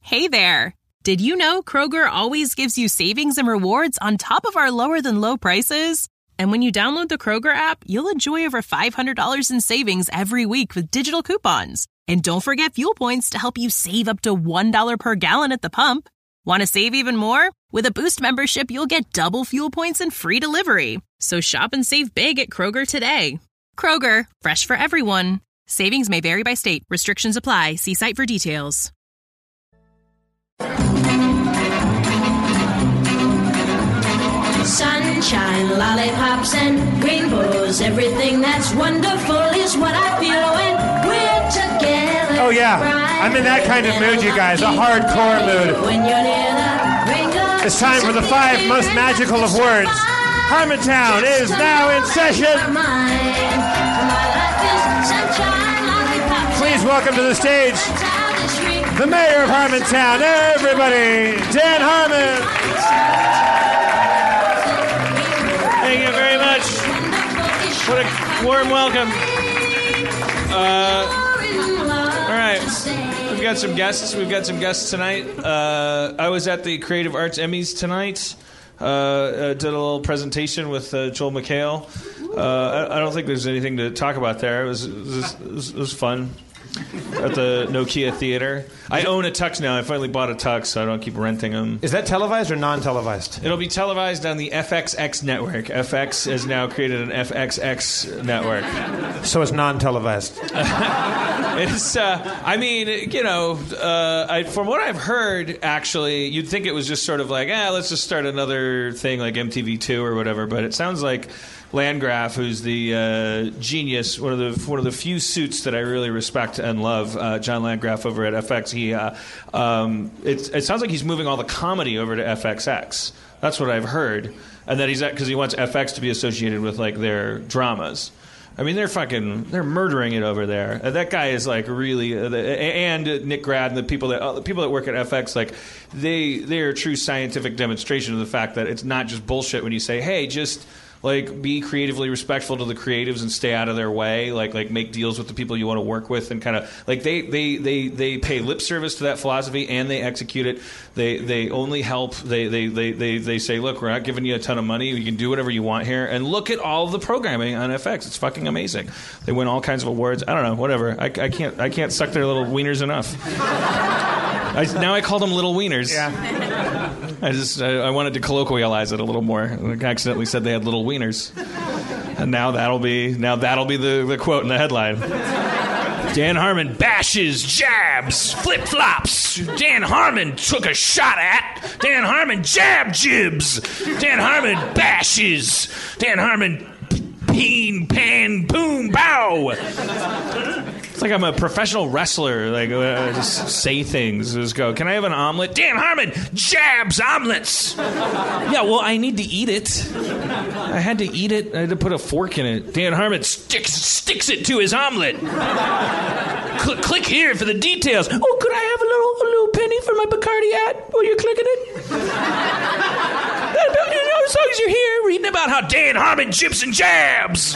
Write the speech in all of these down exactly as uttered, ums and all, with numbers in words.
Hey there! Did you know Kroger always gives you savings and rewards on top of our lower-than-low prices? And when you download the Kroger app, you'll enjoy over five hundred dollars in savings every week with digital coupons. And don't forget fuel points to help you save up to one dollar per gallon at the pump. Want to save even more? With a Boost membership, you'll get double fuel points and free delivery. So shop and save big at Kroger today. Kroger, fresh for everyone. Savings may vary by state. Restrictions apply. See site for details. Sunshine, lollipops, and rainbows. Everything that's wonderful is what I feel when we're together. Oh, yeah. I'm in that kind of mood, you guys. A hardcore mood. When you're near the rainbow, it's time for the five most magical of words. Harmontown is now in session. Please welcome to the stage the mayor of Harmontown, everybody, Dan Harmon. Thank you very much. What a warm welcome. Uh, all right, we've got some guests. We've got some guests tonight. Uh, I was at the Creative Arts Emmys tonight. Uh, uh, did a little presentation with uh, Joel McHale. Uh, I, I don't think there's anything to talk about there. It was it was, it was, it was fun. At the Nokia Theater. I own a tux now. I finally bought a tux, so I don't keep renting them. Is that televised or non-televised? It'll be televised on the F X X network. F X has now created an F X X network. So it's non-televised. It's, uh, I mean, you know, uh, I, from what I've heard, actually, you'd think it was just sort of like, ah, let's just start another thing like M T V two or whatever, but it sounds like Landgraf, who's the uh, genius, one of the one of the few suits that I really respect and love, uh, John Landgraf over at F X. He, uh, um, it, it sounds like he's moving all the comedy over to F X X. That's what I've heard, and that he's because he wants F X to be associated with like their dramas. I mean, they're fucking, they're murdering it over there. Uh, that guy is like really, uh, the, and uh, Nick Grad and the people that uh, the people that work at F X, like they they're a true scientific demonstration of the fact that it's not just bullshit when you say, hey, just. Like, be creatively respectful to the creatives and stay out of their way. Like, like make deals with the people you want to work with, and kind of like they, they, they, they pay lip service to that philosophy and they execute it. They they only help. They they, they, they they say, look, we're not giving you a ton of money. You can do whatever you want here. And look at all of the programming on F X. It's fucking amazing. They win all kinds of awards. I don't know, whatever. I, I can't I can't suck their little wieners enough. I, now I call them little wieners. Yeah. I just I, I wanted to colloquialize it a little more. I accidentally said they had little wieners, and now that'll be now that'll be the, the quote in the headline. Dan Harmon bashes, jabs, flip flops. Dan Harmon took a shot at. Dan Harmon jab jibs. Dan Harmon bashes. Dan Harmon peen pan boom bow. It's like I'm a professional wrestler. Like, uh, just say things. Just go, can I have an omelet? Dan Harmon jabs omelets. Yeah, well, I need to eat it. I had to eat it. I had to put a fork in it. Dan Harmon sticks sticks it to his omelet. Cl- click here for the details. Oh, could I have a little a little penny for my Bacardi ad while you're clicking it? You know, as long as you're here reading about how Dan Harmon jibs and jabs.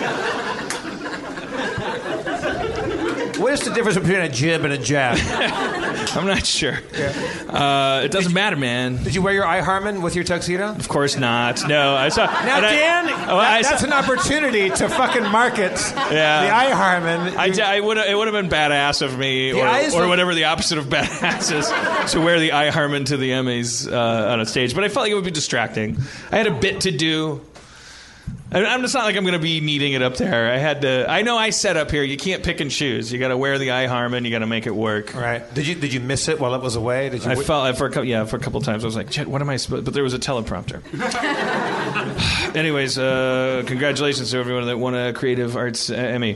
What is the difference between a jib and a jab? I'm not sure. Yeah. Uh, it doesn't you, matter, man. Did you wear your I Harmon with your tuxedo? Of course not. No, I saw. Now, Dan, I, oh, that, I that's saw, an opportunity to fucking market yeah. the I Harmon. I, I would. It would have been badass of me, or, or whatever the opposite of badass is, to wear the I Harmon to the Emmys uh, on a stage. But I felt like it would be distracting. I had a bit to do. I'm just not like I'm going to be needing it up there. I had to. I know I set up here. You can't pick and choose. You got to wear the I Harmon. You got to make it work. Right. Did you Did you miss it while it was away? Did you? I felt for a couple. Yeah, for a couple of times I was like, "Shit, what am I?" supposed But there was a teleprompter. Anyways, uh, congratulations to everyone that won a Creative Arts uh, Emmy.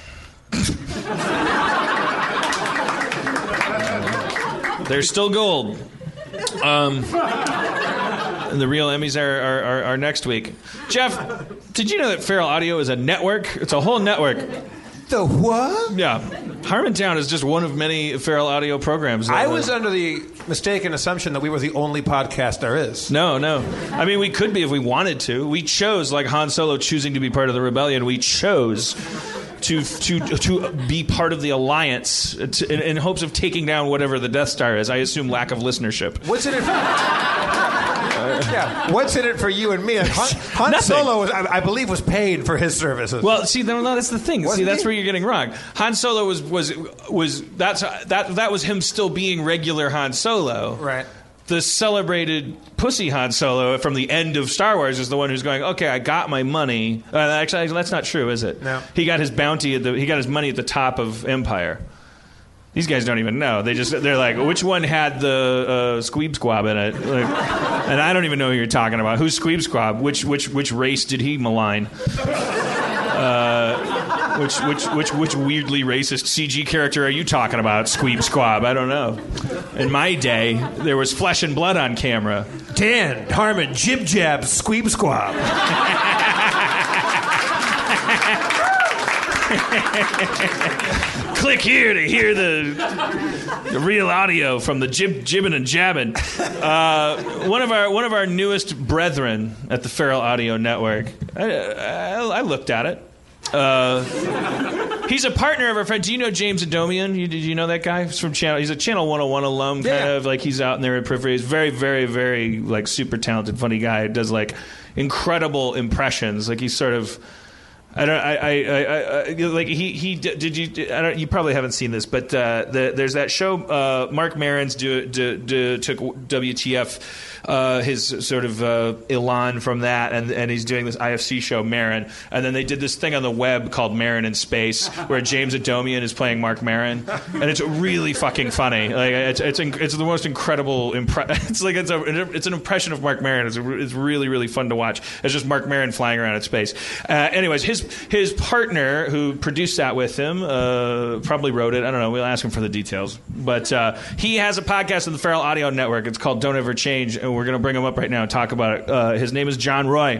They're still gold. Um. And the real Emmys are, are, are, are next week. Jeff, did you know that Feral Audio is a network? It's a whole network. The what? Yeah. Harmontown is just one of many Feral Audio programs. I was under the mistaken assumption that we were the only podcast there is. No, no. I mean, we could be if we wanted to. We chose, like Han Solo choosing to be part of the rebellion, we chose to to to be part of the alliance to, in, in hopes of taking down whatever the Death Star is. I assume lack of listenership. What's in it? For, uh, yeah, what's in it for you and me? Han, Han Solo, was, I, I believe, was paid for his services. Well, see, no, no, that's the thing. Wasn't see, that's he? where you're getting wrong. Han Solo was was was that's that that was him still being regular Han Solo. Right. The celebrated pussy Han Solo from the end of Star Wars is the one who's going, okay, I got my money. Uh, actually, that's not true, is it? No. He got his bounty at the. He got his money at the top of Empire. These guys don't even know. They just they're like, which one had the uh, Squeeb Squab in it? Like, and I don't even know who you're talking about. Who's Squeeb Squab? Which which which race did he malign? Uh, which which which which weirdly racist C G character are you talking about, Squeeb Squab? I don't know. In my day, there was flesh and blood on camera. Dan Harmon, Jib Jab, Squeeb Squab. Click here to hear the, the real audio from the jib jibbing and jabbing. Uh, one of our one of our newest brethren at the Feral Audio Network. I, I, I looked at it. Uh, he's a partner of our friend. Do you know James Adomian? You, did you know that guy? He's from Channel. He's a Channel one oh one alum, kind Yeah. of like he's out in there at Periphery. He's very, very, very like super talented, funny guy. Does like incredible impressions. Like he's sort of. I don't. I. I. I, I like he. He. Did you? I don't. You probably haven't seen this, but uh, the, there's that show. Uh, Mark Maron's do, do, do, took W T F. Uh, his sort of uh, elan from that, and and he's doing this I F C show, Maron, and then they did this thing on the web called Maron in Space, where James Adomian is playing Mark Maron, and it's really fucking funny. Like it's it's it's the most incredible impre- It's like it's a it's an impression of Mark Maron. It's it's really really fun to watch. It's just Mark Maron flying around in space. Uh, anyways, his his partner who produced that with him uh, probably wrote it. I don't know. We'll ask him for the details, but uh, he has a podcast on the Feral Audio Network. It's called Don't Ever Change. And we're going to bring him up right now and talk about it. Uh, his name is John Roy.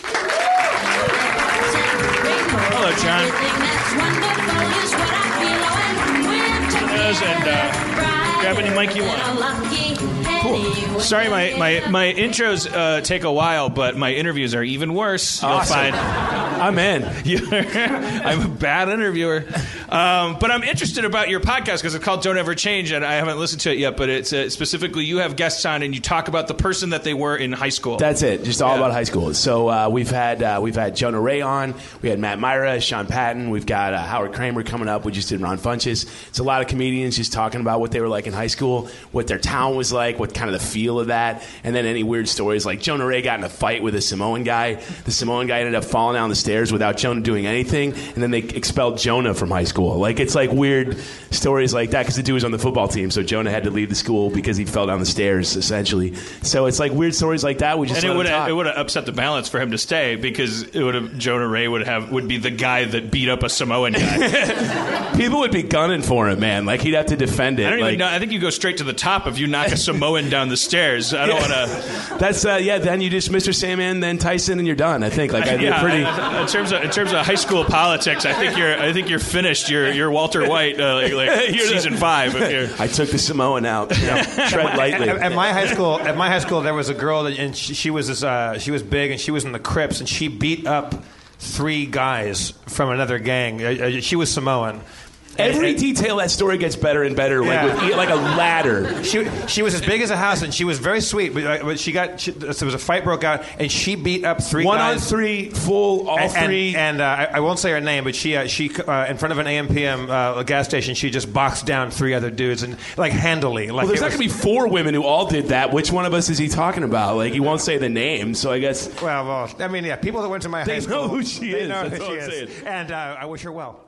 Hello, John. And uh, grab any mic you want. Cool. Sorry, my, my, my intros uh, take a while, but my interviews are even worse. You'll Awesome. find. I'm in. I'm a bad interviewer. Um, but I'm interested about your podcast because it's called Don't Ever Change, and I haven't listened to it yet, but it's uh, specifically you have guests on and you talk about the person that they were in high school. That's it. Just all Yeah. about high school. So uh, we've had uh, we've had Jonah Ray on. We had Matt Myra, Sean Patton. We've got uh, Howard Kramer coming up. We just did Ron Funches. It's a lot of comedians just talking about what they were like in high school, what their town was like, what kind of the feel of that, and then any weird stories like Jonah Ray got in a fight with a Samoan guy. The Samoan guy ended up falling down the stairs without Jonah doing anything, and then they expelled Jonah from high school. Like it's like weird stories like that because the dude was on the football team, so Jonah had to leave the school because he fell down the stairs essentially. So it's like weird stories like that. We just And it let would him have talk. it would have upset the balance for him to stay because it would have Jonah Ray would have would be the guy that beat up a Samoan guy. People would be gunning for him, man. Like he'd have to defend it. I don't like, even know. I think you go straight to the top if you knock a Samoan down the stairs. I don't want to. That's uh, yeah. Then you just Mister Sandman, then Tyson, and you're done. I think. Like I Yeah, pretty. in terms of in terms of high school politics, I think you're I think you're finished. You're you're Walter White, uh, like, like season five. If you're, I took the Samoan out. You know, tread lightly. At, at my high school, at my high school, there was a girl, that, and she, she was this, uh, she was big, and she was in the Crips, and she beat up three guys from another gang. Uh, uh, she was Samoan. Every And- detail of that story gets better and better, like Yeah. with like a ladder. She she was as big as a house, and she was very sweet. But, uh, but she got she, there was a fight broke out, and she beat up three One guys. on three, full, all And, three. and, and uh, I, I won't say her name, but she uh, she uh, in front of an A M P M uh, gas station, she just boxed down three other dudes and like handily. Like well, there's it not was- going to be four women who all did that. Which one of us is he talking about? Like he won't say the name, so I guess. Well, well, I mean, yeah, people that went to my They high school know who she they is. know That's who all she I'm is, saying. and uh, I wish her well.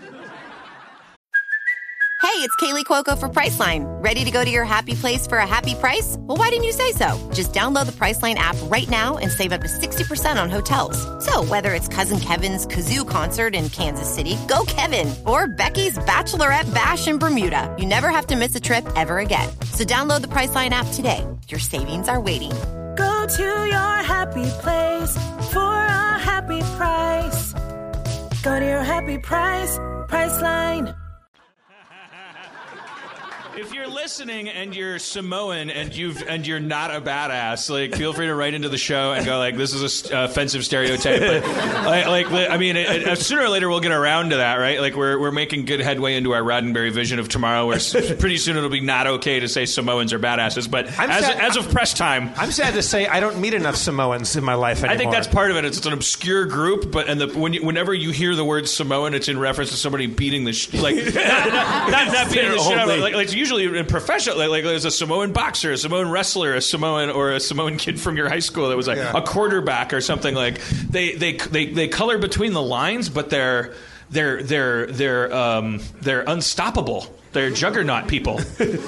Hey, it's Kaylee Cuoco for Priceline. Ready to go to your happy place for a happy price? Well, why didn't you say so? Just download the Priceline app right now and save up to sixty percent on hotels. So whether it's Cousin Kevin's Kazoo Concert in Kansas City, go Kevin, or Becky's Bachelorette Bash in Bermuda, you never have to miss a trip ever again. So download the Priceline app today. Your savings are waiting. Go to your happy place for a happy price. Go to your happy price, Priceline. If you're listening and you're Samoan and you've and you're not a badass, like feel free to write into the show and go like, this is a uh, offensive stereotype. But like, like I mean, it, it, sooner or later we'll get around to that, right? Like we're we're making good headway into our Roddenberry vision of tomorrow, where pretty soon it'll be not okay to say Samoans are badasses. But as sad, as of press time, I'm sad to say I don't meet enough Samoans in my life anymore. I think that's part of it. It's, it's an obscure group, but and the when you, whenever you hear the word Samoan, it's in reference to somebody beating the sh- like not, not, not, not beating the shit out of it. Like, like usually in professional, like, like there's a Samoan boxer, a Samoan wrestler, a Samoan or a Samoan kid from your high school that was like yeah. a quarterback or something. Like they, they they they color between the lines, but they're they're they're they're um, they're unstoppable. They're juggernaut people.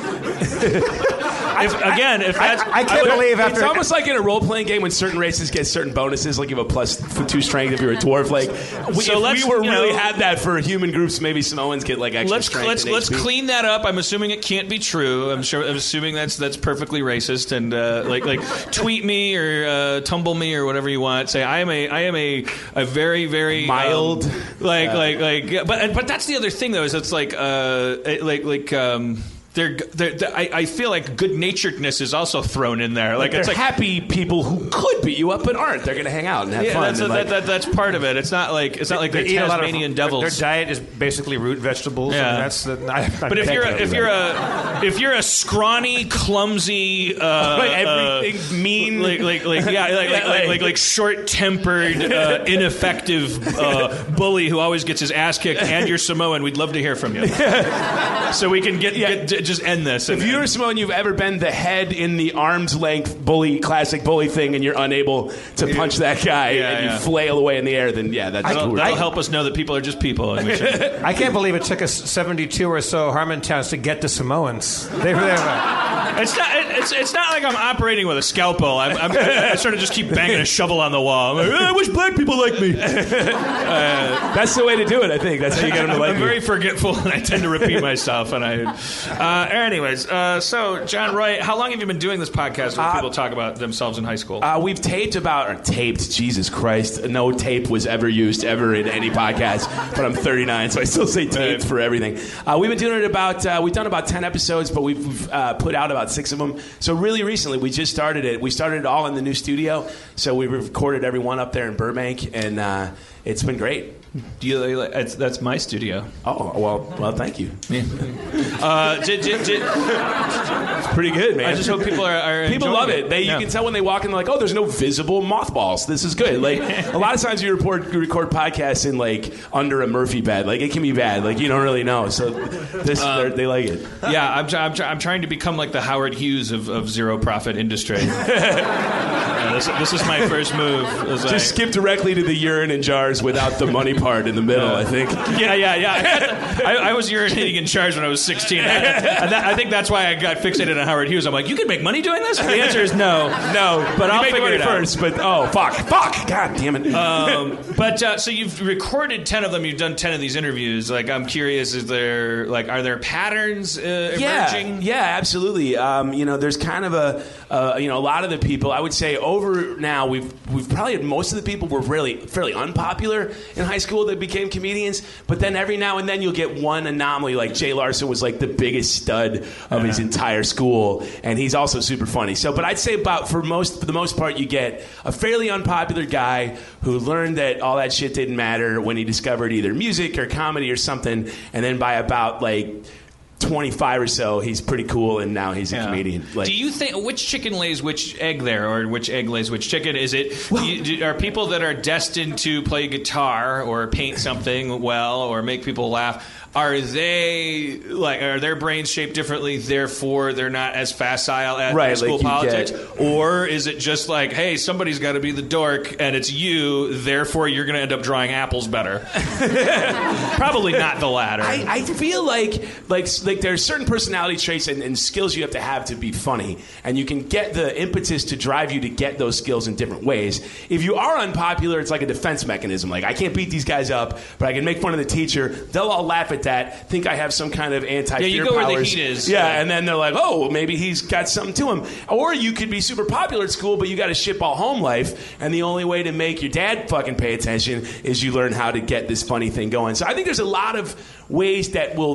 If, again, if that's, I, I can't I, believe after it's almost like in a role playing game when certain races get certain bonuses, like you have a plus two strength if you're a dwarf. Like, we, so if we were you really know, had that for human groups, maybe Samoans get like extra let's strength. let's and let's H P. clean that up. I'm assuming it can't be true. I'm sure. I'm assuming that's that's perfectly racist. And uh, like like tweet me or uh, tumble me or whatever you want. Say I am a I am a a very very mild um, like uh, like like. Yeah, but but that's the other thing though is it's like uh like like. Um, They're, they're, they're, I, I feel like good-naturedness is also thrown in there. Like they're it's like happy people who could beat you up but aren't. They're going to hang out and have yeah, fun. that's, and that, like, that, that's part of it. It's not like it's not like they're They eat a lot of- Tasmanian devils. Their diet is basically root vegetables. Yeah. I mean, that's the, I, I But if can't you're a, go if with you're that. a if you're a scrawny, clumsy, uh, like everything uh, mean, like like like yeah, like like like, like, like short-tempered, uh, ineffective uh, bully who always gets his ass kicked, and you're Samoan, we'd love to hear from you. So we can get, Yeah. get just end this. If you're Samoan, you've ever been the head in the arm's length bully, classic bully thing, and you're unable to punch that guy, Yeah, and you yeah. flail away in the air, then yeah, that's that'll, cool. that'll help us know that people are just people. And we should, I can't believe it took us seventy-two or so Harmontowns to get to Samoans. They were there. it's not. It's it's not like I'm operating with a scalpel. I'm, I'm, I sort of just keep banging a shovel on the wall. I'm like, I wish black people like me. Uh, That's the way to do it, I think. That's how you get them to like I'm you. very forgetful, and I tend to repeat myself. And I, uh, anyways, uh, so John Roy, how long have you been doing this podcast where Uh, people talk about themselves in high school? Uh, we've taped about, or taped, Jesus Christ. No tape was ever used ever in any podcast, but I'm thirty-nine, so I still say taped for everything. Uh, we've been doing it about, uh, we've done about ten episodes, but we've, we've uh, put out about six of them. So really recently, we just started it. We started it all in the new studio, so we recorded every one up there in Burbank, and uh, it's been great. Do you like? It's, that's my studio. Oh, well, well, thank you. Uh, j- j- j- It's pretty good, man. I just hope people are, are People enjoying love it. They, Yeah. You can tell when they walk in, they're like, oh, there's no visible mothballs. This is good. Like, a lot of times you report, you record podcasts in, like, under a Murphy bed. Like, it can be bad. Like, you don't really know. So this, Um, they like it. Yeah, I'm, try- I'm, try- I'm trying to become like the Howard Hughes of, of zero profit industry. Yeah, this, this is my first move. as I- Just skip directly to the urine in jars without the money part in the middle, I think. Yeah, yeah, yeah. I, got the- I, I was urinating in jars when I was sixteen. I, I, that, I think that's why I got fixated on Howard Hughes. I'm like, you can make money doing this? The answer is no. No, But you I'll make the figure money it out. first. But, oh, fuck. Fuck. God damn it. Um, but uh, so you've recorded ten of them. You've done ten of these interviews. Like, I'm curious: is there like are there patterns uh, emerging? Yeah, yeah, absolutely. Um, you know, there's kind of a, uh, you know, a lot of the people. I would say over now, we've we've probably had most of the people were really fairly unpopular in high school that became comedians. But then every now and then you'll get one anomaly. Like Jay Larson was like the biggest stud of his entire school, and he's also super funny. So, but I'd say about for most for the most part, you get a fairly unpopular guy who learned that all that shit didn't matter when he discovered either music or comedy or something, and then by about like twenty-five or so, he's pretty cool, and now he's a Yeah. comedian. Like, do you think which chicken lays which egg there, or which egg lays which chicken? Is it do you, do, are people that are destined to play guitar or paint something well or make people laugh? Are they like are their brains shaped differently? Therefore, they're not as facile at Right, high school like you politics, get- or is it just like, hey, somebody's got to be the dork, and it's you. Therefore, you're going to end up drawing apples better. Probably not the latter. I, I feel like like like there's certain personality traits and, and skills you have to have to be funny, and you can get the impetus to drive you to get those skills in different ways. If you are unpopular, it's like a defense mechanism. Like, I can't beat these guys up, but I can make fun of the teacher. They'll all laugh at that, think I have some kind of anti-fear Yeah, you go powers. where the heat is. Yeah, Yeah. and then they're like, oh, well, maybe he's got something to him. Or you could be super popular at school, but you got a shitball home life, and the only way to make your dad fucking pay attention is you learn how to get this funny thing going. So I think there's a lot of ways that will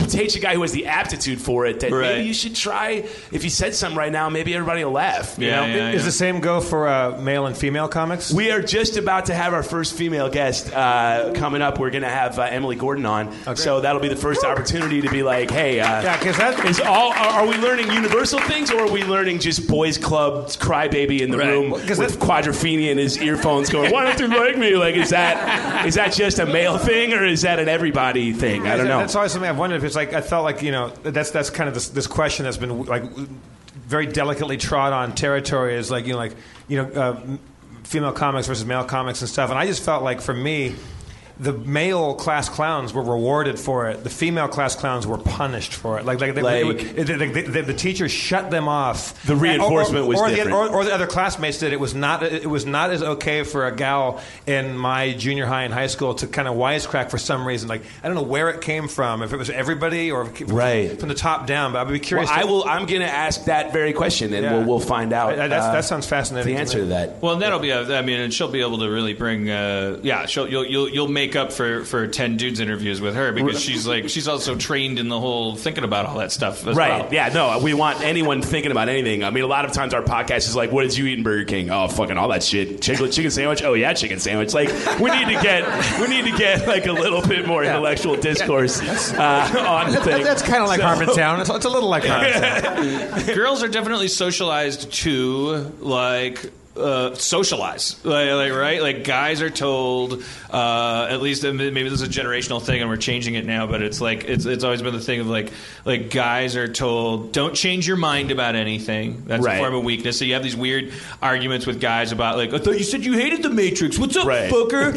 takes a guy who has the aptitude for it. That Right. maybe you should try. If you said something right now, maybe everybody will laugh. You Yeah, know? yeah, Is the same go for uh, male and female comics? We are just about to have our first female guest uh, coming up. We're going to have uh, Emily Gordon on, so that'll be the first opportunity to be like, "Hey, uh, Yeah, 'cause that- is all. Are, are we learning universal things, or are we learning just boys' club crybaby in the Right. room Well, 'cause with that- Quadrophenia in his earphones, going, "Why don't you like me?" Like, is that is that just a male thing, or is that an everybody thing? I don't know. That's always something I've wondered. If it's like I felt like you know that's that's kind of this, this question that's been like very delicately trod on territory is like you know like you know uh, female comics versus male comics and stuff. And I just felt like for me, the male class clowns were rewarded for it. The female class clowns were punished for it. Like, like, they, Like- it, it, the, the, the teachers shut them off. The reinforcement or, or, was or different. The, or, or the other classmates did. It was not. It was not as okay for a gal in my junior high and high school to kind of wisecrack for some reason. Like I don't know where it came from. If it was everybody or if it was Right. from the top down. But I'd be curious. Well, I to- will. I'm going to ask that very question, and Yeah. we'll, we'll find out. That- that's- uh, that sounds fascinating The to answer me. to that. Well, and that'll be. A, I mean, and she'll be able to really bring. Uh, yeah, she'll you'll, you'll you'll make up for, for ten dudes interviews with her because she's like she's also trained in the whole thinking about all that stuff as Right. well. Yeah, no, we want anyone thinking about anything. I mean, a lot of times our podcast is like, what did you eat in Burger King? Oh, fucking all that shit. Chicken, chicken sandwich? Oh, yeah, chicken sandwich. Like, we need to get we need to get like a little bit more intellectual discourse uh, on the thing. That's kind of like So- Harmontown. It's, it's a little like Harmontown. Girls are definitely socialized to like. Uh, socialize, like, like right, like guys are told. Uh, at least maybe this is a generational thing, and we're changing it now. But it's like it's it's always been the thing of like like guys are told don't change your mind about anything. That's Right. a form of weakness. So you have these weird arguments with guys about like I thought you said you hated the Matrix. What's up, Right. fucker?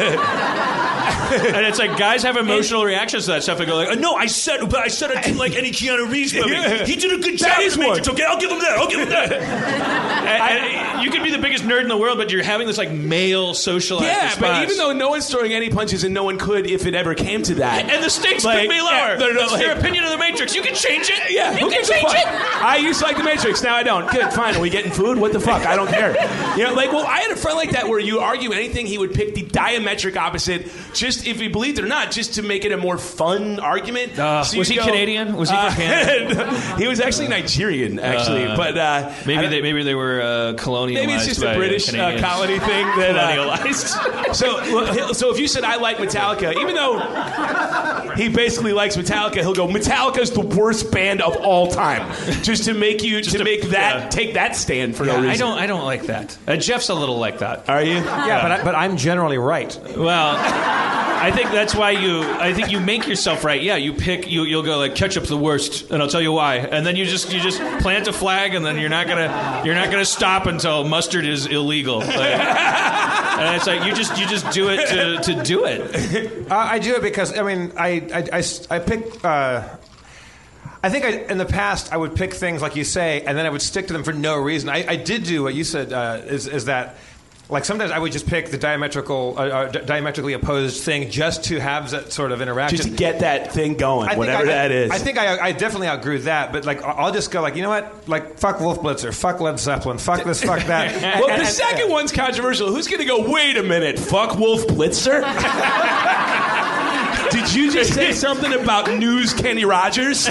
And it's like guys have emotional reactions to that stuff. They go like, "No, I said, but I said I didn't like any Keanu Reeves movie. He did a good job That in is the Matrix. one. Okay, I'll give him that. I'll give him that." and, and you can be the biggest nerd in the world, but you're having this like male socialized Yeah, response. but even though no one's throwing any punches, and no one could if it ever came to that. and the stakes Like, could be lower. yeah, they're not That's your like- opinion of the Matrix. You can change it. Yeah, you who can gives a change fuck? it. I used to like the Matrix. Now I don't. Good, fine. Are we getting food? What the fuck? I don't care. You know, like, well, I had a friend like that where you argue anything, he would pick the diametric opposite, just if he believed it or not, just to make it a more fun argument. Uh, So was you'd he Canadian? Was he uh, from Canada? He was actually Nigerian, actually, Uh, but uh, I Maybe don't- they maybe they were uh, colonialized. Maybe it's just by a British uh, Canadians. colony thing that uh, Colonialized. so, well, so if you said I like Metallica, even though he basically likes Metallica, he'll go Metallica's the worst band of all time, just to make you to to- make that yeah. take that stand for Yeah, no reason. I don't. I don't like that. Uh, Jeff's a little like that. Are you? Yeah, but I, but I'm generally right. Well, I think that's why you. I think you make yourself right. Yeah, you pick. You you'll go like ketchup's the worst, and I'll tell you why. And then you just you just plant a flag, and then you're not gonna you're not gonna stop until mustard is illegal. Like, and it's like you just you just do it to, to do it. Uh, I do it because I mean I I, I, I pick. Uh, I think I, in the past I would pick things like you say, and then I would stick to them for no reason. I, I did do what you said. Uh, is is that like sometimes I would just pick the diametrical, uh, uh, di- diametrically opposed thing just to have that sort of interaction. Just to get that thing going, I think whatever I, that is. I think I, I definitely outgrew that, but like I'll just go like, you know what? Like fuck Wolf Blitzer, fuck Led Zeppelin, fuck this, fuck that. And- well, and- the and- second one's controversial. Who's going to go? Wait a minute, fuck Wolf Blitzer. Did you just say something about News Kenny Rogers?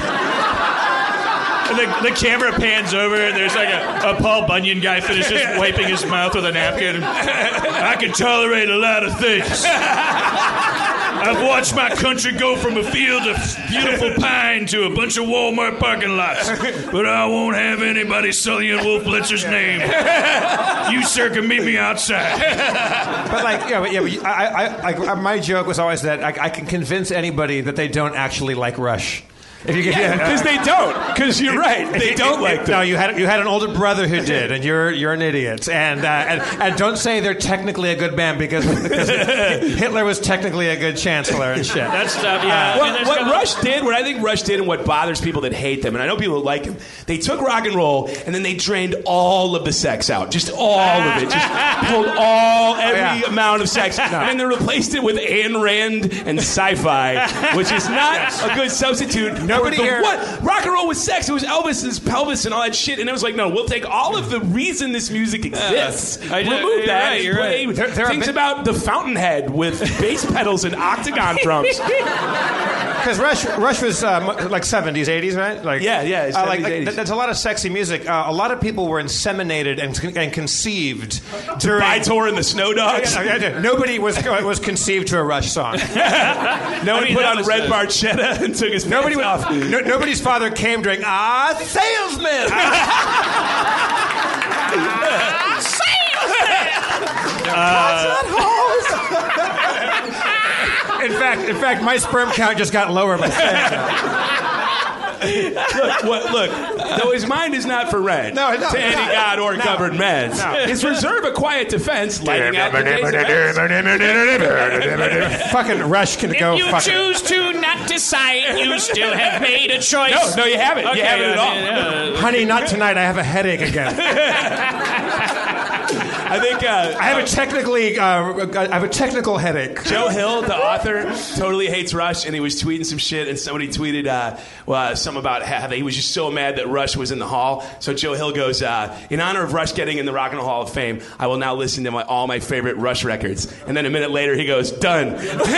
And the, the camera pans over, and there's like a, a Paul Bunyan guy finishes wiping his mouth with a napkin. I can tolerate a lot of things. I've watched my country go from a field of beautiful pine to a bunch of Walmart parking lots. But I won't have anybody sullying Wolf Blitzer's name. You, sir, can meet me outside. But like, yeah, but yeah, but I, I, like my joke was always that I, I can convince anybody that they don't actually like Rush. If you get, Yeah, because they don't. Because you're right, they don't like them. No, you had you had an older brother who did, and you're you're an idiot. And uh, and, and don't say they're technically a good band because, because Hitler was technically a good chancellor and shit. That's stuff, yeah. Well, I mean, there's what gonna- Rush did, what I think Rush did, and what bothers people that hate them, and I know people that like them, they took rock and roll and then they drained all of the sex out, just all of it, just pulled all every yeah. amount of sex, and then they replaced it with Ayn Rand and sci-fi, which is not a good substitute. Nobody for the, here- what rock and roll was sex. It was Elvis's pelvis and all that shit, and it was like, no, we'll take all of the reason this music exists, I do- remove you're that, right, and you're play right. There- there are things bit- about the Fountainhead with bass pedals and octagon drums. because Rush, Rush was uh, like seventies, eighties, right? Like, Yeah, yeah, Uh, like, seventies, like, eighties. th- there's a lot of sexy music. Uh, a lot of people were inseminated and, and conceived during. By-Tour and the Snow Dogs. Yeah, yeah, yeah. Nobody was was conceived to a Rush song. No one I mean, put that on was Red a- Barchetta and took his Nobody pants was, off. no, nobody's father came during ah salesman. Ah, salesman. in fact, in fact, my sperm count just got lower by saying that. Look, what, look, though his mind is not for rent No, no, to any no. god or No. governed meds. No. It's reserve a quiet defense, lighting out the day's events. Fucking Rush can go. You fuck it. choose to not decide. You still have made a choice. No, no, you haven't. Okay, you haven't at all. I mean, uh, Honey, not tonight. I have a headache again. I think uh, I have a technically, uh, I have a technical headache. Joe Hill, the author, totally hates Rush, and he was tweeting some shit, and somebody tweeted uh, well, some about how he was just so mad that Rush was in the Hall. So Joe Hill goes, uh, in honor of Rush getting in the Rock and Roll Hall of Fame, I will now listen to my, all my favorite Rush records. And then a minute later, he goes, done.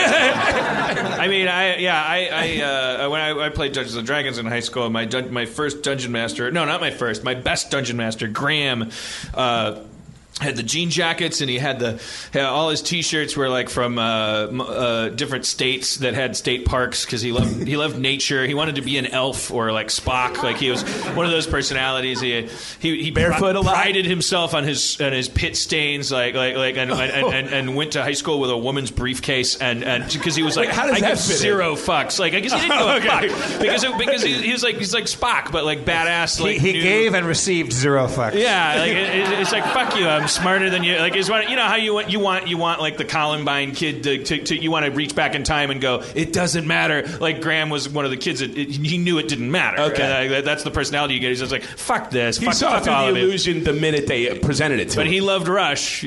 I mean, I yeah, I, I uh, when I, I played Dungeons and Dragons in high school, my dun- my first dungeon master, no, not my first, my best dungeon master, Graham. Uh, had the jean jackets, and he had the had all his T-shirts were like from uh, m- uh, different states that had state parks because he loved he loved nature. He wanted to be an elf or like Spock. Like he was one of those personalities. He he, he Barefoot a lot? prided himself on his on his pit stains. Like like like and and, and, and went to high school with a woman's briefcase, and and because he was like, Wait, how does I that give fit in? zero fucks. Like I guess he didn't give Okay. a fuck because it, because he, he was like he's like Spock, but like badass. Like He, he new- gave and received zero fucks. Yeah, like it, it, it's like fuck you. I'm smarter than you. Like it's one, you know how you want you want you want like the Columbine kid to, to, to you want to reach back in time and go it doesn't matter. Like Graham was one of the kids that it, he knew it didn't matter. Okay. Uh, that- that's the personality you get. He's just like fuck this. He fuck, saw fuck through all the of it. illusion the minute they presented it to But him. he loved Rush,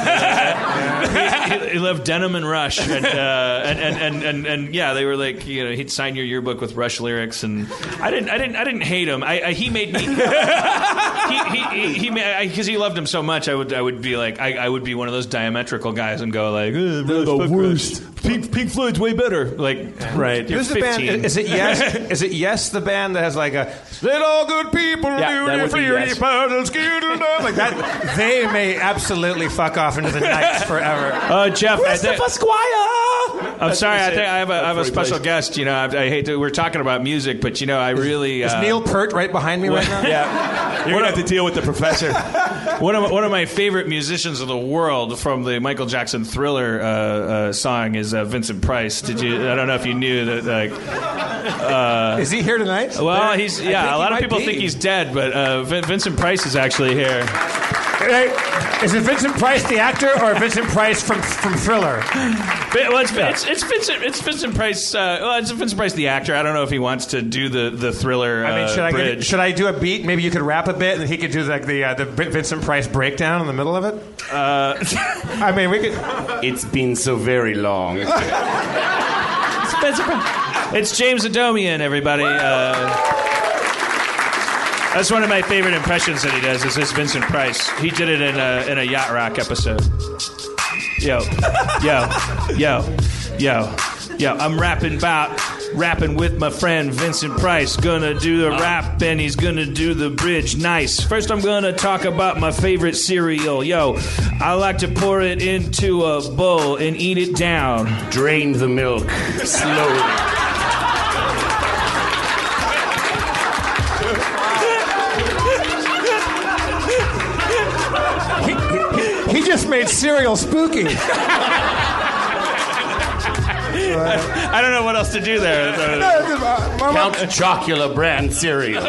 yeah. he, he, he loved Denim and Rush, and, uh, and, and, and, and and yeah, they were like, you know, he'd sign your yearbook with Rush lyrics, and I didn't, I didn't, I didn't hate him. I, I he made me, he he he, he because he loved him so much. I would, I would be like, I, I would be one of those diametrical guys and go like, eh, Rush, the fuck worst. Rush. Pink, Pink Floyd's way better. Like, Right. You're Who's the band? fifteen. Is it Yes? Is it Yes? The band that has like a "Let all good people Yeah, do that their would be free Yes. paddles, skittle dum." like that. They may absolutely fuck off into the night forever. Uh, Jeff, I think, Squire! I'm sorry. I think I have a, I have a Before he special plays. guest. You know, I, I hate to. We're talking about music, but you know, I really. Is uh, Neil Peart right behind me right now? Yeah. You're going to have to deal with the professor. One of one of my favorite musicians of the world from the Michael Jackson Thriller uh, uh, song is uh, Vincent Price. Did you? I don't know if you knew that. Like, Is he here tonight? well, he's I think yeah. A he lot of might people be. think he's dead, but uh, Vin- Vincent Price is actually here. Hey, is it Vincent Price the actor or Vincent Price from from Thriller? But, well, it's, it's, it's Vincent. It's Vincent Price. Uh, well, it's Vincent Price the actor. I don't know if he wants to do the the Thriller. Uh, I mean, should I get bridge. it, should I do a beat? Maybe you could rap a bit, and he could do like the uh, the Vincent Price breakdown in the middle of it. Uh, I mean, we could. It's been so very long. it's, Vincent Price. It's James Adomian, everybody. Uh, That's one of my favorite impressions that he does. Is this Vincent Price? He did it in a in a Yacht Rock episode. Yo, yo, yo, yo, yo. I'm rapping about rapping with my friend Vincent Price. Gonna do the rap and he's gonna do the bridge. Nice. First, I'm gonna talk about my favorite cereal. Yo, I like to pour it into a bowl and eat it down. Drain the milk slowly. He just made cereal spooky. I don't know what else to do there. Count Chocula brand cereal.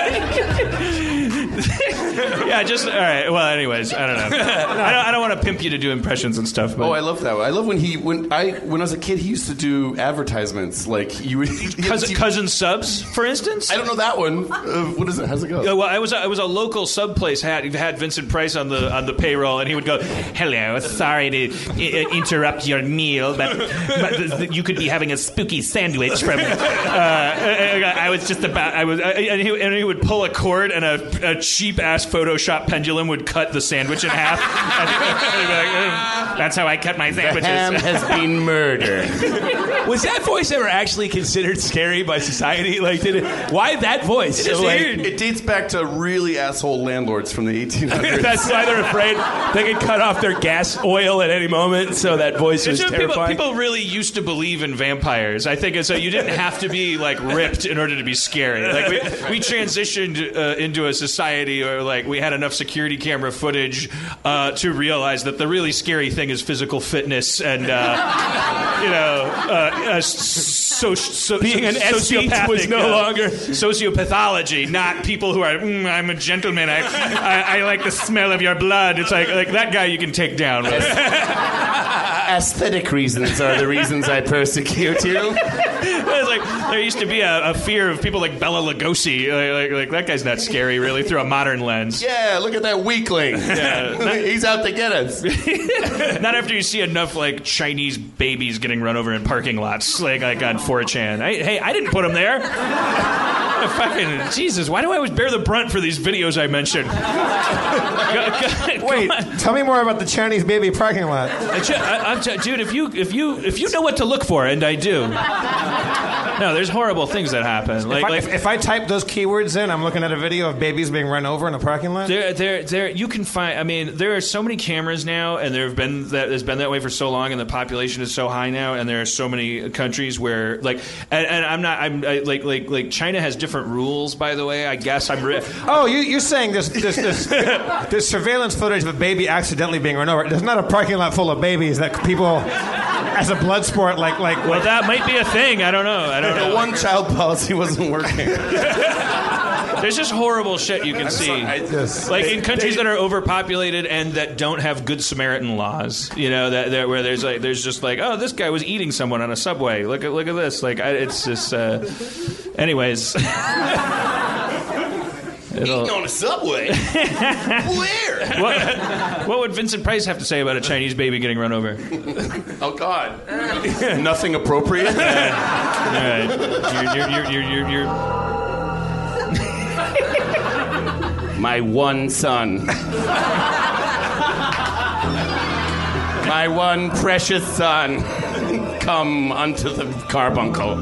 Yeah, just all right. Well, anyways, I don't know. I don't, I don't want to pimp you to do impressions and stuff. But Oh, I love that. I love when he when I when I was a kid, he used to do advertisements like you would. cousin, cousin subs, for instance. I don't know that one. Uh, what is it? How's it go? Yeah, well, I was a, I was a local sub place had had Vincent Price on the on the payroll, and he would go, "Hello, sorry to I- interrupt your meal, but, but th- th- you could be having a spooky sandwich from." Uh, I was just about I was, and he, and he would pull a cord, and a, a cheap ass Photoshop pendulum would cut the sandwich in half. And he'd be like, "That's how I cut my The sandwiches." ham has been murdered. Was that voice ever actually considered scary by society? Like, did it? Why that voice? It, Like- it dates back to really asshole landlords from the eighteen hundreds. That's why they're afraid they could cut off their gas oil at any moment. So that voice was It's just people, terrifying. people really used to believe in vampires. I think so. You didn't have to be like ripped in order to be scary. Like we, we transitioned uh, into a society where like we had enough security camera footage uh, to realize that the really scary thing is physical fitness and uh, you know uh, uh, so, so, Being an sociopathic was no uh, longer sociopathology, not people who are. Mm, I'm a gentleman. I, I I like the smell of your blood. It's like like that guy you can take down. Really. Aesthetic reasons are the reasons I persecute you. It's like there used to be a, a fear of people like Bela Lugosi. Like, like, like that guy's not scary, really, through a modern lens. Yeah, look at that weakling. Yeah. He's out to get us. Not after you see enough like Chinese babies getting run over in parking lots, like like on four chan. I, hey, I didn't put them there. Fucking Jesus! Why do I always bear the brunt for these videos I mentioned? God, God, Wait, tell me more about the Chinese baby parking lot. I, I, I'm t- dude, if you if you if you know what to look for, and I do. No, there's horrible things that happen. Like, if, I, like if, if I type those keywords in, I'm looking at a video of babies being run over in a parking lot. There, there, there. You can find. I mean, there are so many cameras now, and there have been that has been that way for so long, and the population is so high now, and there are so many countries where, like, and, and I'm not. I'm I, like, like, like China has different rules. By the way, I guess I'm. Re- oh, you, you're saying this, this, this, this surveillance footage of a baby accidentally being run over. There's not a parking lot full of babies that people, as a blood sport, like, like. Well, that might be a thing. I don't know. I don't know. The one child policy wasn't working. There's just horrible shit you can see. Like in countries that are overpopulated and that don't have good Samaritan laws, you know, that, that where there's like there's just like, oh, this guy was eating someone on a subway. Look at look at this. Like I, it's just. Uh, anyways. Eating on a subway? Where? What, what would Vincent Price have to say about a Chinese baby getting run over? Oh God. Nothing appropriate. All right. You're, you're, you're, you're, you're, My one son. My one precious son. Come unto the carbuncle.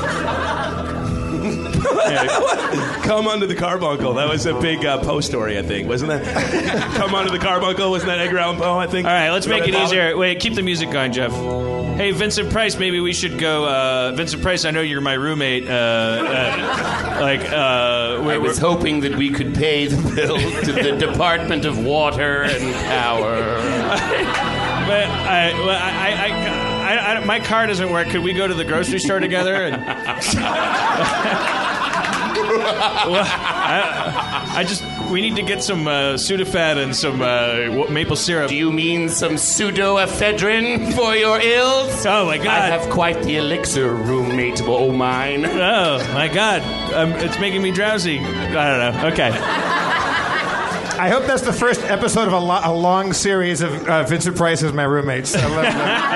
Come onto the carbuncle. That was a big uh, Poe story, I think, wasn't that? Come onto the carbuncle. Wasn't that Edgar Allan Poe? I think. All right, let's make it easier. Wait, keep the music going, Jeff. Hey, Vincent Price, maybe we should go. Uh, Vincent Price, I know you're my roommate. Uh, uh, like, uh, I was hoping that we could pay the bill to the Department of Water and Power. But I, well, I, I, I, I, my car doesn't work. Could we go to the grocery store together? And well, I, I just we need to get some uh, Sudafed and some uh, maple syrup. Do you mean some pseudoephedrine for your ills? Oh my God! I have quite the elixir, roommate. Oh mine. Oh my God! Um, it's making me drowsy. I don't know. Okay. I hope that's the first episode of a, lo- a long series of uh, Vincent Price as my roommates. I love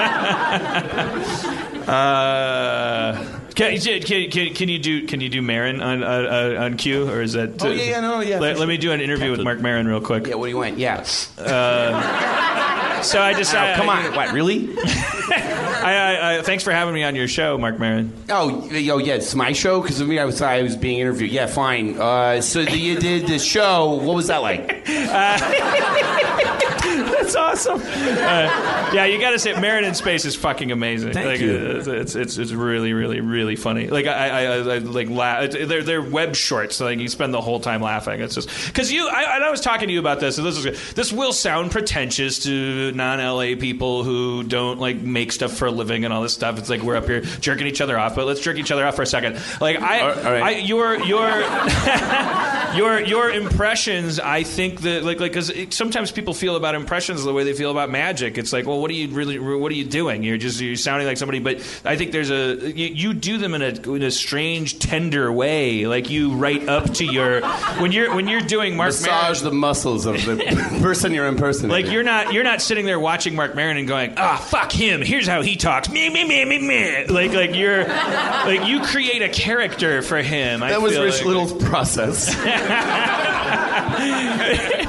that. uh, can, can, can, can you do can you do Maron on uh, on cue, or is that? Oh yeah, yeah, no, yeah. Let, let me do an interview with Mark Maron real quick. Yeah, what do you want? Yeah. Uh, so I just oh, come on. What? Really? I, I, I, thanks for having me on your show, Mark Maron. Oh, oh yeah, it's my show because I mean I was I was being interviewed. Yeah, fine. Uh, so the, you did the show. What was that like? Uh, that's awesome. Uh, yeah, you got to say, Maron in Space is fucking amazing. Thank like, you. It's, it's it's it's really really really funny. Like I I, I, I like laugh. They're they're web shorts. So like you spend the whole time laughing. It's just because you. I, and I was talking to you about this. And this is this will sound pretentious to non-L A people who don't like make stuff for a living and all this stuff. It's like we're up here jerking each other off, but let's jerk each other off for a second. Like I, all right. I your your your your impressions. I think that like like because sometimes people feel about impressions the way they feel about magic. It's like, well, what are you really? What are you doing? You're just you're sounding like somebody. But I think there's a you, you do them in a in a strange, tender way. Like you right up to your when you're when you're doing Mark Massage Maron, the muscles of the person you're impersonating. like you're not you're not sitting there watching Mark Maron and going, ah, fuck him. Here's how he talks. Me me me me me. Like like you're like you create a character for him. I that was feel Rich like. Little's process.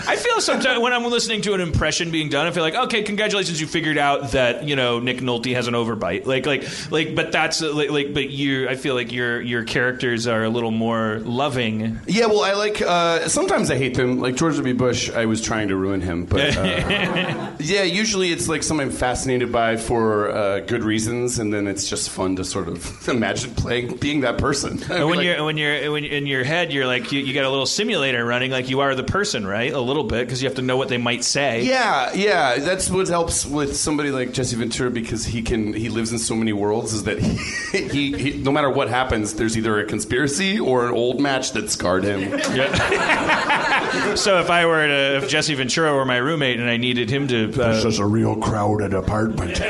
I feel sometimes when I'm listening to an impression being done, I feel like, okay, congratulations, you figured out that you know Nick Nolte has an overbite. Like, like, like, but that's uh, like, like, but you, I feel like your your characters are a little more loving. Yeah, well, I like. Uh, sometimes I hate them. Like George W. Bush, I was trying to ruin him, but uh, yeah, usually it's like something I'm fascinated by for uh, good reasons, and then it's just fun to sort of imagine playing, being that person. And when like, you're when you're when in your head, you're like you, you got a little simulator running, like you are the person, right? A little bit because you have to know what they might say. Yeah, yeah, that's what helps with somebody like Jesse Ventura because he can he lives in so many worlds. Is that he, he, he no matter what happens, there's either a conspiracy or an old match that scarred him. Yeah. So if I were to, if Jesse Ventura were my roommate and I needed him to, uh, this is a real crowded apartment.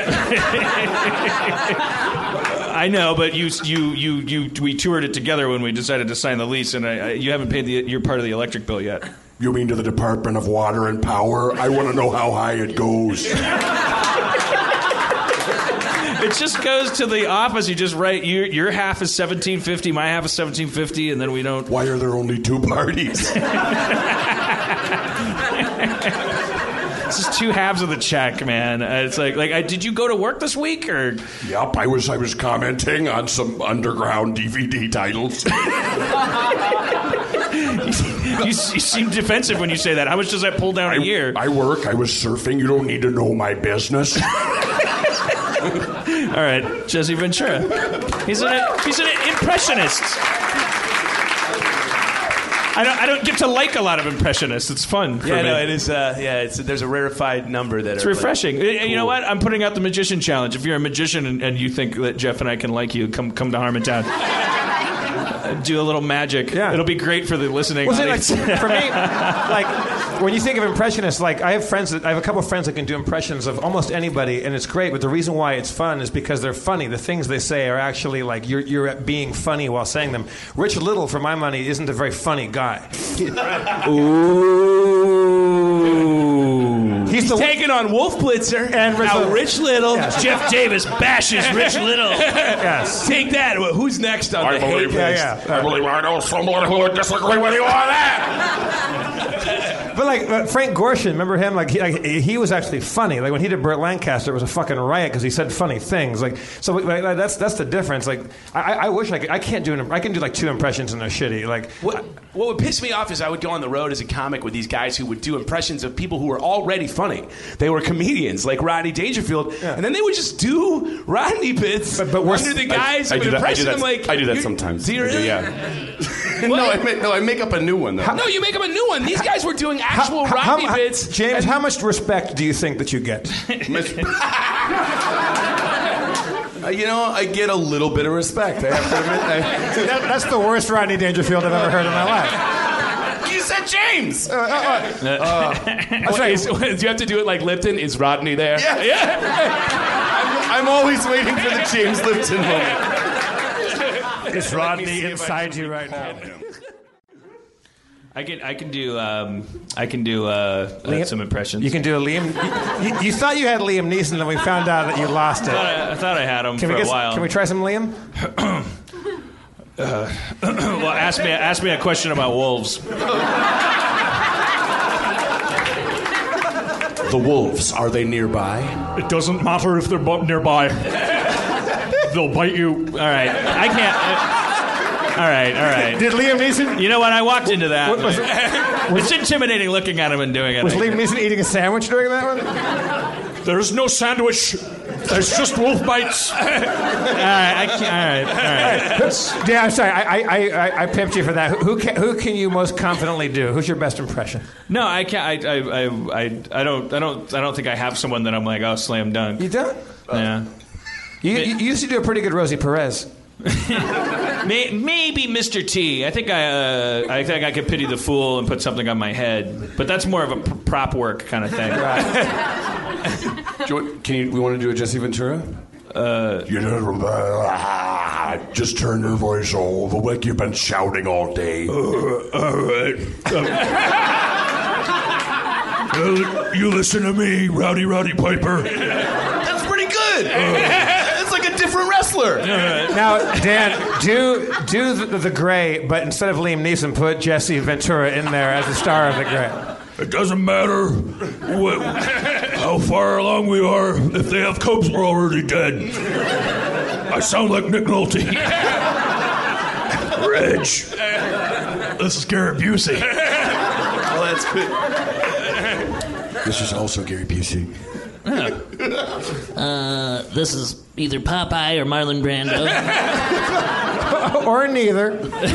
I know, but you, you, you, you, we toured it together when we decided to sign the lease, and I, I, you haven't paid the, your part of the electric bill yet. You mean to the Department of Water and Power? I want to know how high it goes. It just goes to the office. You just write your your half is seventeen fifty, my half is seventeen fifty, and then we don't. Why are there only two parties? It's just two halves of the check, man. Uh, it's like, like, I, did you go to work this week or? Yep, I was. I was commenting on some underground D V D titles. you, you seem defensive when you say that. How much does that pull down I, a year? I work. I was surfing. You don't need to know my business. All right, Jesse Ventura. He's an he's an impressionist. I don't I don't get to like a lot of impressionists. It's fun. For yeah, me. no, it is. Uh, yeah, it's there's a rarefied number that it's are refreshing. Like, You cool. know what? I'm putting out the magician challenge. If you're a magician and, and you think that Jeff and I can like you, come come to Harmontown. Do a little magic. Yeah. It'll be great for the listening Well, see, audience. like, for me, like when you think of impressionists, like I have friends that I have a couple of friends that can do impressions of almost anybody, and it's great. But the reason why it's fun is because they're funny. The things they say are actually like you're you're being funny while saying them. Rich Little, for my money, isn't a very funny guy. Ooh. He's, He's the, taking on Wolf Blitzer and Rich now Little. Rich Little. Yes. Jeff Davis bashes Rich Little. Yes. Take that. Well, who's next on I the hate believe, list? Yeah, yeah. I believe I know someone who would disagree with you on that. But like uh, Frank Gorshin, remember him? Like he, like he was actually funny. Like when he did Burt Lancaster, it was a fucking riot because he said funny things. Like so, like, like, that's that's the difference. Like I, I wish I could. I can't do an. I can do like two impressions and they're shitty. Like What, what would piss me off is I would go on the road as a comic with these guys who would do impressions of people who were already funny. They were comedians like Rodney Dangerfield, Yeah. and then they would just do Rodney bits But- but worse- under the guise I, I of do an that. I do impression. that. I'm like, I do that you're- sometimes. Do you I do, really? yeah. no, I make, no, I make up a new one though. No, you make up a new one. These guys were doing actual how- Rodney how- bits. James, and- how much respect do you think that you get? Uh, you know, I get a little bit of respect. I have to admit. I, that, that's the worst Rodney Dangerfield I've ever heard in my life. you said James. Uh, uh, uh, That's right. Is, do you have to do it like Lipton? Is Rodney there? Yeah. yeah. I'm always waiting for the James Lipton moment. it's Rodney inside you right now. I can I can do um, I can do uh, uh, some impressions. You can do a Liam. You, you, you thought you had Liam Neeson, and we found out that you lost I thought it. I, I thought I had him Can for we a get, while. Can we try some Liam? uh, well, ask me ask me a question about wolves. The wolves, are they nearby? It doesn't matter if they're nearby. They'll bite you. All right, I can't. Uh, all right, all right. Did Liam Neeson? You know what? I walked into that. Was, was, It's intimidating looking at him and doing it. was Liam Neeson eating a sandwich during that one? There's no sandwich. There's just wolf bites. all right, I can't. All right, all right. Yeah, I'm sorry. I, I, I, I pimped you for that. Who, who, can, who can you most confidently do? Who's your best impression? No, I can't. I, I, I, I, I don't. I don't. I don't think I have someone that I'm like, oh, slam dunk. You don't? Yeah. You, you used to do a pretty good Rosie Perez. May, maybe Mister T. I think I, uh, I think I could pity the fool and put something on my head, but that's more of a pr- prop work kind of thing. Right. Do you want, can you? We want to do a Jesse Ventura? Uh, You know, uh, just turn your voice all the way you've been shouting all day. Uh, all right. Uh, you listen to me, Rowdy Roddy Piper. That's pretty good. It's like a different wrestler. Now, Dan, do do the, the Gray, but instead of Liam Neeson, put Jesse Ventura in there as the star of the Gray. It doesn't matter what, how far along we are. If they have cubs, we're already dead. I sound like Nick Nolte. Reg. This is Gary Busey. Well, that's good. This is also Gary Busey. Uh, this is either Popeye or Marlon Brando. Or neither.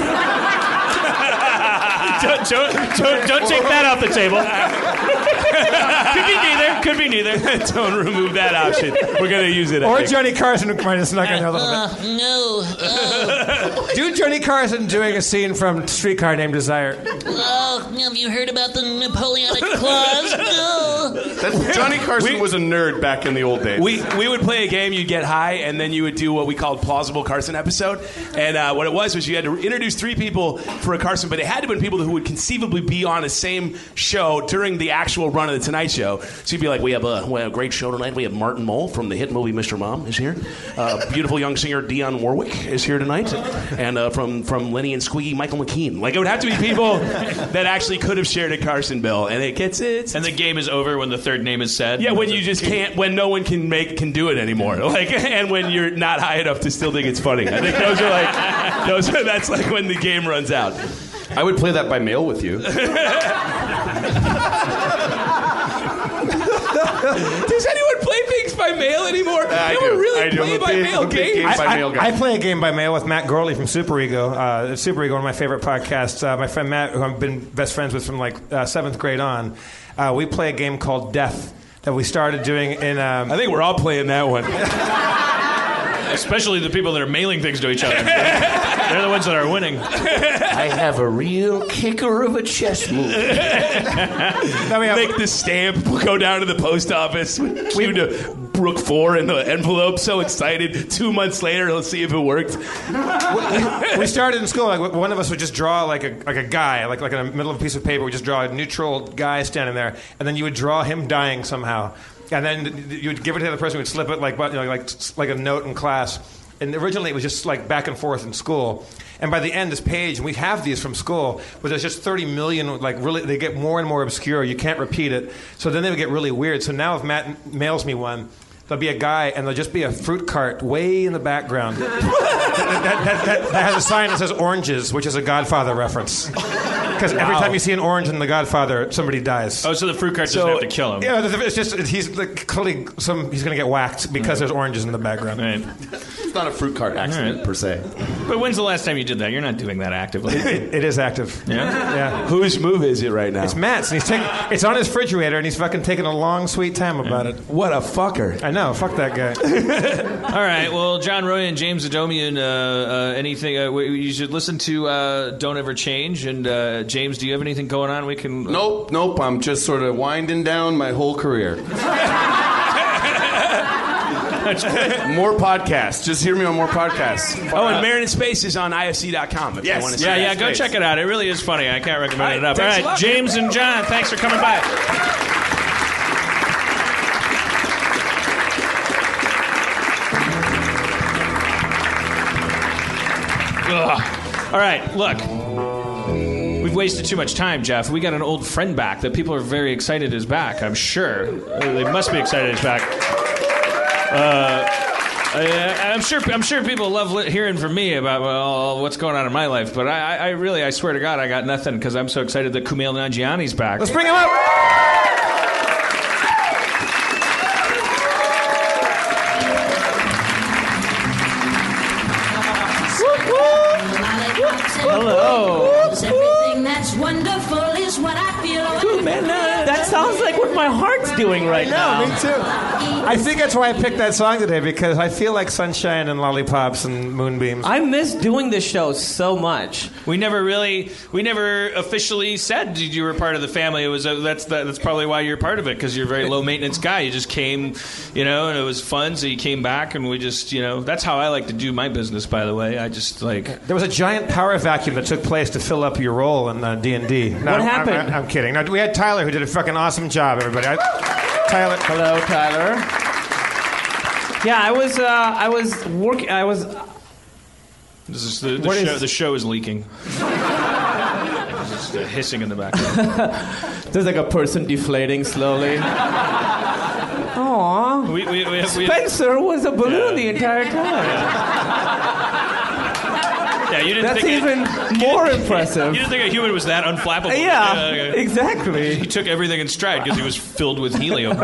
don't, don't, don't, don't take that off the table. Could be neither. Could be neither. Don't remove that option. We're going to use it. I Or think. Johnny Carson might have snuck in there a little Uh, bit. no. Uh, Do Johnny Carson doing a scene from Streetcar Named Desire. oh, have you heard about the Napoleonic clause? No. That's, Johnny Carson We- was a nerd back in the old days. We we would play a game. You'd get high, and then you would do what we called plausible Carson episode. And uh, what it was was you had to introduce three people for a Carson, but it had to be people who would conceivably be on the same show during the actual run of the Tonight Show. So you'd be like, we have a, we have a great show tonight. We have Martin Mull from the hit movie Mister Mom is here. Uh, beautiful young singer Dionne Warwick is here tonight, and uh, from from Lenny and Squeaky, Michael McKean. Like it would have to be people that actually could have shared a Carson bill, and it gets it. And the game is over when the third name is said. Yeah, when you just can't, when no one can make can do it anymore, like, and when you're not high enough to still think it's funny. I think those are like, those are, that's like when the game runs out. I would play that by mail with you. Does anyone play things by mail anymore? I no do. one really I do. play I'm a by big- mail I'm a big games. game by I, mail I, guy. I play a game by mail with Matt Gorley from Super Ego. Uh, Super Ego, one of my favorite podcasts. Uh, my friend Matt, who I've been best friends with from like uh, seventh grade on, uh, we play a game called Death that we started doing in... Um, I think we're all playing that one. Especially the people that are mailing things to each other. They're the ones that are winning. I have a real kicker of a chess move. Now we have, Make the stamp, go down to the post office, cue to Brook Four in the envelope, so excited. Two months later, let's see if it worked. we started in school. Like one of us would just draw like a like a guy, like like in the middle of a piece of paper. We just draw a neutral guy standing there, and then you would draw him dying somehow, and then you would give it to the other person who would slip it like you know, like like a note in class. And originally it was just like back and forth in school. And by the end, this page, and we have these from school, but there's just thirty million, like really, they get more and more obscure. You can't repeat it. So then they would get really weird. So now if Matt mails me one, there'll be a guy, and there'll just be a fruit cart way in the background that, that, that, that, that has a sign that says oranges, which is a Godfather reference. Because every Wow. time you see an orange in The Godfather, somebody dies. Oh, so the fruit cart So- doesn't have to kill him. Yeah, it's just he's like clearly some he's going to get whacked because there's oranges in the background. Right. It's not a fruit cart accident per se. But when's the last time you did that? You're not doing that actively. It, it is active. Yeah? Yeah. Whose move is it right now? It's Matt's. And he's taking. It's on his refrigerator, and he's fucking taking a long, sweet time about it. What a fucker. I know. Fuck that guy. All right. Well, John Roy and James Adomian, uh, uh, anything, uh, w- you should listen to uh, Don't Ever Change. And uh, James, do you have anything going on? We can. Nope, nope. I'm just sort of winding down my whole career. More podcasts. Just hear me on more podcasts. Oh, and Marin in Space is on I F C dot com. If Yes. you want to see Yeah, that. yeah, go check it out. It really is funny. I can't recommend it All enough. right, All thanks a right, lot. James and John, thanks for coming by. Ugh. All right, look. We've wasted too much time, Jeff. We got an old friend back that people are very excited is back, I'm sure. Uh, They must be excited is back. Uh, I, I'm sure. I'm sure people love li- hearing from me about well, what's going on in my life. But I, I, I really, I swear to God, I got nothing because I'm so excited that Kumail Nanjiani's back. Let's bring him up. Hello. Everything that's wonderful is what I feel. Man, that sounds like what my heart's doing right now. No, me too. I think that's why I picked that song today because I feel like sunshine and lollipops and moonbeams. I miss doing this show so much. We never really, we never officially said you were part of the family. It was uh, that's the, that's probably why you're part of it because you're a very low maintenance guy. You just came, you know, and it was fun. So you came back, and we just, you know, that's how I like to do my business. By the way, I just like There was a giant power vacuum that took place to fill up your role in uh, D and D. No, What I'm- happened? I'm, I'm kidding. No, we had Tyler who did a fucking awesome job. Everybody, I, Tyler. Hello, Tyler. Yeah, I was. Uh, I was working. I was. this is the, the What show. is- The show is leaking. Just uh, hissing in the background. There's like a person deflating slowly. Aww. We, we, we, we, Spencer was a balloon yeah. the entire time. Yeah, you didn't That's think even it, more you didn't, impressive. You didn't think a human was that unflappable? Yeah, yeah okay. exactly. He took everything in stride because he was filled with helium.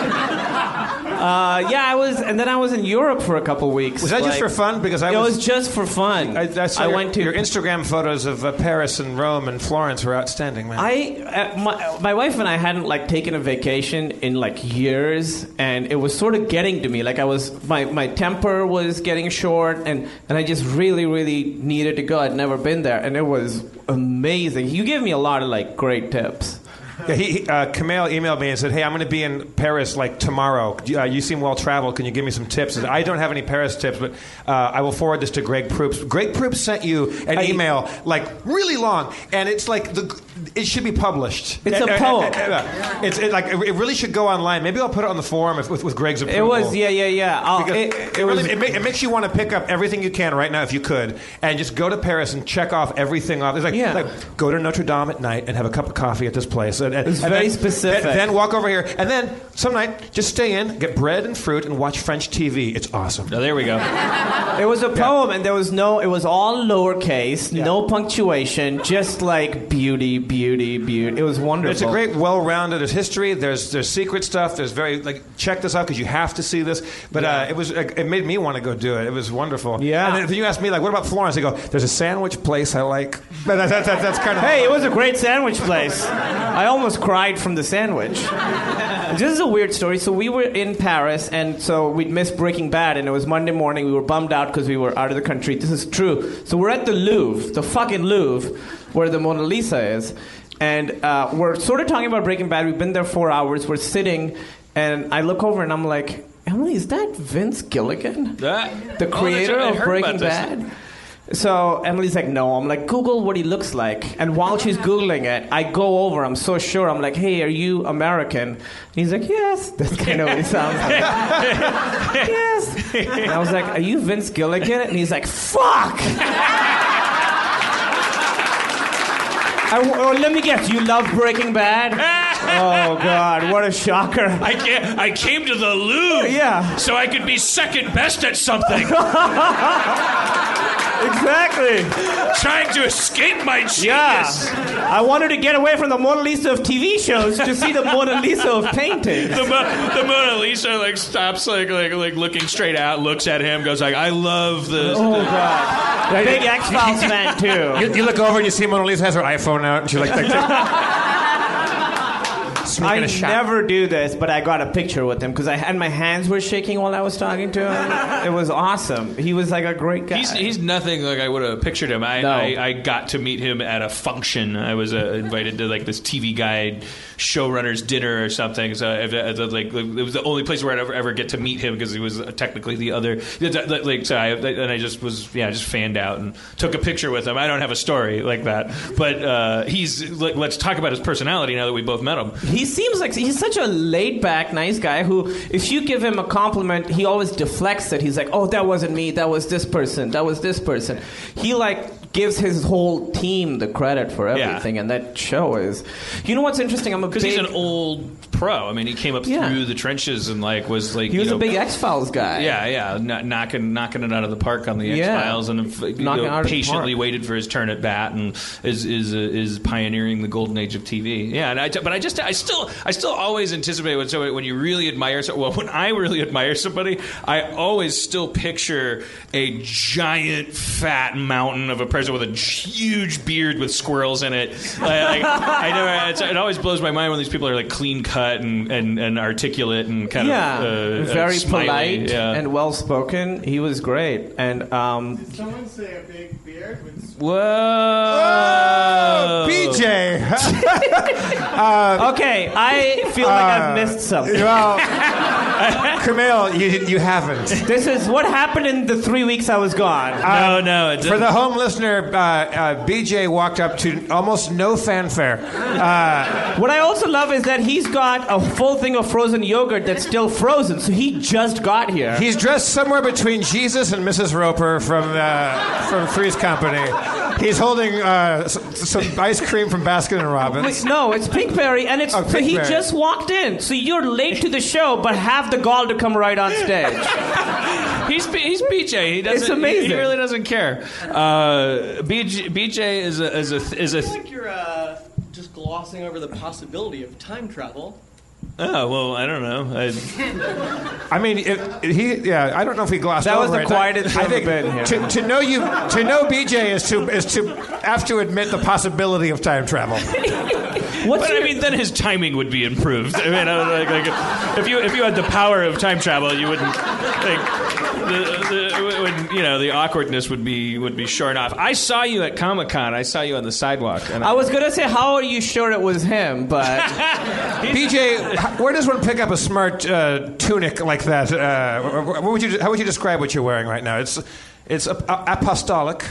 Uh, yeah, I was, and then I was in Europe for a couple weeks. Was that like, just for fun? Because I it was, was just for fun. I, I, saw I your, went to your Instagram photos of uh, Paris and Rome and Florence were outstanding, man. I, uh, my, my wife and I hadn't like taken a vacation in like years, and it was sort of getting to me. Like I was, my, my temper was getting short, and, and I just really, really needed to go. I'd never been there, and it was amazing. You gave me a lot of like great tips. Yeah, he, he, uh, Kamel emailed me and said, hey, I'm going to be in Paris like tomorrow. Uh, you seem well traveled. Can you give me some tips? I don't have any Paris tips, but uh, I will forward this to Greg Proops. Greg Proops sent you an I, email like really long, and it's like the it should be published. It's a poem. It's it, like it really should go online. Maybe I'll put it on the forum if, with, with Greg's approval. It was yeah yeah yeah. I'll, it, it, it, really, was, it, ma- it makes you want to pick up everything you can right now if you could, and just go to Paris and check off everything off. It's like, yeah. like go to Notre Dame at night and have a cup of coffee at this place. And, and, it's and very then, specific. Then, then walk over here, and then some night just stay in, get bread and fruit, and watch French T V. It's awesome. Oh, there we go. It was a poem, yeah. and there was no. It was all lowercase, yeah. no punctuation, just like beauty, beauty, beauty. It was wonderful. It's a great, well-rounded. There's history. There's there's secret stuff. There's very like check this out because you have to see this. But yeah. uh, it was it made me want to go do it. It was wonderful. Yeah. And then, then you asked me like, what about Florence? I go, there's a sandwich place I like. But that, that, that, that's kind of. Hey, it was a great sandwich place. I almost cried from the sandwich. This is a weird story. So we were in Paris, and so we'd missed Breaking Bad, and it was Monday morning. We were bummed out because we were out of the country. This is true. So we're at the Louvre, the fucking Louvre, where the Mona Lisa is. And uh, we're sort of talking about Breaking Bad. We've been there four hours. We're sitting, and I look over, and I'm like, Emily, is that Vince Gilligan? That? The creator oh, of Breaking Bad? So Emily's like, no. I'm like, Google what he looks like. And while she's Googling it, I go over. I'm so sure. I'm like, hey, are you American? And he's like, yes. That's kind of what he sounds like. Yes. And I was like, are you Vince Gilligan? And he's like, fuck. I, oh, let me guess. You love Breaking Bad? Oh, God. What a shocker. I, can't, I came to the Louvre yeah. so I could be second best at something. Exactly. Trying to escape my genius. Yeah. I wanted to get away from the Mona Lisa of T V shows to see the Mona Lisa of paintings. The, Mo- the Mona Lisa like stops like like like looking straight out, looks at him, goes like, I love this. Oh God. Big X-Files fan too. You, you look over and you see Mona Lisa has her iPhone out, and she's like, like, like I never do this, but I got a picture with him because I had my hands were shaking while I was talking to him. It was awesome. He was like a great guy. He's, he's nothing like I would have pictured him. I, no. I, I got to meet him at a function. I was uh, invited to like this T V Guide showrunner's dinner or something. So it, it, it, like it was the only place where I'd ever, ever get to meet him because he was technically the other. Like so, I, and I just was yeah, just fanned out and took a picture with him. I don't have a story like that, but uh, he's. Like, let's talk about his personality now that we both met him. He seems like he's such a laid-back, nice guy who, if you give him a compliment, he always deflects it. He's like, oh, that wasn't me. That was this person. That was this person. He, like, gives his whole team the credit for everything, yeah. and that show is... You know what's interesting? I'm a big... Because he's an old pro. I mean, he came up yeah. through the trenches and, like, was, like... He was you know, a big X-Files guy. Yeah, yeah. N- knocking knocking it out of the park on the yeah. X-Files and you know, patiently waited for his turn at bat and is is uh, is pioneering the golden age of T V. Yeah, and I, but I just... I still I still always anticipate when, so when you really admire... Well, when I really admire somebody, I always still picture a giant, fat mountain of a person with a huge beard with squirrels in it. Like, like, I know it's, it always blows my mind when these people are like clean cut and, and, and articulate and kind yeah, of uh, very uh, polite yeah. and well spoken. He was great. And um, Did someone say a big beard? With Whoa, Whoa! B J. uh, okay, I feel like uh, I've missed something. Well, Kamel, you you haven't. This is what happened in the three weeks I was gone. No, um, no. It for the home listener, uh, uh, B J walked up to almost no fanfare. Uh, what I also love is that he's got a full thing of frozen yogurt that's still frozen, so he just got here. He's dressed somewhere between Jesus and Missus Roper from uh, from Three's Company. He's holding uh, s- some ice cream from Baskin and Robbins. Wait, no, it's Pinkberry, and it's Oh, so he Pinkberry. just walked in. So you're late to the show, but have the gall to come right on stage. He's B- he's B J. He doesn't. It's amazing. He, he really doesn't care. Uh, B J, B J is a is a is a. I think you're uh, just glossing over the possibility of time travel. Oh well, I don't know. I, I mean, if, he. Yeah, I don't know if he glossed That was over the it. quietest I, I show think I've been here. to, to know you, to know B J is to is to have to admit the possibility of time travel. but I mean, then his timing would be improved. I mean, I was like, like if you if you had the power of time travel, you wouldn't like the, the when, you know the awkwardness would be would be shorn off. I saw you at Comic Con. I saw you on the sidewalk. And I was gonna say, how are you sure it was him? But B J, where does one pick up a smart uh, tunic like that? Uh, what would you? How would you describe what you're wearing right now? It's it's ap- apostolic.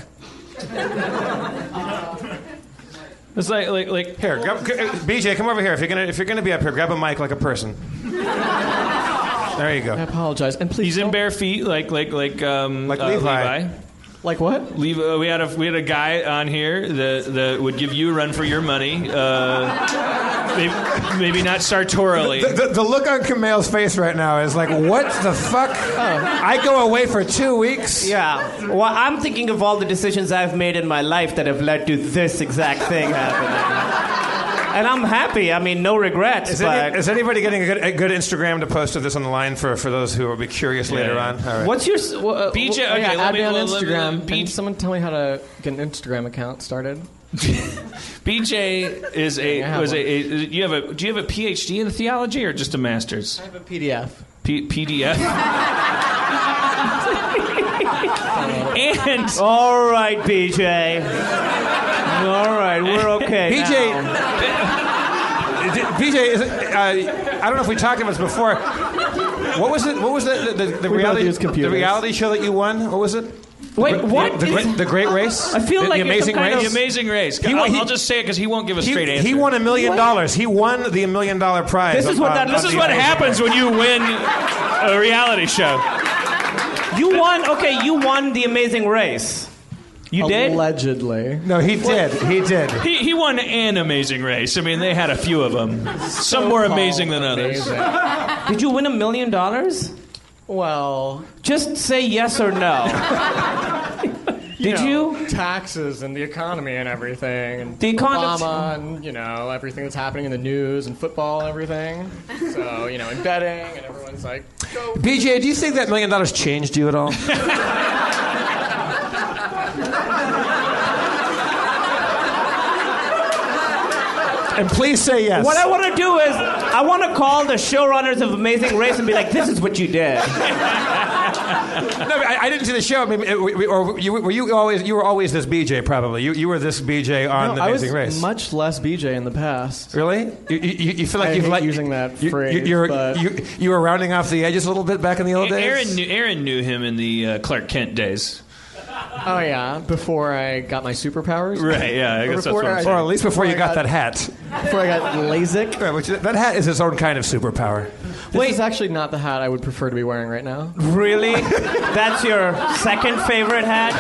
It's like like like here, grab, g- B J, come over here. If you're gonna if you're gonna be up here, grab a mic like a person. There you go. I apologize, and please. He's in bare feet, like like like um, Like uh, Levi. Levi. Like what? Levi. Uh, we had a we had a guy on here that that would give you a run for your money. Uh, maybe, maybe not sartorially. The, the, the look on Kumail's face right now is like, what the fuck? I go away for two weeks. yeah, well, I'm thinking of all the decisions I've made in my life that have led to this exact thing happening. And I'm happy. I mean, no regrets. Is, but any, is anybody getting a good, a good Instagram to post of this on the line for, for those who will be curious later on? All right. What's your s- wh- uh, B J, Oh, okay, yeah, let add me, me on well, let me- Instagram. B- Can someone tell me how to get an Instagram account started? B J is a I have was a, one. a you have a do you have a P H D in theology or just a master's? I have a P D F. P- PDF. and all right, B J. All right, we're okay. B J, now. B J, is it, uh, I don't know if we talked about this before. What was it? What was the the, the, the We both reality use the computers. reality show that you won? What was it? Wait, The- what? The, is- great, the Great Race. I feel the, like the it's Amazing some kind Race. The Amazing Race. He I'll, won- he- I'll just say it because he won't give a He, straight answer. he won a million dollars. He won the million dollar prize. This is what that- on- This on is the what Amazing happens Race. when you win a reality show. You won. Okay, you won the Amazing Race. You did? Allegedly. No, he did. He did. He, he won an Amazing Race. I mean, they had a few of them. Some more amazing than others. Amazing. Did you win a million dollars? Well, Just say yes or no. Did know, you? Taxes and the economy and everything, and The economy- Obama and you know everything that's happening in the news and football and everything. So you know, and betting, and everyone's like, go. B J, do you think that million dollars changed you at all? And please say yes. What I want to do is, I want to call the showrunners of Amazing Race and be like, "This is what you did." No, I, I didn't see the show. I mean, it- we- or you, were you always? You were always this B J, probably. You you were this B J on No, the I was Amazing Race. much less B J in the past. Really? You, you, you feel like I you've hate let using that you, phrase, You, you're, but- you, you were rounding off the edges a little bit back in the old days. Aaron knew, Aaron knew him in the uh, Clark Kent days. Oh yeah, before I got my superpowers. Right, yeah, I Or guess that's before what I'm I- saying. Or at least before you I got that hat. Before I got LASIK. Right, which, that hat is its own kind of superpower. This is actually not the hat I would prefer to be wearing right now. Really? That's your second favorite hat?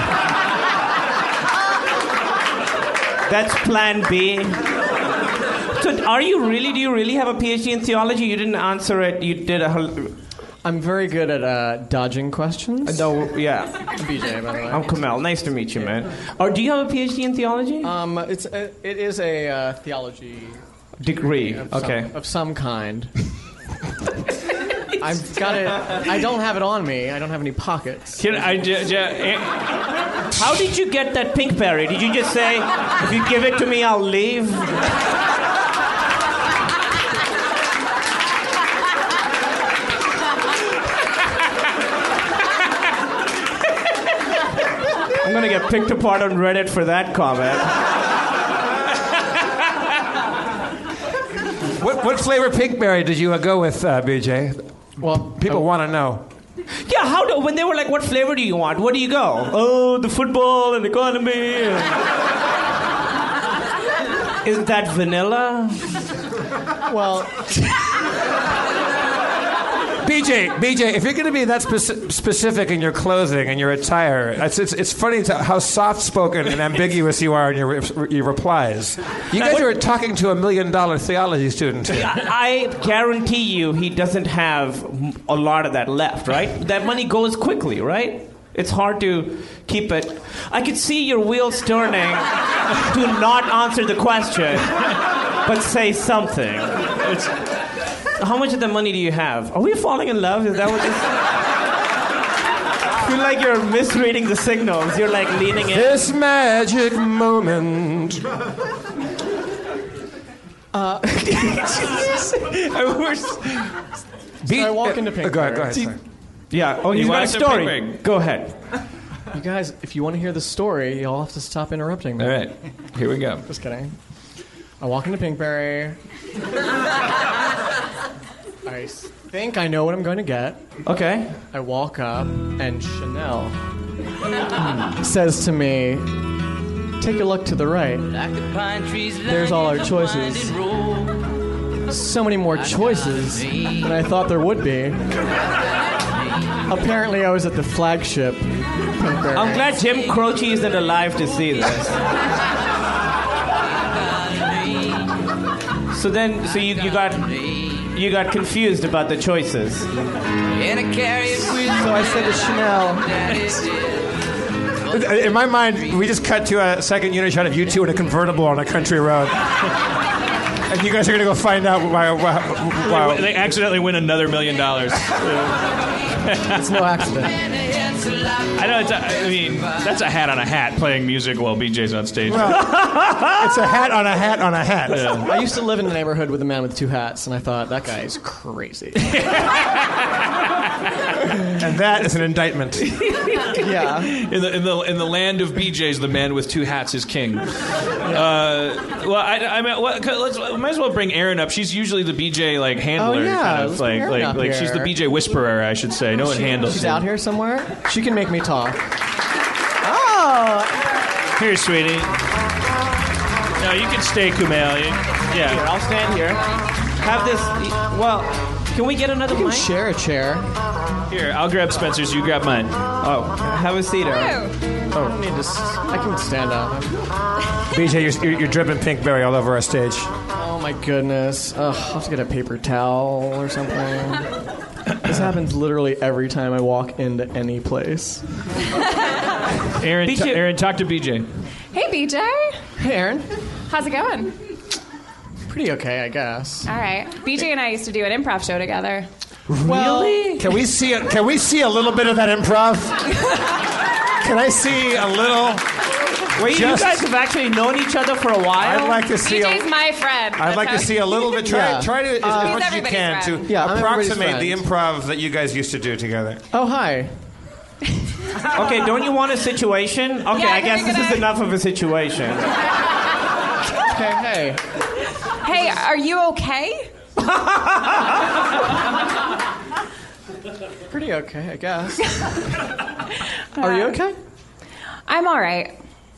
That's Plan B. So, are you really? Do you really have a P H D in theology? You didn't answer it. You did a. hol- I'm very good at uh, dodging questions. No, yeah. B J, by the way. I'm Kumail. Nice to meet you, man. Or do you have a P H D in theology? Um, it's a, it is a uh, theology Degree. of Okay. some, of some kind. I've got it. I don't have it on me. I don't have any pockets. Can I? J- j- How did you get that Pinkberry? Did you just say, "If you give it to me, I'll leave"? I'm gonna get picked apart on Reddit for that comment. What, what flavor Pinkberry did you uh, go with, uh, B J? Well, people want to know. Yeah, how do when they were like, "What flavor do you want?" What do you go? Oh, the football and economy. Is that vanilla? Well, B B J, B J, if you're going to be that speci- specific in your clothing and your attire, it's it's, it's funny to how soft-spoken and ambiguous you are in your your replies. You guys are talking to a million-dollar theology student here. I guarantee you he doesn't have a lot of that left, right? That money goes quickly, right? It's hard to keep it. I could see your wheels turning to not answer the question, but say something. It's, how much of the money do you have? Are we falling in love? Is that what this... I feel like you're misreading the signals. You're like leaning in. This magic moment. Uh, Be- so I walk into uh, Pinkberry. Go ahead, go ahead. Sorry. Yeah. Oh, You you got a walked in story. Pinkberry. Go ahead. You guys, if you want to hear the story, you'll have to stop interrupting me. All right, here we go. Just kidding. I walk into Pinkberry. I think I know what I'm going to get. Okay. I walk up, and Chanel says to me, "Take a look to the right. There's all our choices." So many more choices than I thought there would be. Apparently, I was at the flagship Pinkberry. I'm glad Jim Croce isn't alive to see this. So then, so you, you got you got confused about the choices. So I said to Chanel, In my mind, we just cut to a second unit shot of you two in a convertible on a country road. And you guys are going to go find out why, why, why. They accidentally win another million dollars. It's no accident. I know. It's a, I mean, that's a hat on a hat playing music while B J's on stage. Well, it's a hat on a hat on a hat. Yeah. I used to live in a neighborhood with a man with two hats, and I thought, that guy is crazy. And that is an indictment. Yeah. In the in the in the land of B J's, the man with two hats is king. Uh, well, I, I mean, well, let's might as well bring Erin up. She's usually the B J like handler, Oh, yeah, kind of let's bring like Erin like up like she's the here. B J whisperer, I should say. No one She- handles. She's him. out here somewhere. She can make me talk. Oh. Here, sweetie. No, you can stay, Kumail. You- Here, Yeah. I'll stand here. Have this. Well, can we get another You can mic? share a chair. Here, I'll grab Spencer's. You grab mine. Oh, have a seat, Aaron. I don't need to. s- I can stand up. B J, you're, you're, you're dripping Pinkberry all over our stage. Oh my goodness. Ugh, I'll have to get a paper towel or something. This happens literally every time I walk into any place. Aaron, B J t- Aaron, talk to B J. Hey, B J. Hey, Aaron. How's it going? Pretty okay, I guess. All right. B J and I used to do an improv show together. Really? Can we see a, Can we see a little bit of that improv? Can I see a little? Wait, Just- you guys have actually known each other for a while? I'd like to see. B J's A, my friend. I'd like to see a little bit. Try, Yeah. try to as, Uh, as He's much as you everybody's can friend. to Yeah, I'm everybody's approximate the friend. improv that you guys used to do together. Oh, hi. Okay, don't you want a situation? Okay, Yeah, I guess can we this get is a- enough of a situation. Hey, hey. Hey, are you okay? Pretty okay, I guess. Are you okay? I'm all right.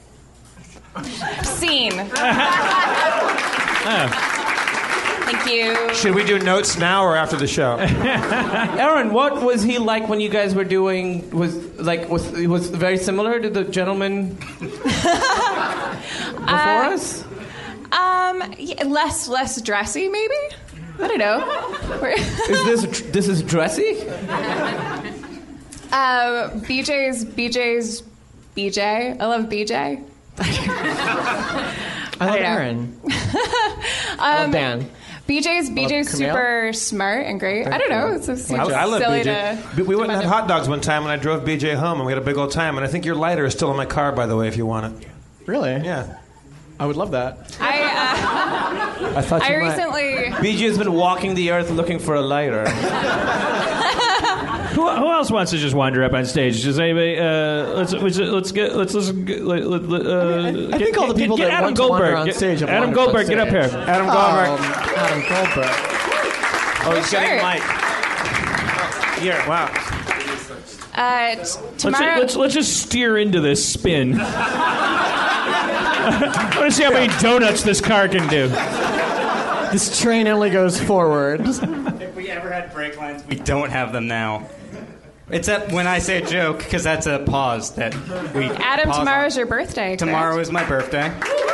Scene. Thank you. Should we do notes now or after the show? Aaron, what was he like when you guys were doing? Was like was he was very similar to the gentleman before Uh, us? Um, yeah, less less dressy, maybe. I don't know. We're- Is this this is dressy? uh, B J's B J's B J. I love B J. I love don't know. Aaron. I love Um, Dan. B J's B J's Kumail? super smart and great. I don't know. It's so seems I, I love silly B J. to. We went and had hot dogs one time when I drove B J home, and we had a big old time. And I think your lighter is still in my car, by the way, if you want it. Really? Yeah. I would love that. I I thought uh, I you might. recently. B J has been walking the earth looking for a lighter. Who, who else wants to just wander up on stage? Does anybody? Uh, let's let's let's get let's listen. Let, let, let, uh, I get- think all the get- people get that Adam want to wander Goldberg. on Get- stage have Adam wandered on Goldberg, get up here. stage. Adam Oh, Goldberg. Adam Goldberg. Oh, he's Sure. getting mic. Here, wow. Uh, t- Let's, tomorrow. let's let's just steer into this spin. I want to see how many donuts this car can do. This train only goes forward. never had break lines. We don't have them now. Except when I say a joke, because that's a pause that we. Adam, pause tomorrow's on. your birthday. Tomorrow correct? is my birthday.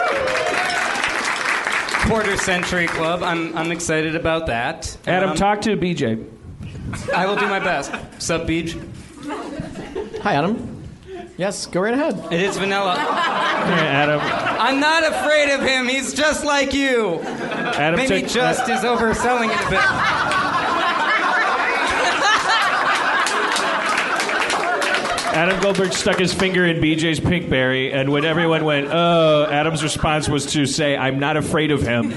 Quarter Century Club. I'm I'm excited about that. Adam, Um, talk to B J. I will do my best. Sup, Beej? Hi, Adam. Yes, go right ahead. It is Vanilla. Adam. I'm not afraid of him. He's just like you. Adam Maybe took- just is overselling it a bit. Adam Goldberg stuck his finger in B J's Pinkberry, and when everyone went, oh, Adam's response was to say, I'm not afraid of him.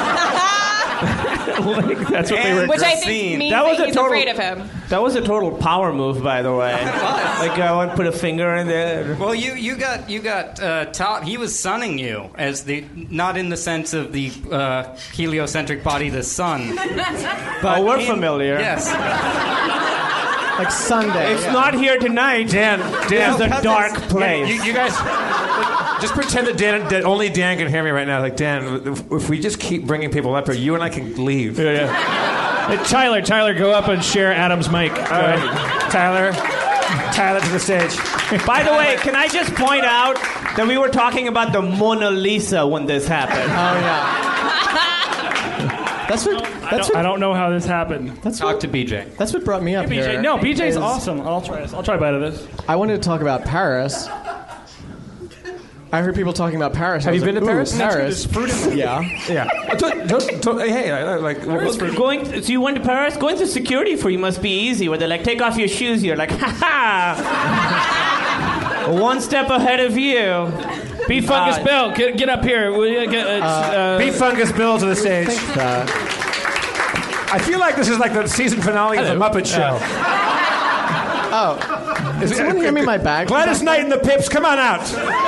Like, that's what they were. Which I think means that, that he's total, afraid of him. That was a total power move, by the way. Like I want to put a finger in there. Well, you you got you got uh, top. He was sunning you as the not in the sense of the uh, heliocentric body, the sun. But Oh, we're in- familiar. Yes. Like Sunday. It's not here tonight. Dan, Dan, It's a dark place. You, you guys, just pretend that Dan, that only Dan can hear me right now. Like Dan, if, if we just keep bringing people up here, you and I can leave. Yeah, yeah. Hey, Tyler, Tyler, go up and share Adam's mic. Go right. ahead. Tyler, Tyler to the stage. By the way, can I just point out that we were talking about the Mona Lisa when this happened? Oh yeah. That's what. I That's don't, what. I don't know how this happened. That's Talk what, to B J. That's what brought me up Hey, B J. here. No, B J's is awesome. I'll try this. I'll try a bite of this. I wanted to talk about Paris. I heard people talking about Paris. I Have you was been like, to "Ooh, Paris? Paris. Yeah. Yeah. Don't, don't, don't, hey, I- I- like, Well, going so you went to Paris? Going through security for you must be easy. Where they're like, take off your shoes. You're like, ha ha. One step ahead of you. B Fungus Uh, Bill, get, get up here. Will you get, uh, uh, Beat Fungus Bill to the stage. Think that. I feel like this is like the season finale of the Muppet Show. Oh. Did someone hand me my bag? Gladys Knight and the Pips, come on out.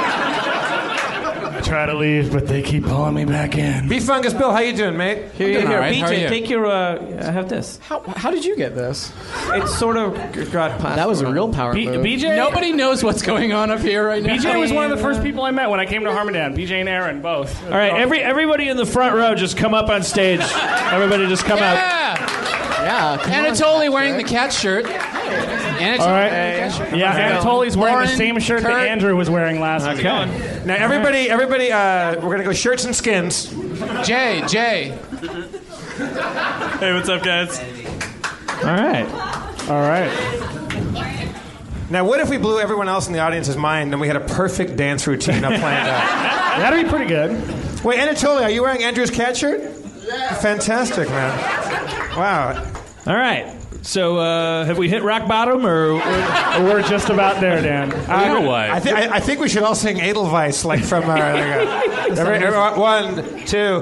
I try to leave, but they keep pulling me back in. Beat Fungus Bill, how you doing, mate? Here, here, Doing here. all right. B How are J, you? take your. Uh, I have this. How, how did you get this? It's sort of got passed. That was a real power B- move. BJ? Nobody knows what's going on up here right now. B J was one of the first people I met when I came to Harmontown. B J and Aaron, both. all right, every everybody in the front row, just come up on stage. Everybody, just come out. Yeah. Yeah. come on. Anatoly wearing the cat shirt. Anatoly All right. wearing the cat shirt. Yeah, Anatoly's wearing Lauren, the same shirt Kurt. that Andrew was wearing last week. Okay. Now, everybody, everybody, uh, we're going to go shirts and skins. Jay, Jay. Hey, what's up, guys? All right. All right. Now, what if we blew everyone else in the audience's mind and we had a perfect dance routine up planned out? That'd be pretty good. Wait, Anatoly, are you wearing Andrew's cat shirt? Yeah. Fantastic, man. Wow. All right. So, uh, have we hit rock bottom, or, or We're just about there, Dan. Uh, I, th- I, I think we should all sing Edelweiss, like from our. Like, uh, every, every, one, two.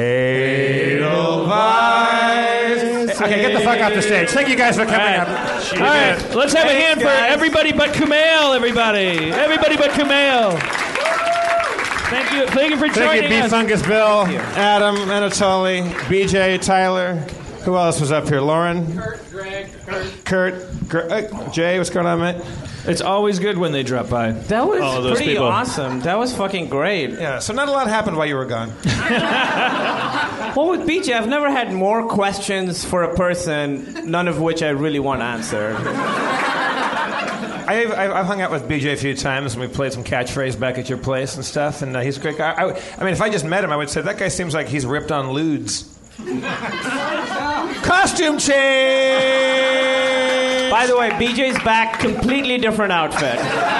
Edelweiss. Okay, get the fuck off the stage. Thank you guys for coming All right. up. All right, let's have a hand for everybody but Kumail, everybody. Everybody but Kumail. Thank you. Thank you for Thank joining you, B us. Fungus Bill, Adam, Anatoly, B J, Tyler. Who else was up here? Lauren? Kurt, Greg, Kurt. Kurt. Gr- uh, Jay, what's going on, mate? It's always good when they drop by. That was All of those pretty people. awesome. That was fucking great. Yeah, so not a lot happened while you were gone. Well, with B J, I've never had more questions for a person, none of which I really want answered. I've, I've I've hung out with B J a few times, and we played some catchphrase back at your place and stuff, and uh, he's a great guy. I, I mean, if I just met him, I would say, that guy seems like he's ripped on lewds. Costume change! By the way, B J's back, completely different outfit.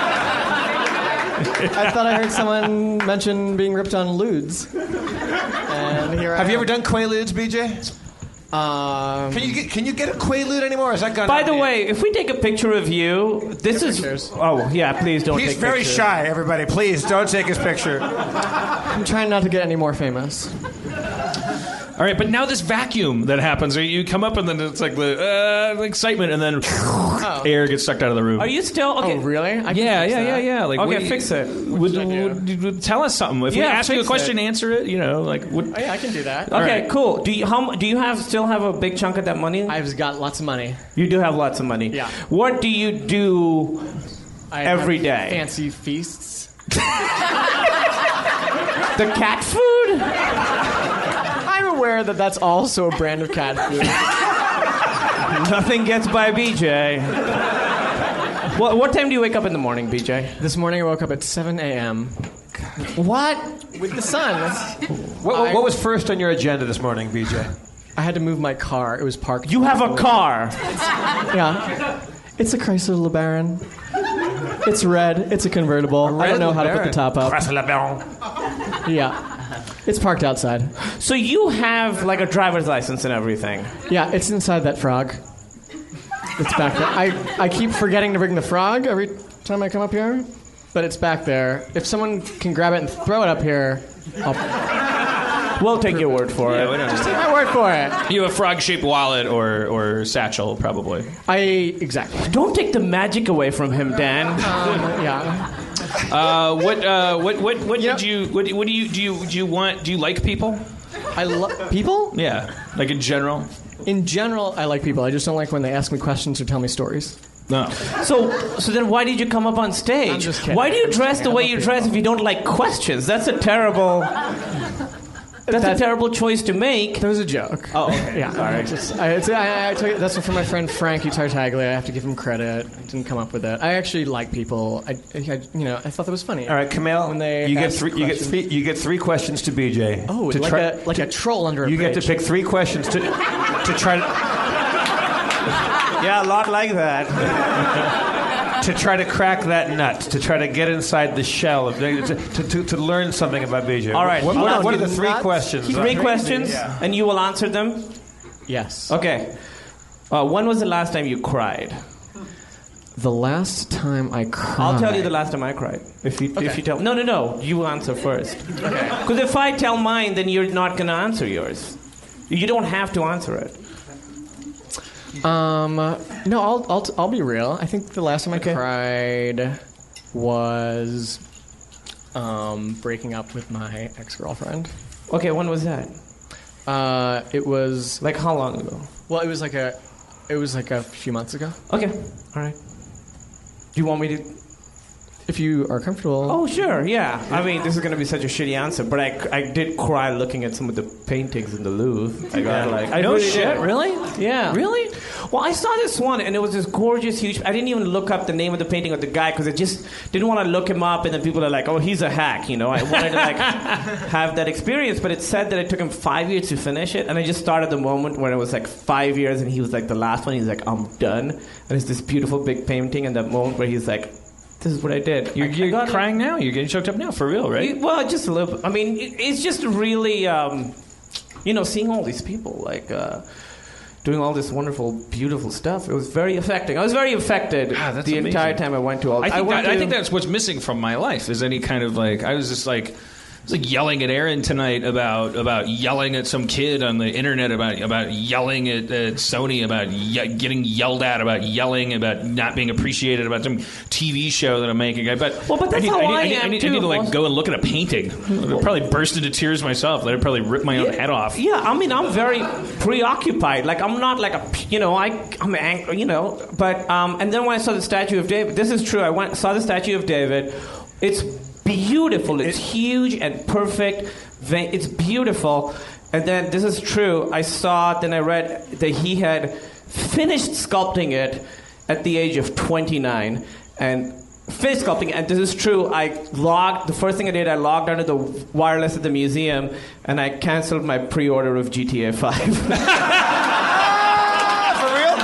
I thought I heard someone mention being ripped on lewds. And here I Have you am. ever done Quaaludes, B J? Um, Can you get can you get a Quaalude anymore? Or is that gone? By out the yet? way, if we take a picture of you, this is. pictures. Oh, yeah, please don't He's take very pictures. shy, everybody. Please don't take his picture. I'm trying not to get any more famous. All right, but now this vacuum that happens, you come up and then it's like the uh, excitement, and then air gets sucked out of the room. Are you still. Okay. Oh, really? I can Yeah, fix yeah, that. yeah, yeah. Like, Okay, what do you- fix it. Would, would- would- tell us something. If we Yeah, ask you a fix question, it. answer it. You know, like what? Oh, yeah, I can do that. Okay, right. cool. Do you how mu- do you have still have a big chunk of that money? I've got lots of money. You do have lots of money. Yeah. What do you do I every have day? Fancy feasts. The cat food? I'm aware that that's also a brand of cat food. Nothing gets by B J. What, what time do you wake up in the morning, B J? This morning I woke up at seven a.m. What? With the sun. That's, What, I- what was first on your agenda this morning, B J? I had to move my car. It was parked. You have a car? Yeah. It's a Chrysler LeBaron. It's red. It's a convertible. I don't know how to put the top up. Chrysler LeBaron. Yeah. It's parked outside. So you have like a driver's license and everything? Yeah, it's inside that frog. It's back there. I, I keep forgetting to bring the frog every time I come up here, but it's back there. If someone can grab it and throw it up here, I'll... We'll take your word for Yeah, it. we don't Just take my word for it. You have a frog-shaped wallet or, or satchel, probably. I exactly. Don't take the magic away from him, Dan. Um, yeah. Uh, what, uh, what, what, what did you, what, what do you, do you, do you want, do you like people? I love people. Yeah, like in general? In general, I like people. I just don't like when they ask me questions or tell me stories. No. So, so then why did you come up on stage? I'm just kidding. Why do you I'm just dress the kidding. way I you love dress if you don't like questions? That's a terrible... That's That- a terrible choice to make. That was a joke. Oh, okay. Yeah. Sorry. Just, I, it's, I, I took it, that's from my friend Frankie Tartaglia. I have to give him credit. I didn't come up with that. I actually like people. I, I you know, I thought that was funny. All right, Camille. When they you get ask three. You get questions. three. You get three questions to B J. Oh, to like try, a like a troll under a You bridge. get to pick three questions to to try to Yeah, a lot like that. to try to crack that nut, to try to get inside the shell of to, to, to, to learn something about B J. All right. What, I'll what, ask what are you the three nuts. questions? Three questions, Yeah. and you will answer them? Yes. Okay. Uh, when was the last time you cried? The last time I cried. I'll tell you the last time I cried. If you if you tell no no no, you answer first. Okay. Because if I tell mine, then you're not gonna answer yours. You don't have to answer it. Um, no, I'll, I'll, I'll be real. I think the last time I Okay. cried was um, breaking up with my ex-girlfriend. Okay, when was that? Uh, it was Like how long ago? well, it was like a, it was like a few months ago. Okay, all right. Do you want me to? If you are comfortable. Oh sure, yeah. I mean, this is gonna be such a shitty answer, but I, I did cry looking at some of the paintings in the Louvre. I got like I No really shit, did. really? Yeah. Really? Well, I saw this one, and it was this gorgeous, huge. I didn't even look up the name of the painting of the guy because I just didn't want to look him up, and then people are like, "Oh, he's a hack," you know. I wanted to like have that experience, but it said that it took him five years to finish it, and I just started the moment when it was like five years, and he was like the last one. He's like, "I'm done," and it's this beautiful big painting, and that moment where he's like, "This is what I did." You're, I- I you're got it. crying now? You're getting choked up now? For real, right? Well, just a little bit. I mean, it, it's just really, um, you know, seeing all these people, like, uh, doing all this wonderful, beautiful stuff. It was very affecting. I was very affected Ah, that's the amazing. entire time I went to all I think, went that, I to- think that's what's missing from my life is any kind of like I was just like I was like yelling at Aaron tonight about about yelling at some kid on the internet about about yelling at, at Sony about ye- getting yelled at about yelling about not being appreciated about some T V show that I'm making. I bet. Well, but that's I need, how I need, I I need, am, I need, too. I need to like Most- go and look at a painting. I'd probably burst into tears myself. I'd probably rip my own head off. Yeah, I mean, I'm very preoccupied. Like, I'm not like a, you know, I, I'm angry, you know. But um, and then when I saw the statue of David, this is true. I went saw the statue of David. It's beautiful. It's huge and perfect. Va- It's beautiful. And then this is true. I saw. Then I read that he had finished sculpting it at the age of twenty-nine, and finished sculpting it. And this is true. I logged. The first thing I did, I logged onto the wireless at the museum, and I canceled my pre-order of G T A five. For real?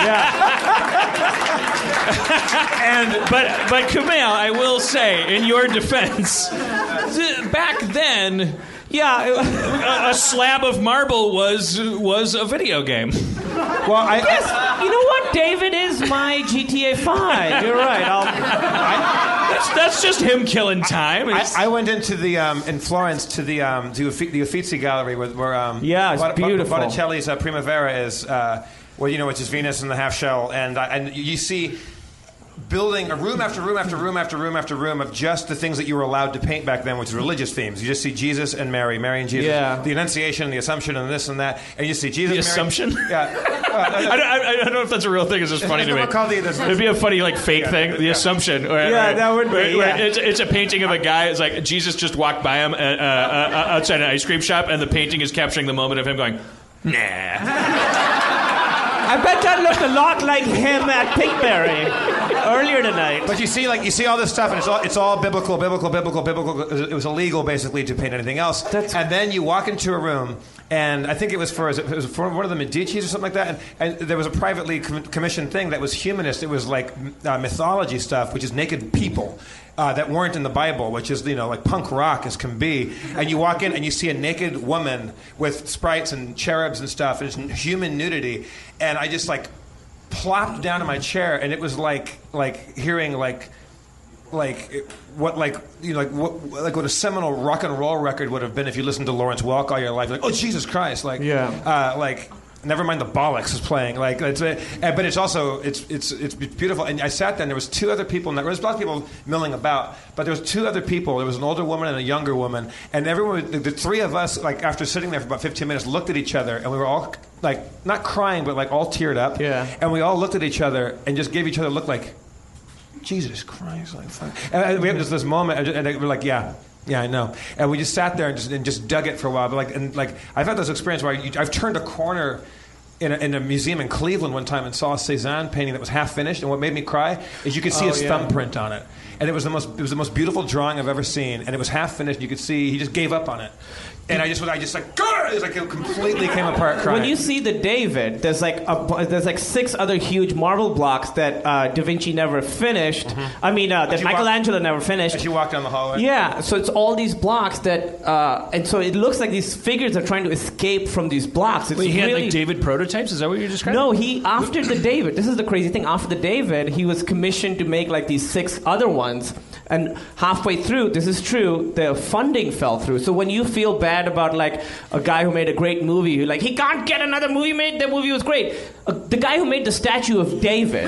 and but but Kumail, I will say, in your defense, th- back then, yeah, a, a slab of marble was was a video game. Well, I, yes, you know what? David is my G T A five. You're right. I'll, I, that's, that's just him killing time. I, I went into the um, in Florence to the um, to Uffi- the Uffizi Gallery where, where um, Yeah, it's Bott- beautiful. Botticelli's uh, Primavera is, uh, well, you know, which is Venus in the half shell, and uh, and you see building a room after room after room after room after room of just the things that you were allowed to paint back then, which is religious themes. You just see Jesus and Mary, Mary and Jesus, Yeah. the Annunciation, the Assumption, and this and that, and you see Jesus, The Mary, Assumption? yeah. Uh, I, don't, I, I don't know if that's a real thing. It's just funny to me. It's called the- the- It'd be a funny like fake Yeah, thing, the yeah. Assumption. Where, Yeah, where- that would be, where- where yeah. it's, it's a painting of a guy. It's like Jesus just walked by him uh, uh, uh, outside an ice cream shop, and the painting is capturing the moment of him going, nah. I bet that looked a lot like him at Pinkberry earlier tonight. But you see, like you see all this stuff, and it's all it's all biblical, biblical, biblical, biblical. It was illegal, basically, to paint anything else. That's... And then you walk into a room, and I think it was for it was for one of the Medicis or something like that, and, and there was a privately com- commissioned thing that was humanist. It was like uh, mythology stuff, which is naked people. Uh, that weren't in the Bible, which is, you know, like punk rock as can be. And you walk in and you see a naked woman with sprites and cherubs and stuff. And it's human nudity. And I just, like, plopped down in my chair. And it was like like hearing, like, like what, like, you know, like what, like what a seminal rock and roll record would have been if you listened to Lawrence Welk all your life. Like, oh, Jesus Christ. Like, yeah. uh, like... Never mind the bollocks is playing. Like, it's, uh, but it's also it's it's it's beautiful. And I sat there, and there was two other people. And there was a lot of people milling about, but there was two other people. There was an older woman and a younger woman. And everyone, the, the three of us, like after sitting there for about fifteen minutes, looked at each other, and we were all like not crying, but like all teared up. Yeah. And we all looked at each other and just gave each other a look like, Jesus Christ, like fuck. And we had just this moment, and we're like, yeah. Yeah, I know. And we just sat there and just, and just dug it for a while. But like, and like, I've had this experience where I, I've turned a corner in a, in a museum in Cleveland one time and saw a Cézanne painting that was half finished. And what made me cry is you could see oh, his yeah. thumbprint on it, and it was the most it was the most beautiful drawing I've ever seen. And it was half finished. And you could see he just gave up on it. And I just was, I just like, Grr! It was like it completely came apart crying. When you see the David, there's like a, there's like six other huge marble blocks that uh, Da Vinci never finished. Mm-hmm. I mean, uh, that Michelangelo walk, never finished. As you walk down the hallway. Yeah, so it's all these blocks that, uh, and so it looks like these figures are trying to escape from these blocks. It's Wait, he really, had like David prototypes? Is that what you're describing? No, he after the David. This is the crazy thing. After the David, he was commissioned to make like these six other ones. And halfway through, this is true, the funding fell through. So when you feel bad about like a guy who made a great movie, you're like, he can't get another movie made, that movie was great. Uh, the guy who made the statue of David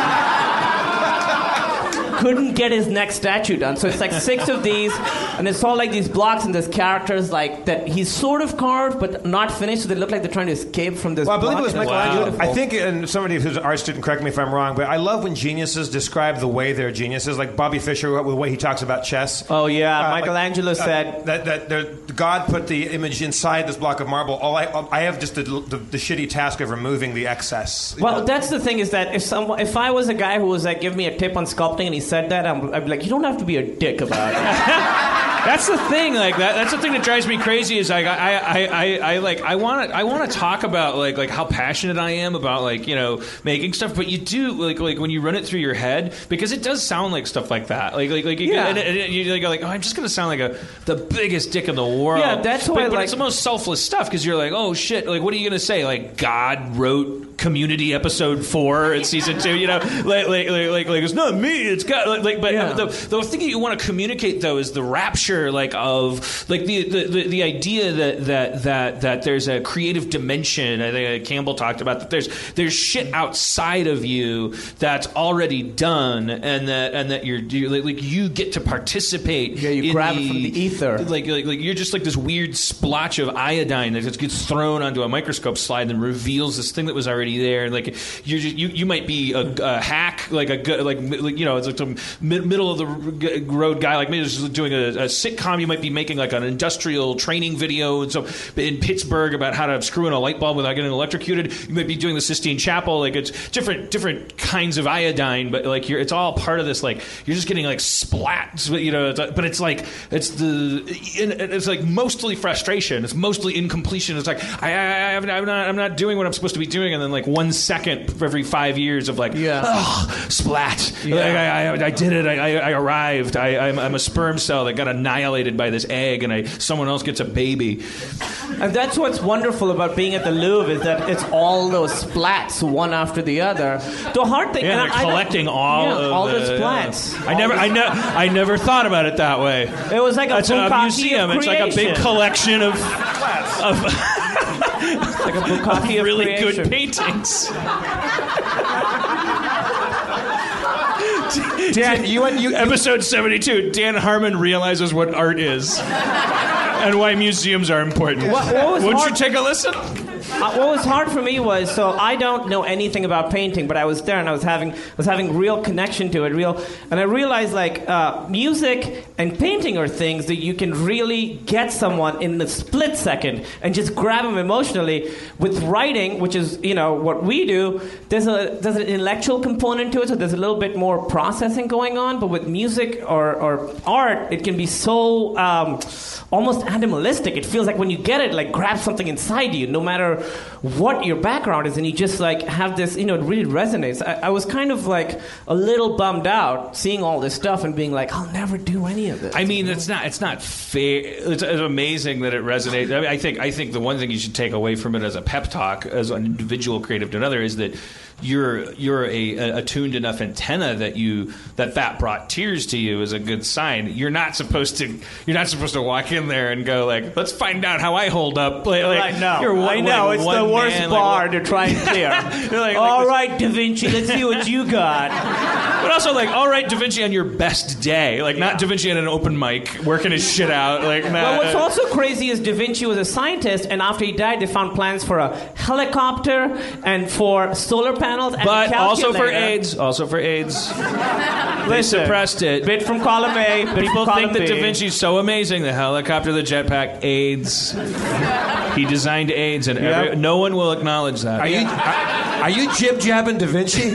couldn't get his next statue done. So it's like six of these, and it's all like these blocks and there's characters like that he's sort of carved but not finished, so they look like they're trying to escape from this. Well, I believe block. it was Michelangelo. Wow. I think, and somebody who's an art student, correct me if I'm wrong, but I love when geniuses describe the way they're geniuses. Like Bobby Fischer, the way he talks about chess. Oh yeah, uh, Michelangelo like, said uh, that that there, God put the image inside this block of marble. All I I have just the, the, the shitty task of removing the excess. Well, know? That's the thing is that if someone, if I was a guy who was like, give me a tip on sculpting, and he said that, I'm, I'd be like, you don't have to be a dick about it. That's the thing, like that. That's the thing that drives me crazy. Is like I, I, I, I like I want to, I want to talk about like, like how passionate I am about like you know making stuff. But you do like, like when you run it through your head, because it does sound like stuff like that. Like, like, like you, yeah. and, and you go like, oh, I'm just gonna sound like a the biggest dick in the world. Yeah, that's why. But, but like, it's the most selfless stuff because you're like, oh shit, like what are you gonna say? Like God wrote Community episode four in season two. You know, like, like, like, like, like it's not me. It's God. Like, like but yeah. the the thing that you want to communicate though is the rapture, like of. Like the, the, the, the idea that, that that that there's a creative dimension. I think Campbell talked about that. There's there's shit outside of you that's already done, and that and that you're, you're like, like you get to participate. Yeah, you in grab the, it from the ether. Like, like like you're just like this weird splotch of iodine that just gets thrown onto a microscope slide and reveals this thing that was already there. And like you're just, you you might be a, a hack, like a good, like, like you know it's like some middle of the road guy like me just doing a, a sitcom. You might be making like an industrial training video and so in Pittsburgh about how to screw in a light bulb without getting electrocuted. You might be doing the Sistine Chapel. Like it's different different kinds of iodine, but like you're, it's all part of this. Like you're just getting like splats, you know. But it's like it's the it's like mostly frustration. It's mostly incompletion. It's like I, I, I'm not I'm not doing what I'm supposed to be doing, and then like one second for every five years of like yeah. oh, splat. Yeah. Like, I, I, I did it. I, I arrived. I, I'm, I'm a sperm cell that got annihilated by this egg, and I someone else gets a baby. And that's what's wonderful about being at the Louvre is that it's all those splats one after the other. The hard thing, yeah, and they're I, collecting I, all yeah, of all the, those splats. Yeah. I never, I, ne- I never thought about it that way. It was like a, That's a museum. It's like a big collection of, of like a bukkake of really creation. good paintings. Dan, you, you, episode seventy-two. Dan Harmon realizes what art is and why museums are important. What, what was Won't hard? you take a listen? uh, what was hard for me was, so I don't know anything about painting, but I was there and I was having was having real connection to it, real, and I realized like uh, music and painting are things that you can really get someone in the split second and just grab them emotionally. With writing, which is you know what we do, there's a there's an intellectual component to it, so there's a little bit more processing going on. But with music or, or art, it can be so um, almost animalistic. It feels like when you get it, like grab something inside you, no matter what your background is, and you just like have this, you know, it really resonates. I, I was kind of like a little bummed out seeing all this stuff and being like, I'll never do any of this. I mean, it's not it's not fair. It's, it's amazing that it resonates. I mean, I think I think the one thing you should take away from it as a pep talk, as an individual creative to another, is that you're you're a, a attuned enough antenna that you that that brought tears to you is a good sign. You're not supposed to you're not supposed to walk in there and go like, let's find out how I hold up. Like, like, I know, you're one, I know. like, It's one the worst man, bar like, to try and clear. like, all like, right, Da Vinci, let's see what you got. But also, like, all right, Da Vinci on your best day, like not Da Vinci on an open mic working his shit out. Like, not, well, what's also crazy is Da Vinci was a scientist, and after he died, they found plans for a helicopter and for solar panels and but a calculator. also for AIDS. Also for AIDS. They Listen, suppressed it. Bit from column A. Bit People from think column that B. Da Vinci's so amazing. The helicopter, the jetpack, AIDS. He designed AIDS, and every, Yep. no one will acknowledge that. Are you are, are you jib jabbing Da Vinci?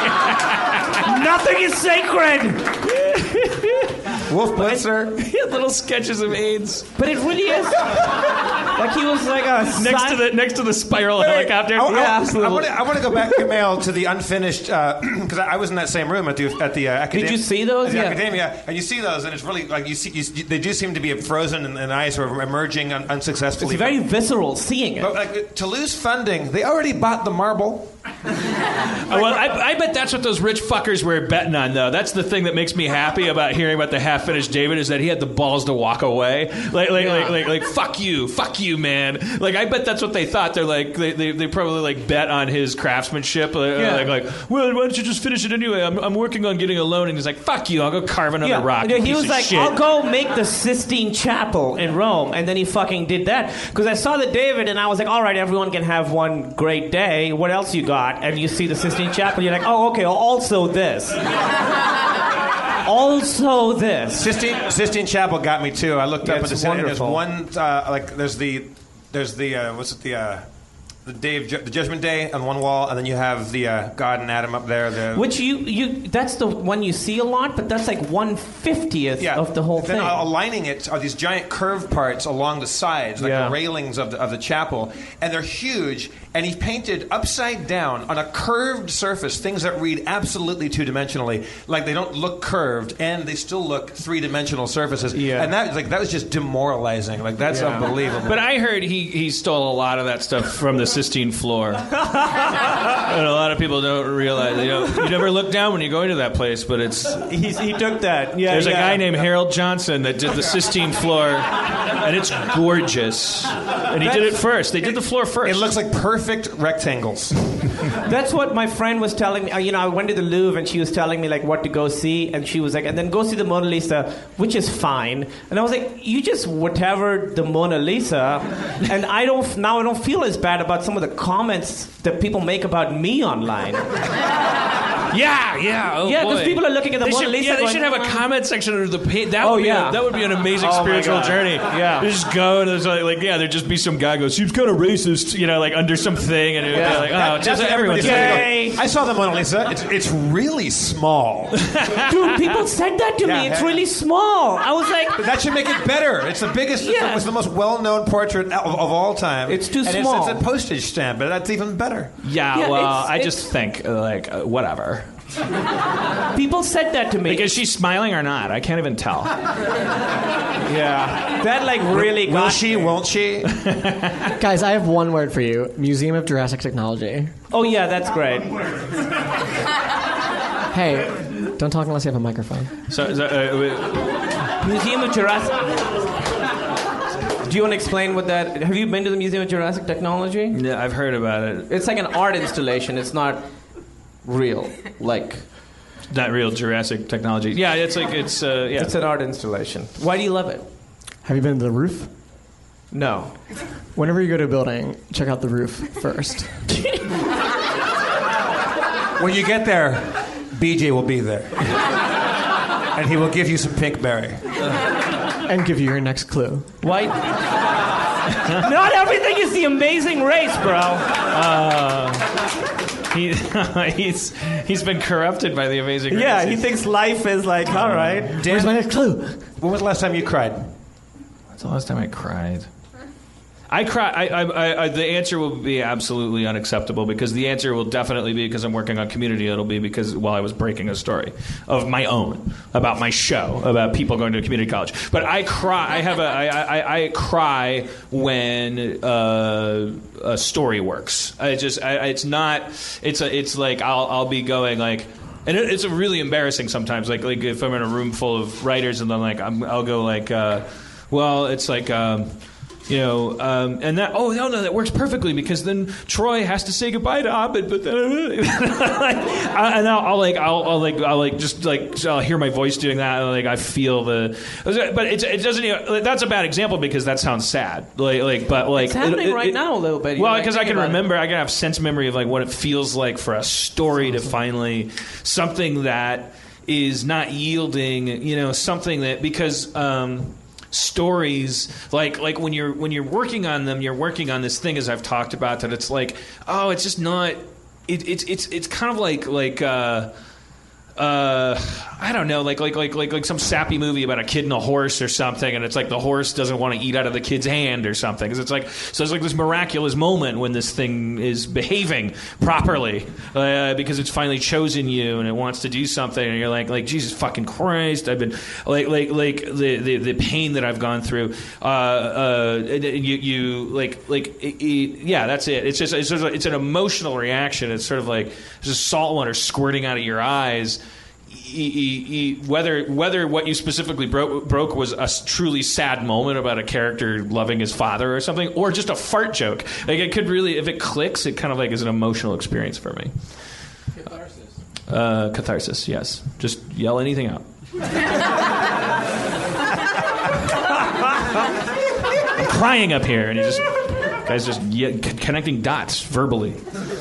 Nothing is sacred. Wolf Blitzer. He had little sketches of AIDS. But it really is. Like he was like a next to the next to the spiral Wait, helicopter. I, I, yeah, I, want to I want to go back, Kumail, to the unfinished because I, I was in that same room at the at the uh, academia. Did you see those? At the Yeah. academia, and you see those, and it's really like you see. You, they do seem to be frozen in, in ice or emerging un, unsuccessfully. It's very visceral seeing it. But like, to lose funding, they already bought the marble. Oh, well, I, I bet that's what those rich fuckers were betting on, though. That's the thing that makes me happy about hearing about the half-finished David is that he had the balls to walk away. Like, like, Yeah. like, like, like, fuck you, fuck you, man. Like, I bet that's what they thought. They're like, they, they, they probably like bet on his craftsmanship. Like, Yeah. like, like, well, why don't you just finish it anyway? I'm, I'm working on getting a loan, and he's like, fuck you, I'll go carve another Yeah. rock. Yeah, you he piece was of like, shit. I'll go make the Sistine Chapel in Rome. And then he fucking did that. Because I saw the David and I was like, all right, everyone can have one great day. What else you got? And you see the Sistine Chapel, you're like, oh, okay, also this. Also this. Sistine, Sistine Chapel got me too. I looked Yeah, up at it's the center, and there's wonderful. one uh, like there's the there's the uh, what's it the uh, the day of ju- the Judgment Day on one wall, and then you have the uh, God and Adam up there. The Which you, you, that's the one you see a lot, but that's like one fiftieth yeah. of the whole then thing. aligning it are these giant curved parts along the sides, like Yeah. the railings of the, of the chapel, and they're huge. And he painted upside down on a curved surface things that read absolutely two-dimensionally, like they don't look curved, and they still look three-dimensional surfaces. Yeah. And that like that was just demoralizing. Like that's Yeah. unbelievable. But I heard he, he stole a lot of that stuff from the Sistine floor. And a lot of people don't realize. You know, you never look down when you go into that place, but it's. He's, he took that. Yeah, There's yeah. a guy named Harold Johnson that did the Sistine floor, and it's gorgeous. And he did it first. They did the floor first. It looks like perfect rectangles. That's what my friend was telling me. Uh, you know, I went to the Louvre and she was telling me like what to go see, and she was like, and then go see the Mona Lisa, which is fine. And I was like, you just whatever the Mona Lisa, and I don't now I don't feel as bad about some of the comments that people make about me online. Yeah, yeah, oh Yeah, 'cause boy. people are looking at the They Mona should- Lisa Yeah, they going, should have a "Mm." comment section under the page. That Oh, would be yeah. a, that would be an amazing Oh, my spiritual God. journey. Yeah. You just go and there's like, like, yeah, there'd just be some guy goes, seems kind of racist, you know, like under something, and it would Yeah. be like, oh, That- just that's what everyone's everybody's saying. I saw the Mona Lisa. It's, it's really small. Dude, people said that to Yeah, me. It's yeah. really small. I was like, That should make it better. It's the biggest, it's, Yeah. the, it's the most well-known portrait of, of all time. It's too and small. It's, it's a postage stamp, but that's even better. Yeah, Yeah, well, it's- I it's- just think, uh, like, uh, whatever. people said that to me. Because she's smiling or not, I can't even tell. Yeah, that like really Will got she? me. Won't she? Guys, I have one word for you. Museum of Jurassic Technology. Oh yeah, that's great. Hey, don't talk unless you have a microphone. So, so uh, Museum of Jurassic. Do you want to explain what that? Have you been to the Museum of Jurassic Technology? yeah, I've heard about it. It's like an art installation. It's not real. Like Not real Jurassic technology. Yeah, it's like it's uh, yeah. it's an art installation. Why do you love it? Have you been to the roof? No. Whenever you go to a building, check out the roof first. When you get there, B J will be there. And he will give you some pinkberry. And give you your next clue. Why? Not everything is The Amazing Race, bro. Uh, he, he's he's been corrupted by The Amazing Race. Yeah, he thinks life is like, all right. Dan, where's my next clue? When was the last time you cried? When's the last time I cried? I cry. I, I, I, the answer will be absolutely unacceptable because the answer will definitely be because I'm working on Community. It'll be because while I was breaking a story of my own about my show about people going to a community college. But I cry. I have a. I, I, I cry when uh, a story works. I just. I, it's not. It's a. It's like I'll. I'll be going like. And it, it's a really embarrassing sometimes. Like like if I'm in a room full of writers and then like I'm, I'll go like. Uh, well, it's like. Um, You know, um, and that, oh, no, no, that works perfectly because then Troy has to say goodbye to Abed, but then, like, I, and I'll, I'll like, I'll, I'll like, I'll like, just like, I'll hear my voice doing that, and like, I feel the, but it, it doesn't, even, that's a bad example because that sounds sad, like, like, but like, it's happening it, it, right it, now a little bit. Well, because I can remember, I can have sense memory of like what it feels like for a story to finally, something that is not yielding, you know, something that, because, um, stories like like when you're when you're working on them, you're working on this thing as I've talked about that it's like oh it's just not it, it's it's it's kind of like like uh, uh, I don't know like like like like like some sappy movie about a kid and a horse or something, and it's like the horse doesn't want to eat out of the kid's hand or something. Because it's like so it's like this miraculous moment when this thing is behaving properly uh, because it's finally chosen you and it wants to do something, and you're like like Jesus fucking Christ, I've been like like like the the, the pain that I've gone through. Uh, uh, you you like like it, it, yeah, that's it. It's just it's sort of, it's an emotional reaction. It's sort of like there's just salt water squirting out of your eyes. E- e- e- whether whether what you specifically broke broke was a truly sad moment about a character loving his father or something, or just a fart joke, like it could really, if it clicks, it kind of like is an emotional experience for me. Catharsis. Uh, catharsis, yes. Just yell anything out. I'm crying up here, and you just guys just ye- connecting dots verbally.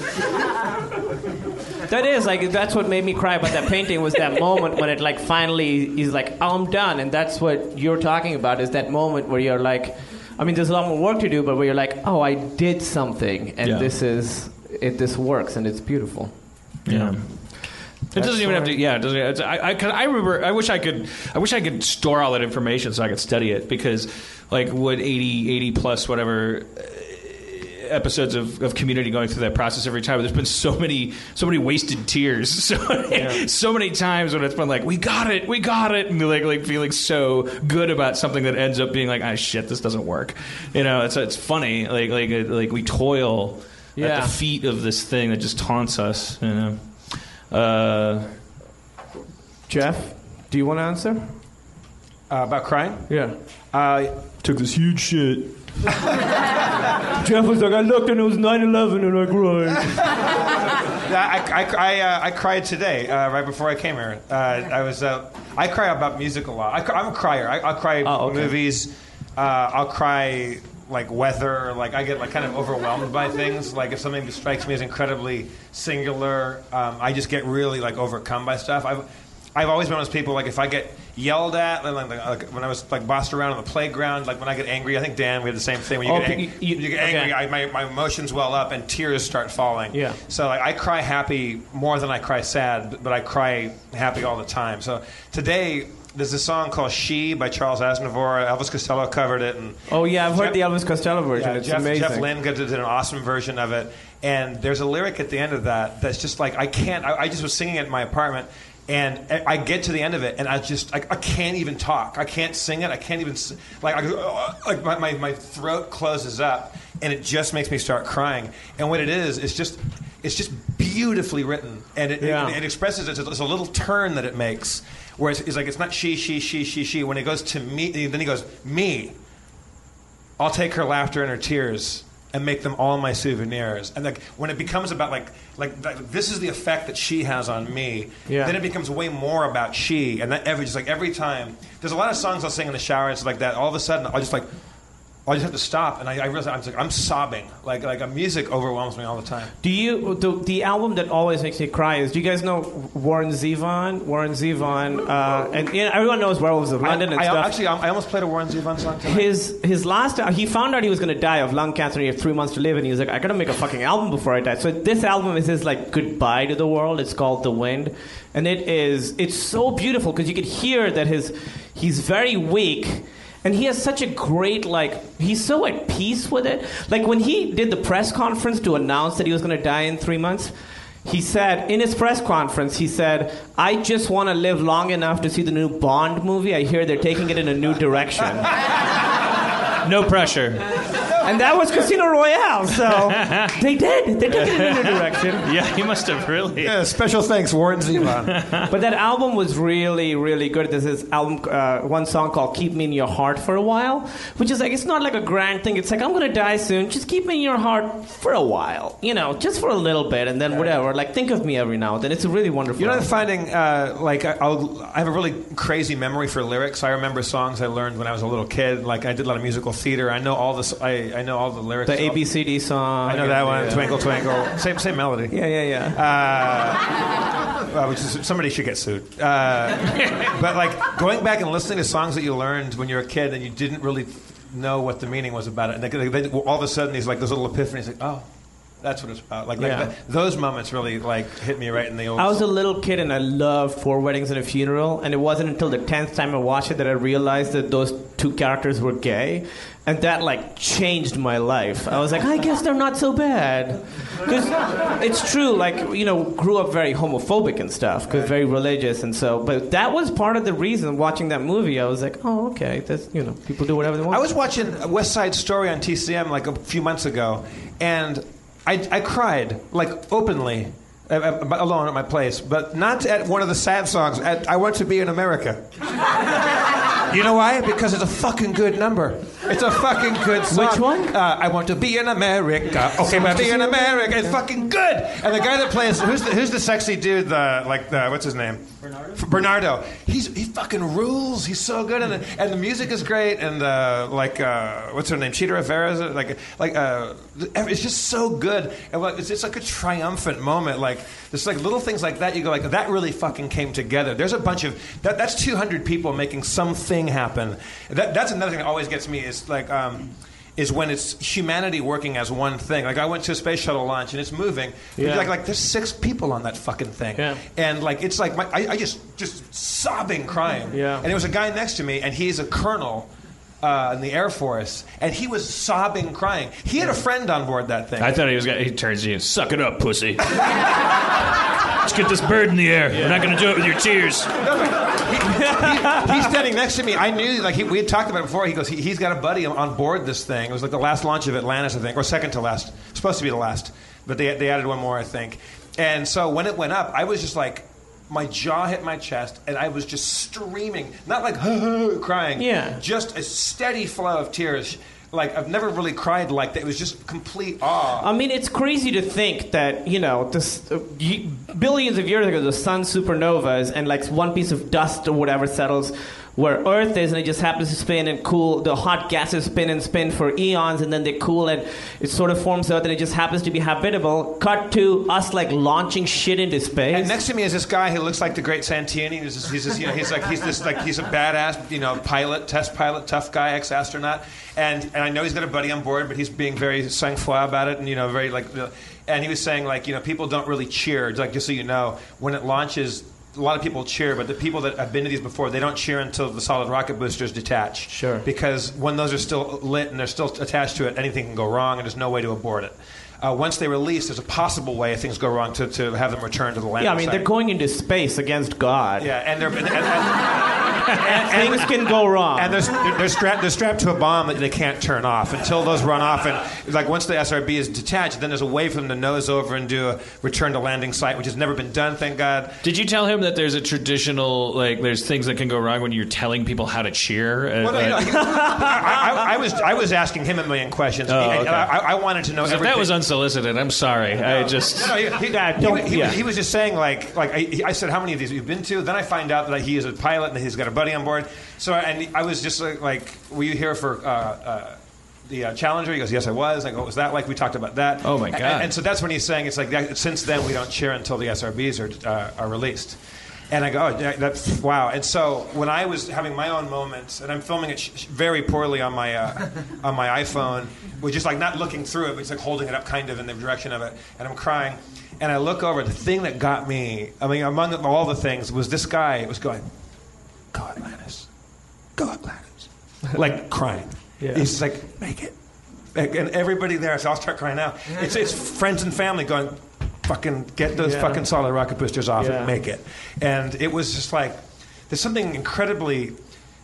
That is like that's what made me cry about that painting was that moment when it like finally is like oh, I'm done, and that's what you're talking about is that moment where you're like, I mean there's a lot more work to do, but where you're like oh I did something and yeah. this is it this works and it's beautiful. Yeah. It That's doesn't even have to. Yeah, it doesn't. It's, I, I, cause I remember. I wish I could. I wish I could store all that information so I could study it. Because, like, what eighty, eighty plus whatever episodes of, of Community going through that process every time. There's been so many, so many wasted tears. So, yeah. so many times when it's been like, we got it, we got it, and like, like feeling so good about something that ends up being like, ah, shit, this doesn't work. You know, it's it's funny. Like like like we toil yeah. at the feet of this thing that just taunts us. You know. Uh, Jeff, do you want to answer? Uh, about crying? Yeah. I took this huge shit. Jeff was like, I looked and it was nine eleven and I cried. I, I, I, uh, I cried today, uh, right before I came here. Uh, I was, uh, I cry about music a lot. I, I'm a crier. I, I'll cry oh, okay. movies. Uh, I'll cry like weather. Like I get like kind of overwhelmed by things. Like if something strikes me as incredibly singular, um, I just get really like overcome by stuff. I've I've always been one of those people, like, if I get yelled at, like, like when I was, like, bossed around on the playground, like, when I get angry, I think, Dan, we had the same thing. When you oh, get, ang- you, you, you get angry, okay. I, my, my emotions well up and tears start falling. Yeah. So, like, I cry happy more than I cry sad, but I cry happy all the time. So, today, there's a song called She by Charles Aznavour. Elvis Costello covered it. And oh, yeah, I've Jeff, heard the Elvis Costello version. yeah, it's Jeff, amazing. Jeff Lynne did an awesome version of it. And there's a lyric at the end of that that's just like, I can't, I, I just was singing it in my apartment. And I get to the end of it, and I just, I, I can't even talk. I can't sing it. I can't even, like, I, like my, my, my throat closes up, and it just makes me start crying. And what it is, it's just, it's just beautifully written. And it, yeah. it, it expresses, it's a, it's a little turn that it makes, where it's, it's like, it's not she, she, she, she, she. When it goes to me, then he goes, me. I'll take her laughter and her tears and make them all my souvenirs. And like when it becomes about like, like like this is the effect that she has on me, yeah. then it becomes way more about she. And that every just like every time, there's a lot of songs I'll sing in the shower and stuff like that. All of a sudden, I'll just like, I just have to stop, and I, I realized I'm like I'm sobbing, like like a music overwhelms me all the time. Do you the, the album that always makes me cry is? Do you guys know Warren Zevon? Warren Zevon, uh, and you know, everyone knows Werewolves of London I, and I, stuff. Actually, I almost played a Warren Zevon song tonight. His his last he found out he was going to die of lung cancer. And he had three months to live, and he was like, I got to make a fucking album before I die. So this album is his like goodbye to the world. It's called The Wind, and it is it's so beautiful because you could hear that his he's very weak. And he has such a great, like, he's so at peace with it. Like, when he did the press conference to announce that he was going to die in three months, he said, in his press conference, he said, I just want to live long enough to see the new Bond movie. I hear they're taking it in a new direction. No pressure. And that was Casino Royale, so they did. They took it in a new direction. Yeah, he must have really. Yeah, special thanks, Warren Zevon. But that album was really, really good. There's this album, uh, one song called Keep Me in Your Heart for a While, which is like, it's not like a grand thing. It's like, I'm going to die soon. Just keep me in your heart for a while. You know, just for a little bit, and then whatever. Like, think of me every now and then. It's a really wonderful You know, I'm album. finding, uh, like, I- I'll, I have a really crazy memory for lyrics. I remember songs I learned when I was a little kid. Like, I did a lot of musical theater. I know all this. I, I know all the lyrics. The A B C D song. I know that one. Yeah. Twinkle, twinkle. Same, same melody. Yeah, yeah, yeah. Uh, well, which is, somebody should get sued. Uh, but like going back and listening to songs that you learned when you were a kid and you didn't really know what the meaning was about it, and they, they, all of a sudden these like those little epiphanies, like, oh, that's what it's about. Like, Yeah. like that, those moments really like hit me right in the old. I was a little kid and I loved Four Weddings and a Funeral, and it wasn't until the tenth time I watched it that I realized that those two characters were gay, and that like changed my life. I was like, I guess they're not so bad, because it's true. Like, you know, grew up very homophobic and stuff, because very religious, and so. But that was part of the reason watching that movie. I was like, oh, okay, that's, you know, people do whatever they want. I was watching West Side Story on T C M like a few months ago, and I, I cried like openly, uh, uh, alone at my place, but not at one of the sad songs. At I Want to Be in America. You know why? Because it's a fucking good number. It's a fucking good song. Which one? Uh, I want to be in America. Okay, but be in America. It's fucking good. And the guy that plays, who's the, who's the sexy dude? The like the what's his name? Bernardo. Bernardo. He's he fucking rules. He's so good, and the, and the music is great. And uh, like uh, what's her name? Cheetah Rivera. Is it? Like like uh, it's just so good. And like, it's just like a triumphant moment. Like there's like little things like that. You go like that really fucking came together. There's a bunch of that. That's two hundred people making something happen. That, that's another thing that always gets me is like um, is when it's humanity working as one thing. Like I went to a space shuttle launch and it's moving. But Yeah. like like there's six people on that fucking thing. Yeah. And like it's like my, I, I just just sobbing, crying. Yeah. And there was a guy next to me and he's a colonel. Uh, in the Air Force, and he was sobbing, crying. He had a friend on board that thing. I thought he was gonna. He turns to you. Suck it up, pussy. Let's get this bird in the air. We're not gonna do it with your tears. he, he, he's standing next to me. I knew, like, he, we had talked about it before. He goes, he, he's got a buddy on board this thing. It was like the last launch of Atlantis, I think, or second to last. Supposed to be the last, but they they added one more, I think. And so when it went up, I was just like, my jaw hit my chest, and I was just streaming, not like crying, Yeah. just a steady flow of tears. Like I've never really cried like that. It was just complete awe. I mean, it's crazy to think that, you know, this, uh, y- billions of years ago, the sun supernovas and like one piece of dust or whatever settles where Earth is, and it just happens to spin and cool. The hot gases spin and spin for eons, and then they cool, and it sort of forms Earth, and it just happens to be habitable. Cut to us like launching shit into space. And next to me is this guy who looks like the Great Santini. He's, just, he's, just, you know, he's like he's this like he's a badass, you know, pilot, test pilot, tough guy, ex-astronaut. And and I know he's got a buddy on board, but he's being very sang-froid about it, and you know, very like. And he was saying like, you know, people don't really cheer. It's like, just so you know, when it launches, a lot of people cheer, but the people that have been to these before, they don't cheer until the solid rocket boosters detach. Sure. Because when those are still lit and they're still attached to it, anything can go wrong, and there's no way to abort it. Uh, once they release, there's a possible way if things go wrong to, to have them return to the landing yeah, I mean, site. they're going into space against God. Yeah, and they're and, and, and, and things can go wrong. And they're, they're, they're, strapped, they're strapped to a bomb that they can't turn off until those run off. And like once the S R B is detached, then there's a way for them to nose over and do a return to landing site, which has never been done, thank God. Did you tell him that there's a traditional, like, there's things that can go wrong when you're telling people how to cheer? Uh, Well, no, you know, he- I, I, I was I was asking him a million questions. Oh, and okay. I, I wanted to know if everything. that was unsolicited, I'm sorry. I just. No, he, he, don't- he, he, yeah. he was just saying, like, like I, I said, how many of these have you been to? Then I find out that he is a pilot and he's got a buddy on board. So, and I was just like, like were you here for uh, uh, the uh, Challenger? He goes, yes, I was. I go, what was that like? We talked about that. Oh, my God. And, and so that's when he's saying, it's like, that, since then we don't cheer until the S R Bs are, uh, are released. And I go, oh, yeah, that's, wow. And so when I was having my own moments, and I'm filming it sh- very poorly on my uh, on my iPhone, we're just like not looking through it, but just like holding it up kind of in the direction of it, and I'm crying. And I look over, the thing that got me, I mean, among all the things, was this guy was going, go Atlantis. Go Atlantis. Like crying. Yeah. He's just like, make it. And everybody there, so I'll start crying now. It's, it's friends and family going, fucking get those Yeah. fucking solid rocket boosters off Yeah. and make it. And it was just like, there's something incredibly,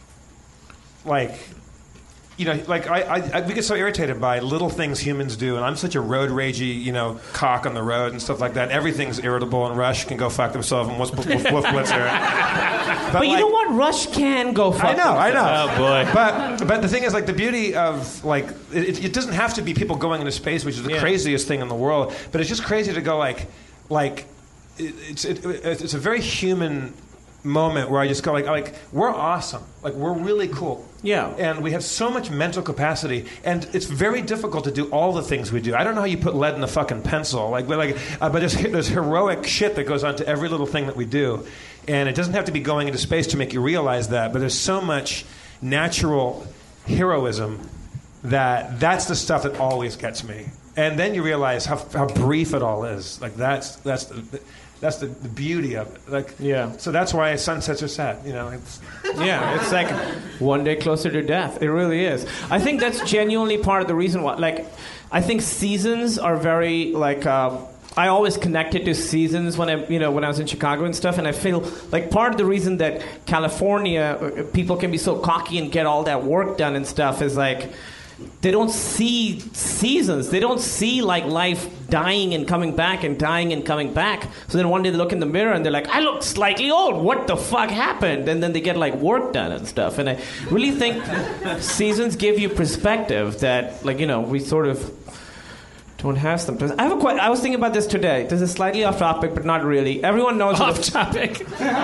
like, you know, like I, I, I, we get so irritated by little things humans do, and I'm such a road ragey, you know, cock on the road and stuff like that. Everything's irritable, and Rush can go fuck themselves, and Wolf, Wolf, Wolf Blitzer. But, But you like- know what? Rush can go fuck I know, I know. themselves. Oh, boy. But but the thing is, like, the beauty of like it, it doesn't have to be people going into space, which is the Yeah. craziest thing in the world. But it's just crazy to go like like it, it's it, it's a very human moment where I just go like like we're awesome, like we're really cool. Yeah. And we have so much mental capacity, and it's very difficult to do all the things we do. I don't know how you put lead in a fucking pencil, like, but like, uh, but there's, there's heroic shit that goes on to every little thing that we do, and it doesn't have to be going into space to make you realize that. But there's so much natural heroism that that's the stuff that always gets me. And then you realize how how brief it all is. Like that's that's the. That's the, the beauty of it. Like, yeah. So that's why sunsets are sad. You know. It's, Yeah, it's like one day closer to death. It really is. I think that's genuinely part of the reason why. Like, I think seasons are very like. Uh, I always connected to seasons when I, you know, when I was in Chicago and stuff, and I feel like part of the reason that California uh, people can be so cocky and get all that work done and stuff is like. They don't see seasons. They don't see like life dying and coming back and dying and coming back. So then one day they look in the mirror and they're like, I look slightly old. What the fuck happened? And then they get like work done and stuff. And I really think seasons give you perspective that, like, you know, we sort of don't have sometimes. I have a que- I was thinking about this today. This is slightly off topic, but not really. Everyone knows Off who the- topic.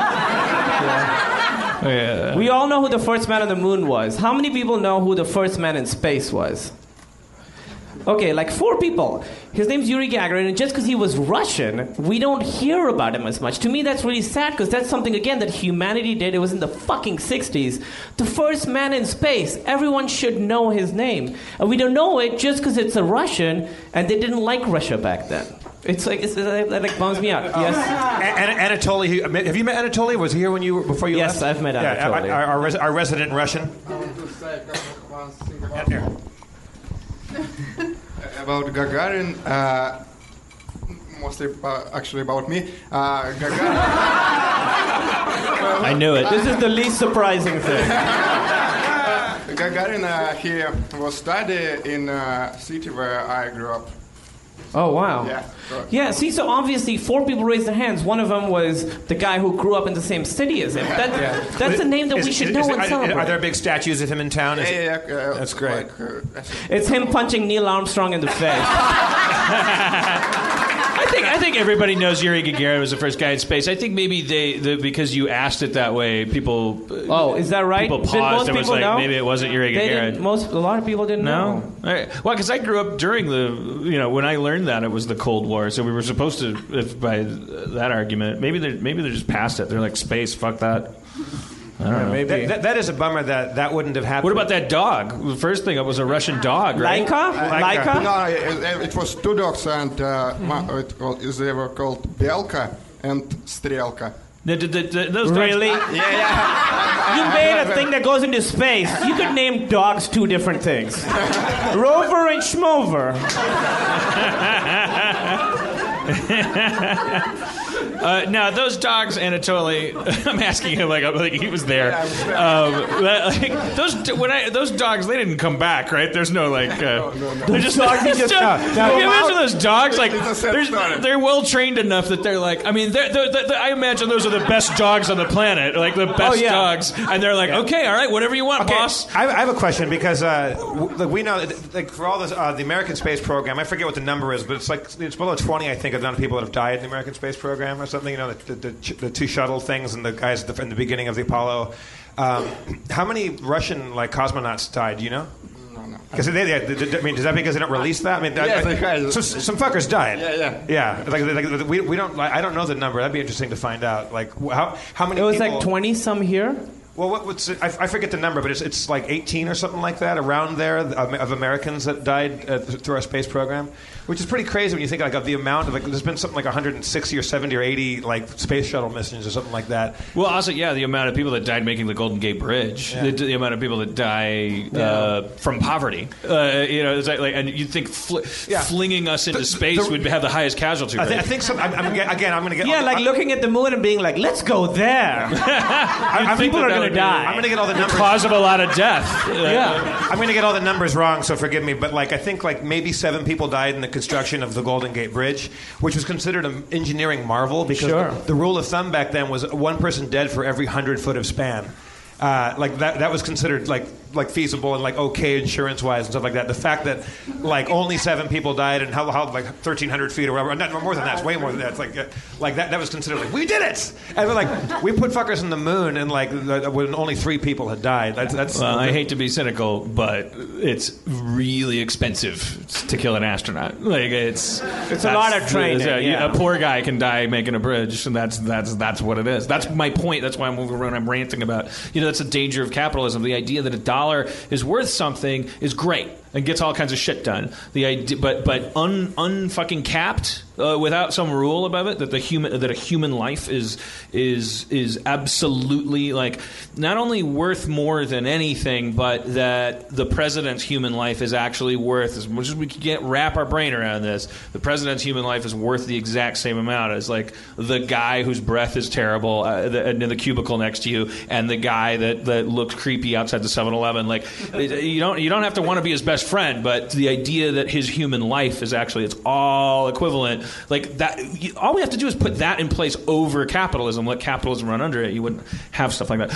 Yeah. Yeah. We all know who the first man on the moon was. How many people know who the first man in space was? Okay, like four people. His name's Yuri Gagarin, and just because he was Russian, we don't hear about him as much. To me, that's really sad, because that's something, again, that humanity did. It was in the fucking sixties. The first man in space. Everyone should know his name. And we don't know it just because it's a Russian, and they didn't like Russia back then. It's like, it's, that like bums me out. Yes? An- An- Anatoly, he- have you met Anatoly? Was he here when you were, before you Yes, left? I've met Yeah, Anatoly. our, our, res- our resident Russian. Here. About Gagarin, uh, mostly uh, actually about me. Uh, Gagarin. I knew it. This is the least surprising thing. Gagarin, uh, he was studied in a city where I grew up. Oh, wow. Yeah. Sure. Yeah, see, so obviously four people raised their hands. One of them was the guy who grew up in the same city as him. That, That's a name that Is- we should is- know is- and are- celebrate. Are there big statues of him in town? Is Yeah, it- yeah, yeah, uh, That's great. Like, uh, It's him punching Neil Armstrong in the face. I think I think everybody knows Yuri Gagarin was the first guy in space. I think maybe they the, because you asked it that way, people. Oh, is that right? People Did paused most and was people like, know? maybe it wasn't Yuri They Gagarin. didn't, most, a lot of people didn't No. know. All right. Well, because I grew up during the, you know, when I learned that it was the Cold War, so we were supposed to, if by that argument, maybe they maybe they're just past it. They're like, space, fuck that. I don't know. That, that, that is a bummer that that wouldn't have happened. What about that dog? The first thing, it was a Russian dog, right? Uh, No, it, it was two dogs, and uh, ma- it, called- they were called Belka and Strelka. The, the, the, the, those dogs- Really? Yeah, yeah. You made a thing that goes into space. You could name dogs two different things. Rover and Schmover. Uh, no, those dogs, Anatoly. I'm asking him like, like he was there. Um, that, like, those when I those dogs, they didn't come back, right? There's no like. Uh, They're just dogs, they're they just- just- no, no. Can you imagine those dogs? Like, It's a sad there's- story. they're well trained enough that they're like. I mean, they're, they're, they're, I imagine those are the best dogs on the planet, like the best Oh, yeah. dogs, and they're like, okay, all right, whatever you want, Okay, boss. I have, I have a question because uh, w- look, we know that, like for all this, uh, the American space program. I forget what the number is, but it's like it's below twenty. I think of the amount of people that have died in the American space program or something. You know, the, the, the, ch- the two shuttle things and the guys at the, in the beginning of the Apollo. Um, how many Russian like cosmonauts died? Do you know? no, no. Because they, they, they, I mean, is that because they don't release that? I mean, that, Yes, like, they- so, some fuckers died. Yeah, yeah. Yeah, like, like we, we don't. Like, I don't know the number. That'd be interesting to find out. Like wh- how how many? It was people, like twenty some here. Well, what, what's it, I, I forget the number, but it's it's like eighteen or something like that around there of, of Americans that died uh, through our space program, which is pretty crazy when you think like of the amount of like there's been something like one hundred sixty or seventy or eighty like space shuttle missions or something like that. Well, also, yeah, the amount of people that died making the Golden Gate Bridge, Yeah. the, the amount of people that die uh, from poverty. Uh, you know, it's like, like and you'd think fl- flinging us into space would have the highest casualty rate. I, th- I think some. I'm, I'm, again, I'm going to get. Yeah, all, like I'm, looking at the moon and being like, "Let's go there." I'm, People are going to die. I'm going to get all the numbers. Cause of a lot of death. Yeah, I'm going to get all the numbers wrong, so forgive me. But like, I think like maybe seven people died in the construction of the Golden Gate Bridge, which was considered an engineering marvel because Sure. the, the rule of thumb back then was one person dead for every hundred foot of span. Uh, like that, that was considered like like feasible and like okay insurance wise and stuff like that. The fact that like only seven people died and how, how like thirteen hundred feet or whatever, not more than that, it's way more than that. It's like uh, like that that was considered like we did it, and we're like we put fuckers in the moon and like the, when only three people had died. That's, that's Well, I hate to be cynical, but it's really expensive to kill an astronaut. Like it's It's a lot of training, yeah, yeah. A poor guy can die making a bridge, and that's that's that's what it is. That's my point. That's why I'm moving around. I'm ranting about. You know, that's a danger of capitalism. The idea that a dollar is worth something is great and gets all kinds of shit done. The idea, but but un unfucking capped uh, without some rule above it that the human that a human life is is is absolutely like not only worth more than anything, but that the president's human life is actually worth as much as we can get wrap our brain around this. The president's human life is worth the exact same amount as like the guy whose breath is terrible uh, the, in the cubicle next to you and the guy that that looks creepy outside the seven eleven. Like you don't you don't have to want to be his best friend, but the idea that his human life is actually it's all equivalent, like that. You, all we have to do is put that in place over capitalism. Let capitalism run under it. You wouldn't have stuff like that.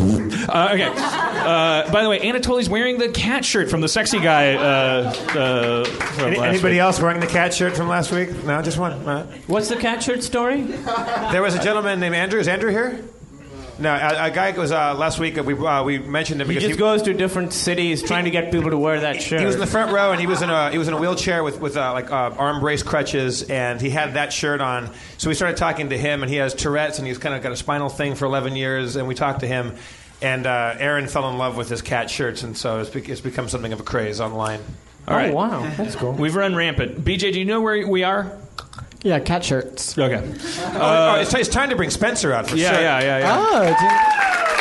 uh, okay. Uh, by the way, Anatoly's wearing the cat shirt from the sexy guy. Uh, uh, from Any, last anybody week. else wearing the cat shirt from last week? No, just one. Uh, What's the cat shirt story? There was a gentleman named Andrew. Is Andrew here? No, a, a guy was uh, last week. We uh, we mentioned him He because just goes to different cities trying to get people to wear that shirt. he was in the front row and he was in a he was in a wheelchair with with uh, like uh, arm brace crutches and he had that shirt on. So we started talking to him and he has Tourette's and he's kind of got a spinal thing for eleven years and we talked to him and uh, Aaron fell in love with his cat shirts and so it's, be- it's become something of a craze online. All right. Oh, wow. That's cool. We've run rampant. B J, do you know where we are? Yeah, cat shirts. Okay. Oh, oh, it's, it's time to bring Spencer out for Yeah, sure. yeah, yeah, yeah. Oh, it's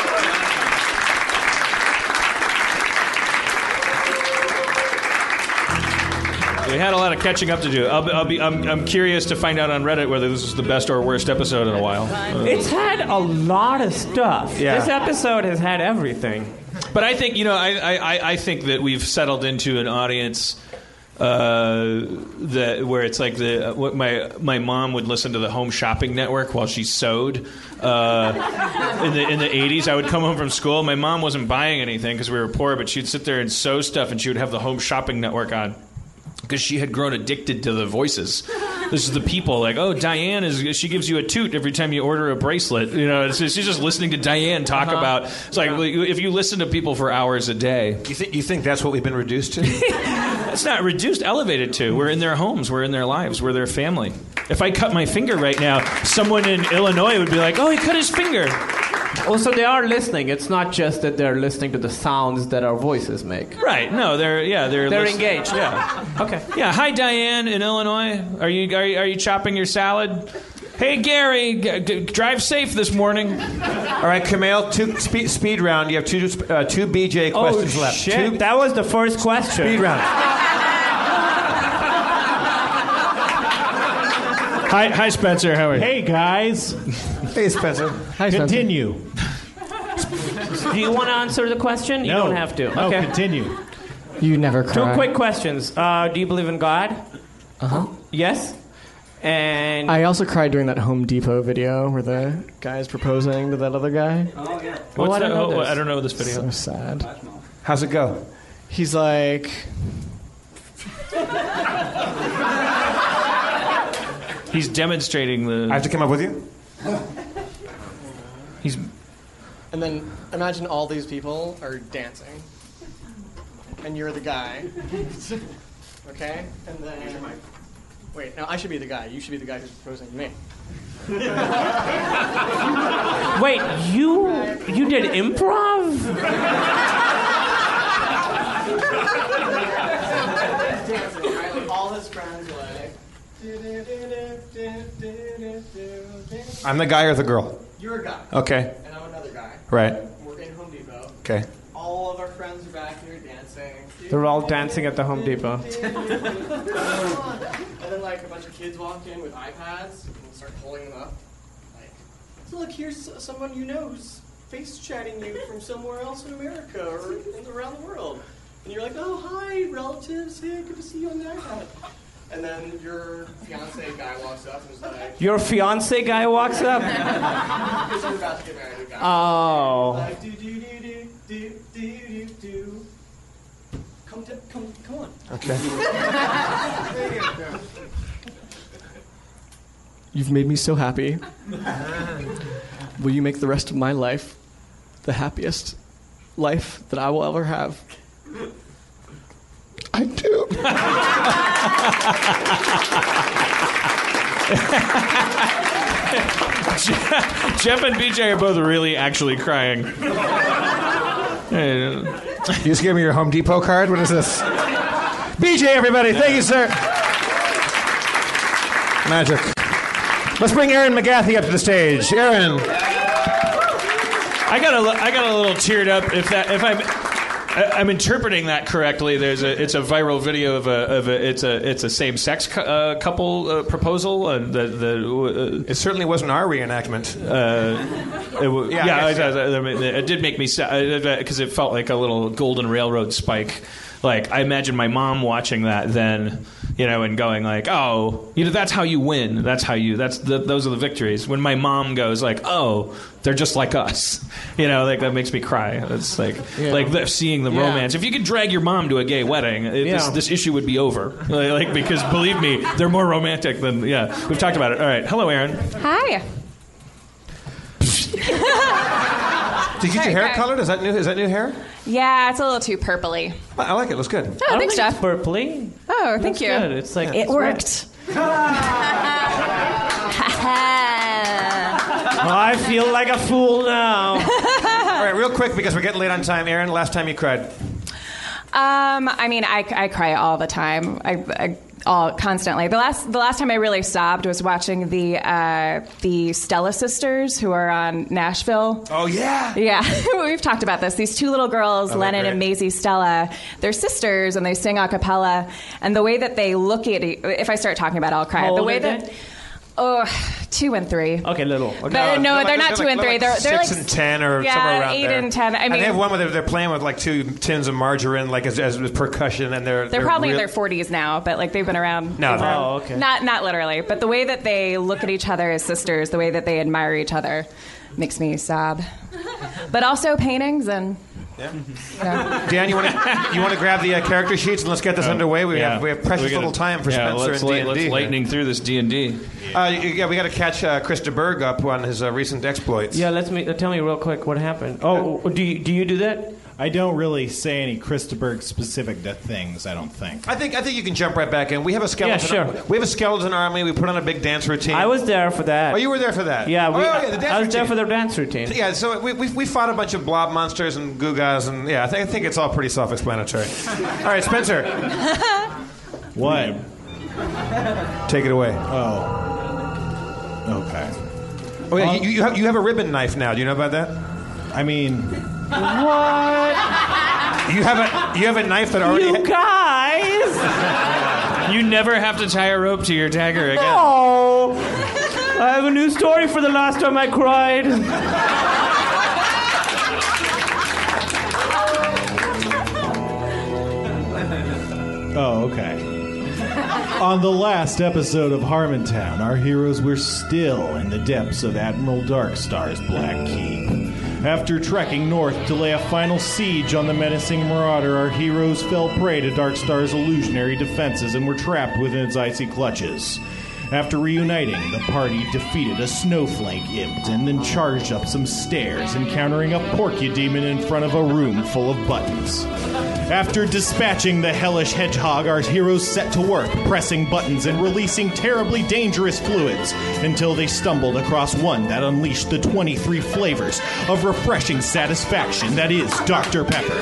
We had a lot of catching up to do. I'll, be- I'll be, I'm, I'm curious to find out on Reddit whether this is the best or worst episode in a while. Uh, It's had a lot of stuff. Yeah. This episode has had everything. But I think, you know, I, I, I think that we've settled into an audience uh, that where it's like the what my my mom would listen to the Home Shopping Network while she sewed. Uh, in the in the eighties, I would come home from school. My mom wasn't buying anything because we were poor, but she'd sit there and sew stuff, and she would have the Home Shopping Network on. Because she had grown addicted to the voices. This is the people like, oh, Diane is. She gives you a toot every time you order a bracelet. You know, it's, she's just listening to Diane talk Uh-huh. about. It's like if you listen to people for hours a day. You think you think that's what we've been reduced to? It's not reduced, elevated to. We're in their homes. We're in their lives. We're their family. If I cut my finger right now, someone in Illinois would be like, oh, he cut his finger. Also, they are listening. It's not just that they're listening to the sounds that our voices make. Right. No, they're yeah, they're They're listen- engaged. Yeah. Okay. Yeah. Hi, Diane in Illinois. Are you are you, are you chopping your salad? Hey, Gary, g- g- drive safe this morning. All right, Kumail, two speed, speed round. You have two uh, two B J questions oh, left. Shit. Two, that was the first question. Speed round. Hi, hi, Spencer. How are you? Hey, guys. Hey, Spencer. Hi, Spencer. Continue. Do you want to answer the question? You No. don't have to. No, Okay. continue. You never Two cry. quick questions. Uh, do you believe in God? Uh huh. Yes. And I also cried during that Home Depot video where the guy's proposing to that other guy. Oh yeah. What's I that? don't know Oh, this. I don't know this video. So sad. How's it go? He's like, He's demonstrating the. I have to come up with you? He's. and then imagine all these people are dancing. and you're the guy. Okay? And then... Wait, no, I should be the guy. You should be the guy who's proposing to me. Wait, you you did improv? All his friends were like... I'm the guy or the girl? You're a guy. Okay. And I'm another guy. Right. We're in Home Depot. Okay. All of our friends are back here dancing. They're all dancing at the Home Depot. And then like a bunch of kids walk in with iPads and start holding them up. Like, so look, here's someone you know who's face chatting you from somewhere else in America or in, around the world. And you're like, oh, hi, relatives. Hey, good to see you on the iPad. And then your fiance guy walks up and is like... Your fiance guy walks up? Because you're about to get married, guy. Oh. Like, do, do, do, do, do, do, do, do. Come, to, come, come on. Okay. You've made me so happy. Will you make the rest of my life the happiest life that I will ever have? I do. Jeff and B J are both really actually crying. You just gave me your Home Depot card? What is this? B J, everybody. Thank you, sir. Magic. Let's bring Aaron McGathy up to the stage. Aaron. I got a, I got a little teared up. If that, if I'm, I'm interpreting that correctly. There's a, it's a viral video of a, of a, it's a, it's a same-sex cu- uh, couple uh, proposal, and the, the, uh, it certainly wasn't our reenactment. Uh, it w- yeah, yeah, I it, guess, I mean, it did make me sad because it felt like a little Golden Railroad spike. Like, I imagine my mom watching that then, you know, and going like, oh, you know, that's how you win. That's how you, that's the, those are the victories. When my mom goes like, oh, they're just like us. You know, like that makes me cry. It's like, Yeah. like the, seeing the Yeah. romance. If you could drag your mom to a gay wedding, it, Yeah. this, this issue would be over. Like, like, because believe me, they're more romantic than, yeah, we've talked about it. All right. Hello, Aaron. Hi. Did you get your hair Sorry, colored? Is that new? Is that new hair? Yeah, it's a little too purpley. I, I like it. Looks good. Oh, thanks, Jeff. Purpley. Oh, thank Looks you. good. It's like it worked. I feel like a fool now. All right, real quick because we're getting late on time. Aaron, last time you cried. Um, I mean, I, I cry all the time. I, I all constantly. The last the last time I really sobbed was watching the uh, the Stella sisters who are on Nashville. Oh yeah, yeah. We've talked about this. These two little girls, oh, Lennon and Maisie Stella, they're sisters and they sing a cappella. And the way that they look at it, if I start talking about it, I'll cry. How the old way are that. they? Oh, two and three. Okay, little. Okay. But no, they're, like, not two like, and three. like They're they're six like and ten or yeah, somewhere around eight there. and ten. I mean, and they have one where they're, they're playing with like two tins of margarine, like as, as with percussion, and they're They're probably real- in their forties now, but like they've been around. No, they've been they're- around- Oh, okay. Not not literally, but the way that they look at each other as sisters, the way that they admire each other, makes me sob. But also paintings and. Yeah. You know. Dan, you want to you want to grab the uh, character sheets and let's get this underway. We Yeah. have we have precious We gotta- little time for yeah, Spencer let's and light- D and D. let's lightning through this D and D. Uh, yeah, we got to catch uh, Chris de Burgh up on his uh, recent exploits. Yeah, let's me, uh, tell me real quick what happened. Oh, do you, do you do that? I don't really say any Christopher specific de- things. I don't think. I think I think you can jump right back in. We have a skeleton. Yeah, sure. We have a skeleton army. We put on a big dance routine. I was there for that. Oh, you were there for that. Yeah, we, oh, yeah, the dance I was there routine. for their dance routine. Yeah, so we, we we fought a bunch of blob monsters and Gugas, and yeah, I think I think it's all pretty self-explanatory. All right, Spencer. What? Take it away. Oh. Okay. Oh yeah, Um, you, you have you have a ribbon knife now. Do you know about that? I mean, What? You have a you have a knife that already. You guys! You never have to tie a rope to your dagger again. Oh! I have a new story for the last time I cried. oh, okay. On the last episode of Harmontown, our heroes were still in the depths of Admiral Darkstar's Black Keep. After trekking north to lay a final siege on the menacing marauder, our heroes fell prey to Darkstar's illusionary defenses and were trapped within its icy clutches. After reuniting, the party defeated a snowflake imp and then charged up some stairs, encountering a Porky demon in front of a room full of buttons. After dispatching the hellish hedgehog, our heroes set to work, pressing buttons and releasing terribly dangerous fluids until they stumbled across one that unleashed the twenty-three flavors of refreshing satisfaction that is Doctor Pepper.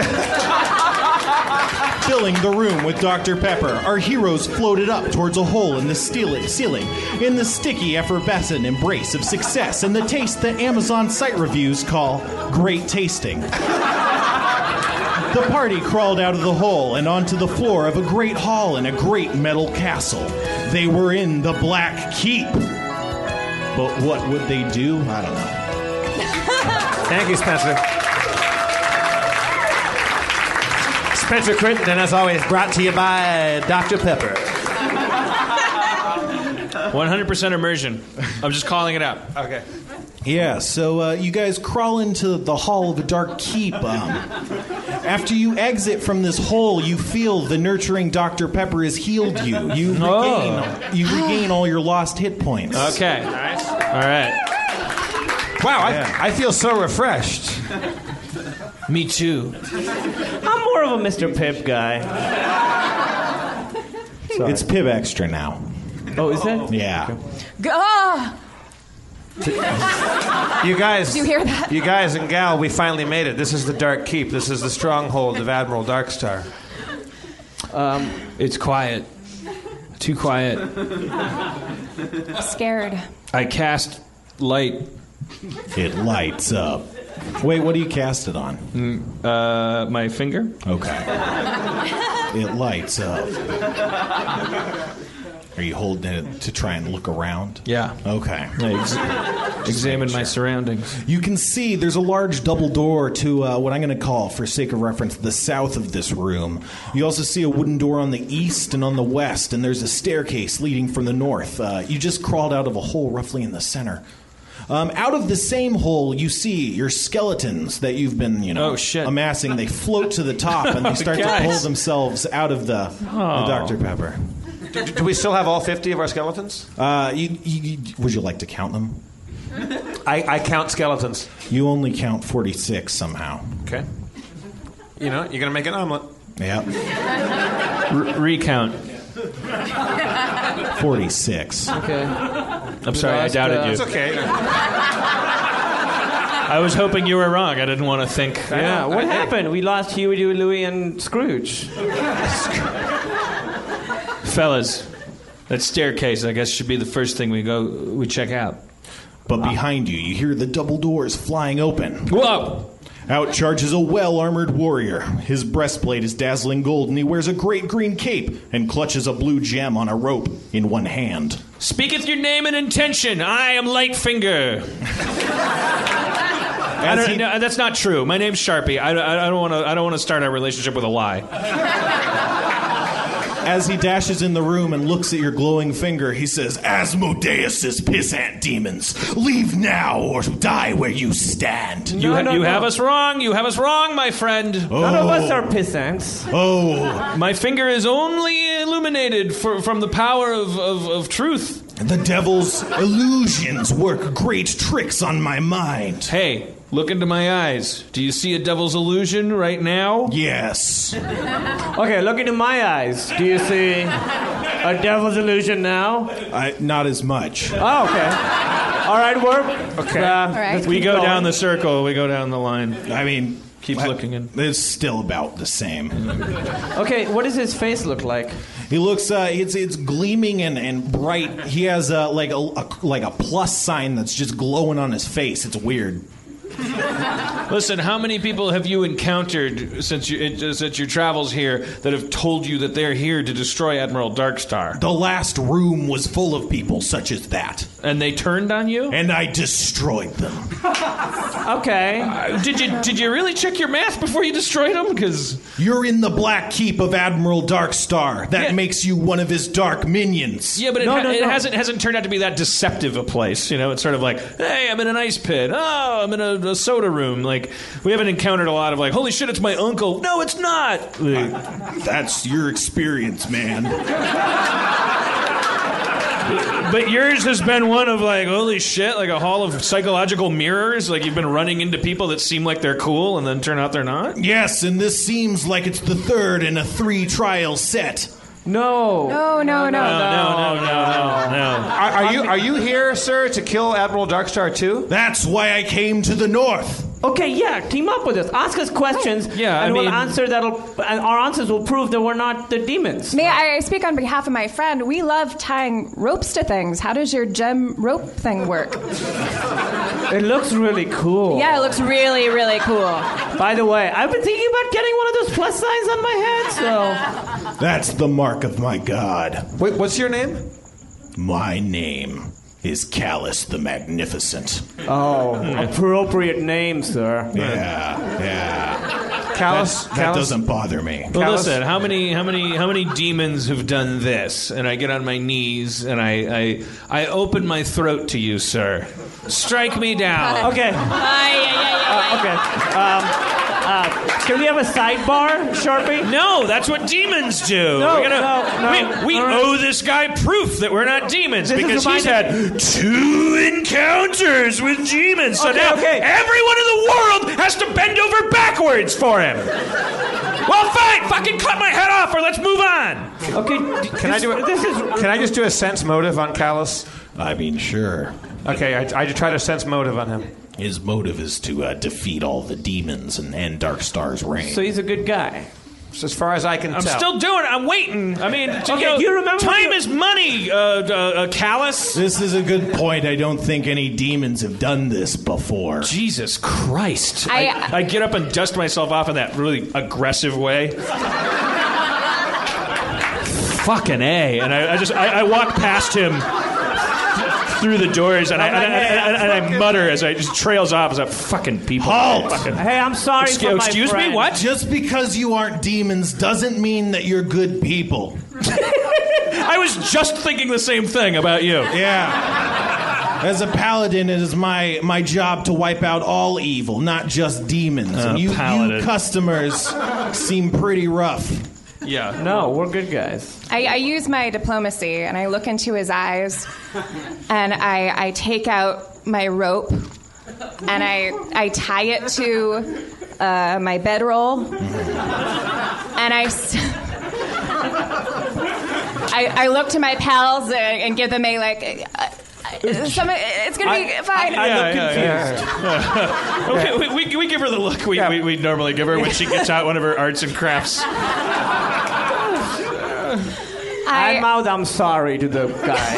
Filling the room with Doctor Pepper, our heroes floated up towards a hole in the steel- ceiling in the sticky, effervescent embrace of success and the taste that Amazon site reviews call great tasting. The party crawled out of the hole and onto the floor of a great hall in a great metal castle. They were in the Black Keep. But what would they do? I don't know. Thank you, Spencer. Spencer Crittenden, as always, brought to you by Doctor Pepper. one hundred percent immersion. I'm just calling it out. Okay. Yeah, so uh, you guys crawl into the Hall of a Dark Keep. Um, after you exit from this hole, you feel the nurturing Doctor Pepper has healed you. You regain, Oh. you regain all your lost hit points. Okay. All right. Wow, Yeah. I, I feel so refreshed. Me too. I'm more of a Mister Pibb guy. It's Pibb Extra now. Oh, is that? Yeah. Ah! You guys, Did you hear that? You guys and gal, we finally made it. This is the Dark Keep. This is the stronghold of Admiral Darkstar. Um, it's quiet. Too quiet. I'm scared. I cast light. It lights up. Wait, what do you cast it on? Mm, uh, my finger. Okay. It lights up. Are you holding it to try and look around? Yeah. Okay. I ex- examine my surroundings. You can see there's a large double door to uh, what I'm going to call, for sake of reference, the south of this room. You also see a wooden door on the east and on the west, and there's a staircase leading from the north. Uh, you just crawled out of a hole roughly in the center. Um, out of the same hole, you see your skeletons that you've been, you know, oh, shit. amassing. They float to the top, and they start Guys. to pull themselves out of the, Oh. the Doctor Pepper. Do, do we still have all fifty of our skeletons? Uh, you, you, you- would you like to count them? I, I count skeletons. You only count forty-six somehow. Okay. You know, you're going to make an omelet. Yeah. R- recount. forty-six. Okay. I'm sorry, I doubted you. It's okay. I was hoping you were wrong. I didn't want to think. Yeah, what happened? We lost Huey, Dewey, Louie, and Scrooge. Fellas, that staircase, I guess, should be the first thing we go we check out. But behind you, you hear the double doors flying open. Whoa! Out charges a well-armored warrior. His breastplate is dazzling gold, and he wears a great green cape and clutches a blue gem on a rope in one hand. Speaketh your name and intention. I am Lightfinger. I don't, he- no, that's not true. My name's Sharpie. I, I, I don't want to. I don't want to start our relationship with a lie. As he dashes in the room and looks at your glowing finger, he says, Asmodeus's pissant demons, leave now or die where you stand. You, No, ha- no, you no. have us wrong. You have us wrong, my friend. None of us are pissants. Oh, My finger is only illuminated for, from the power of, of, of truth. the devil's illusions work great tricks on my mind. Hey, look into my eyes. Do you see a devil's illusion right now? Yes. Okay, look into my eyes. Do you see a devil's illusion now? I, not as much. Oh, okay. All right, we're Okay. Uh, right. let's We keep go going. down the circle. We go down the line. I mean, Keep I- looking in. It's still about the same. Okay, what does his face look like? He looks, uh, it's it's gleaming and, and bright. He has uh, like a, a like a plus sign that's just glowing on his face. It's weird. Listen, how many people have you encountered since you, it, since your travels here that have told you that they're here to destroy Admiral Darkstar? The last room was full of people such as that. And they turned on you? And I destroyed them. Okay. Uh, did you did you really check your math before you destroyed them? Because You're in the Black Keep of Admiral Darkstar. That Yeah. makes you one of his dark minions. yeah, but it, No, ha- no, it no. hasn't hasn't turned out to be that deceptive a place. You know, it's sort of like, hey, I'm in an ice pit. Oh, I'm in a, a soda room. Like, we haven't encountered a lot of like, holy shit, it's my uncle. No, it's not. Like, That's your experience, man. but yours has been one of like, holy shit, like a hall of psychological mirrors. Like you've been running into people that seem like they're cool and then turn out they're not. Yes, and this seems like it's the third in a three-trial set. No. No, no, no, no, no, no, no, no. Are, are you are you here, sir, to kill Admiral Darkstar too? That's why I came to the north. Okay, yeah, team up with us. Ask us questions, Yeah, I and we'll mean- answer that'll. And our answers will prove that we're not the demons. May I speak on behalf of my friend? We love tying ropes to things. How does your gem rope thing work? It looks really cool. Yeah, it looks really, really cool. By the way, I've been thinking about getting one of those plus signs on my head, so. That's the mark of my god. Wait, what's your name? My name is Callus the Magnificent. Oh, appropriate name, sir. Yeah, yeah. Callus, That, that doesn't bother me. Well, Callus? listen. How many, how many, how many demons have done this? And I get on my knees and I, I, I open my throat to you, sir. Strike me down. Okay. Uh, okay. Um, uh, can we have a sidebar, Sharpie? No, that's what demons do. No, We're gonna, no, no. We, we All right. owe this guy proof that we're not demons This is because he's reminded- had two encounters with demons. So Okay, now okay. everyone in the world has to bend over backwards for him. Well, fine. Fucking cut my head off, or let's move on. Okay. Can I do it? This is. Can I just do a sense motive on Callus? I mean, sure. Okay, I, I try to sense motive on him. His motive is to uh, defeat all the demons and end Darkstar's reign. So he's a good guy. So as far as I can I'm tell. still doing it. I'm waiting. I mean, Okay, you, know, you remember time when you- is money, uh, uh, uh, Callus. This is a good point. I don't think any demons have done this before. Jesus Christ. I- I, I get up and dust myself off in that really aggressive way. Fucking A. And I, I just, I, I walk past him through the doors and I, and, I, and, I, and I mutter as I just trails off as I fucking people. Halt! Fucking, Hey, I'm sorry excuse for my excuse me, friend. what? Just because you aren't demons doesn't mean that you're good people. I was just thinking the same thing about you. Yeah. As a paladin, it is my, my job to wipe out all evil, not just demons. Uh, and you, paladin. you customers seem pretty rough. Yeah. No, we're good guys. I, I use my diplomacy and I look into his eyes and I, I take out my rope and I, I tie it to uh, my bedroll and I, s- I, I look to my pals and, and give them a like, uh, uh, some, it's gonna be fine. I Yeah, look yeah, confused. yeah. Okay, we, we, we give her the look we, we, we normally give her when she gets out one of her arts and crafts. I mouth I'm sorry to the guy.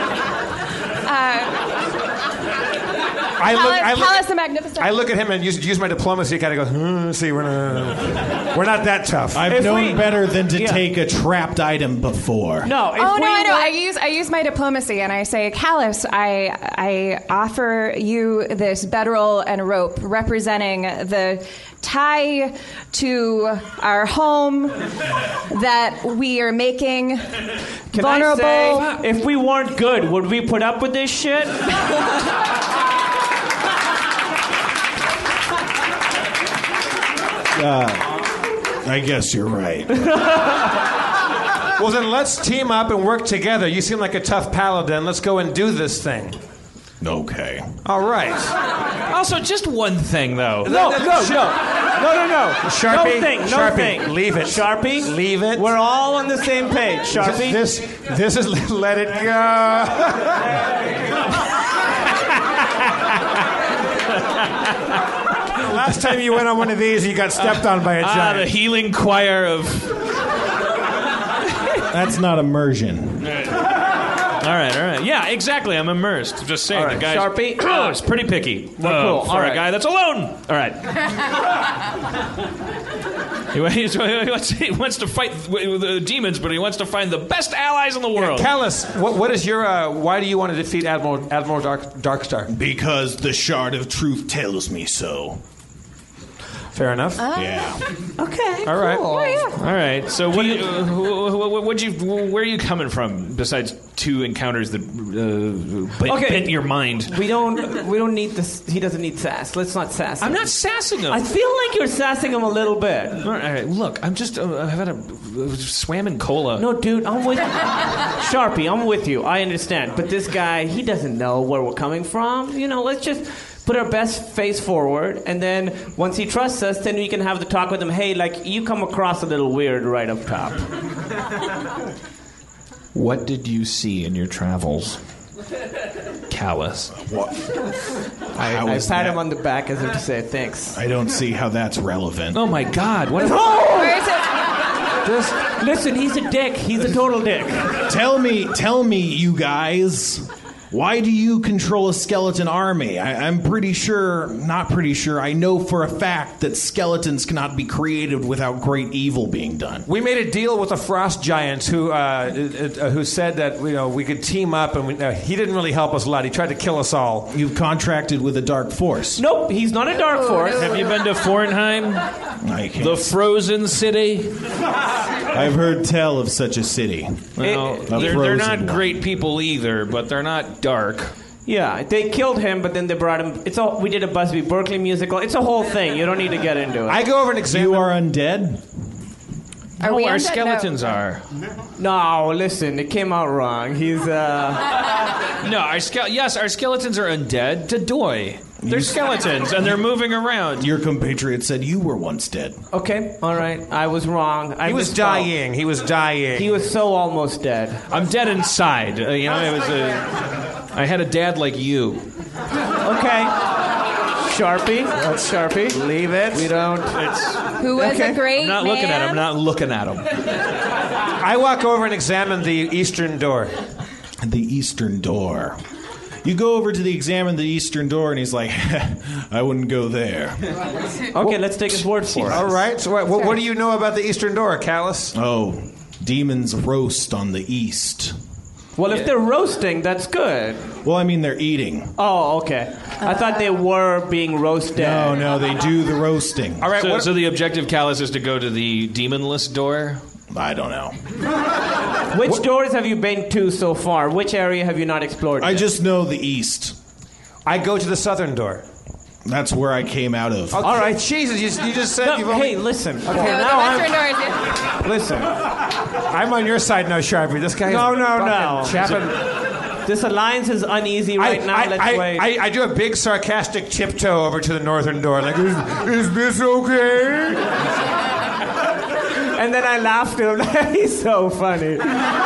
Uh, I look, Callus, I, look, Callus the Magnificent. I look at him and use, use my diplomacy, kind of go, hmm, see, we're not, we're not that tough. I've If known we- better than to Yeah. take a trapped item before. No, if Oh we no, I know. were- I use I use my diplomacy and I say, Callus, I I offer you this bedroll and rope representing the tie to our home that we are making Can vulnerable. I say, if we weren't good, would we put up with this shit? Uh, I guess you're right. Well, then let's team up and work together. You seem like a tough paladin. Let's go and do this thing. Okay. All right. Also, just one thing, though. No, no, no. No, no, no. Sharpie, No thing, no Sharpie, thing. leave it. Sharpie, leave it. We're all on the same page. Sharpie. This, this is let it go. Last time you went on one of these, you got stepped on by a Ah, giant. the healing choir of. That's not immersion. All right, all right. Yeah, exactly. I'm immersed. I'm just saying. All right, the guy's Sharpie. Oh, it's pretty picky. Well, Uh, cool. For All a right. guy that's alone. All right. he, wants, he, wants, he wants to fight with the demons, but he wants to find the best allies in the world. Callus, what, what is your? Uh, why do you want to defeat Admiral Admiral Dark, Darkstar? Because the Shard of Truth tells me so. Fair enough. Uh, Yeah. Okay. All right. Cool. Yeah. All right. So, what? You, uh, wh- wh- what'd you? Where are you coming from? Besides two encounters that uh, bent, Okay. bent your mind. We don't. We don't need this. He doesn't need sass. Let's not sass him. I'm not sassing him. I feel like you're sassing him a little bit. All right. Look, I'm just. Uh, I've had a uh, swam in cola. No, dude, I'm with Sharpie. I'm with you. I understand, but this guy, he doesn't know where we're coming from. You know, let's just put our best face forward, and then once he trusts us, then we can have the talk with him. Hey, like, you come across a little weird right up top. What did you see in your travels, Callus? What? I, How I is pat that? him on the back as if to say thanks. I don't see how that's relevant. Oh my God! What? Oh! Where is it? Just listen, he's a dick. He's a total dick. Tell me, tell me, you guys, why do you control a skeleton army? I, I'm pretty sure, not pretty sure, I know for a fact that skeletons cannot be created without great evil being done. We made a deal with the Frost Giants, who uh, uh, who said that you know we could team up, and we, uh, he didn't really help us a lot. He tried to kill us all. You've contracted with a dark force. Nope, he's not a dark force. Have you been to Fornheim, I can't. the frozen city? I've heard tell of such a city. Well, A they're, they're frozen not one. great people either, but they're not dark. Yeah, they killed him, but then they brought him. It's all. We did a Busby Berkeley musical. It's a whole thing. You don't need to get into it. I go over and examine. You are undead? Are no, we our undead? skeletons No. are. No, listen, it came out wrong. He's uh. No, our ske- yes, our skeletons are undead. Dadoy. They're skeletons, and they're moving around. Your compatriot said you were once dead. Okay, all right. I was wrong. I He was misspelled. dying. He was dying. He was so almost dead. I'm dead inside. Uh, you know, it was a. I had a dad like you. Okay. Sharpie. That's Sharpie. Leave it. We don't. It's. Who was Okay. a great I'm not man? looking at him. I'm not looking at him. I walk over and examine the eastern door. The eastern door. You go over to the examine the eastern door, and he's like, I wouldn't go there. Okay, let's take his word for it. All right. So what, what, what do you know about the eastern door, Callus? Oh, demons roast on the east. Well, if they're roasting, that's good. Well, I mean, they're eating. Oh, okay. I thought they were being roasted. No, no, they do the roasting. All right. So, what, so the objective, Callus, is to go to the demonless door. I don't know. Which doors have you been to so far? Which area have you not explored I yet? just know the east. I go to the southern door. That's where I came out of. Okay. All right. Jesus, you, you just said No, you've only... hey, listen. Okay, No, now the western I'm... door is it. Listen. I'm on your side now, Sharpie. This guy. No, is no, fucking no. chapping- This alliance is uneasy right I, now. I, Let's I, wait. I, I do a big sarcastic tiptoe over to the northern door. Like, is, is this okay? And then I laughed at him. He's so funny.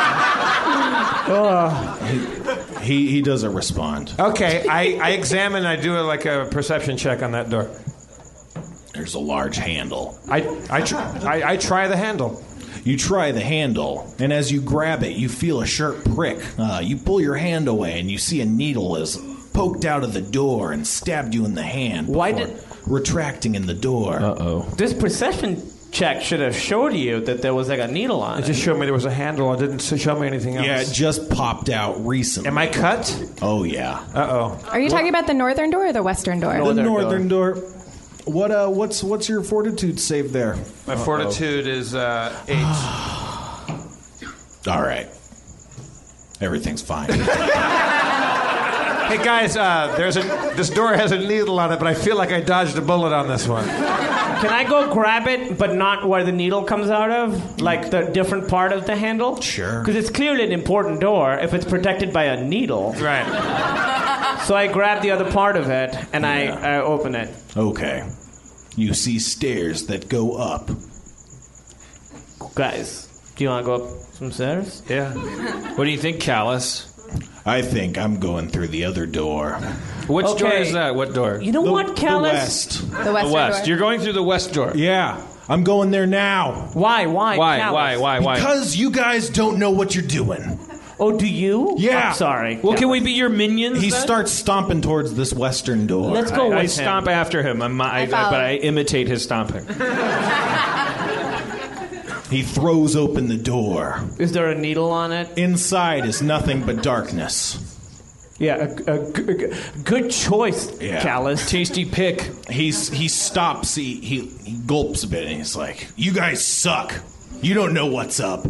Oh. He he doesn't respond. Okay, I, I examine. I do a, like a perception check on that door. There's a large handle. I I, tr- I I try the handle. You try the handle, and as you grab it, you feel a sharp prick. Uh, you pull your hand away, and you see a needle is poked out of the door and stabbed you in the hand. Why before did- retracting in the door? Uh-oh. This perception check should have showed you that there was like a needle on It it. just showed me there was a handle. It didn't s- show me anything else. Yeah, it just popped out recently. Am I cut? Oh yeah. Uh oh. Are you talking about the northern door or the western door? The Northern northern door. What uh? What's what's your fortitude save there? My fortitude is uh, eight. All right. Everything's fine. Hey guys, uh, there's a this door has a needle on it, but I feel like I dodged a bullet on this one. Can I go grab it, but not where the needle comes out of? Like the different part of the handle? Sure. Because it's clearly an important door if it's protected by a needle. Right. So I grab the other part of it, and I, I open it. Okay. You see stairs that go up. Guys, do you want to go up some stairs? Yeah. What do you think, Callus? I think I'm going through the other door. Which Okay. door is that? What door? You know The, what, Callus? the west. The The western west. door. You're going through the west door. Yeah, I'm going there now. Why? Why? Why? Callus? Why? Why? Why? Because you guys don't know what you're doing. Oh, do you? Yeah. I'm sorry. Well, can we be your minions? He then? starts stomping towards this western door. Let's go I, I with stomp him. after him. I'm, I, I, follow. but I imitate his stomping. He throws open the door. Is there a needle on it? Inside is nothing but darkness. Yeah, a, a, a good choice, Yeah. Callus. Tasty pick. He's he stops. He, he he gulps a bit, and he's like, "You guys suck. You don't know what's up.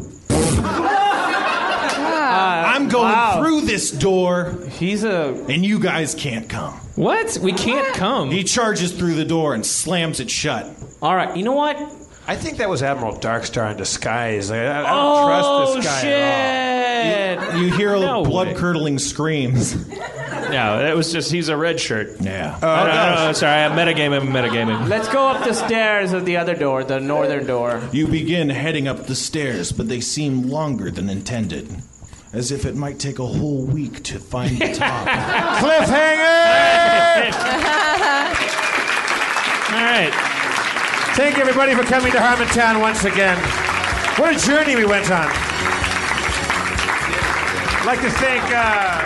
I'm going wow. through this door, He's a. and you guys can't come." What? We can't come. He charges through the door and slams it shut. All right, you know what? I think that was Admiral Darkstar in disguise. I, I don't Oh, trust this guy shit. at all. You, you hear No blood-curdling screams. No, that was just, he's a red shirt. Yeah. Oh, I don't no. know, sorry, I'm metagaming, I'm metagaming. Let's go up the stairs of the other door, the northern door. You begin heading up the stairs, but they seem longer than intended. As if it might take a whole week to find the top. Cliffhanger! All right. Thank you, everybody, for coming to Harmontown once again. What a journey we went on. I'd like to thank uh,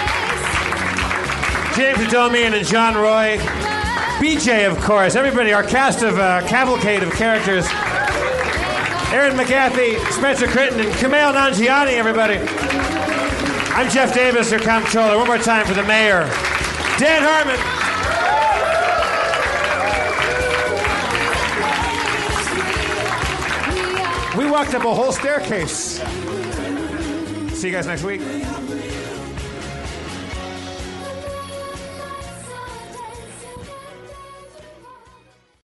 James Adomian and John Roy. B J, of course. Everybody, our cast of uh, cavalcade of characters. Aaron McGathy, Spencer Critton, and Kumail Nanjiani, everybody. I'm Jeff Davis, your comptroller. One more time for the mayor, Dan Harmon. We walked up a whole staircase. See you guys next week.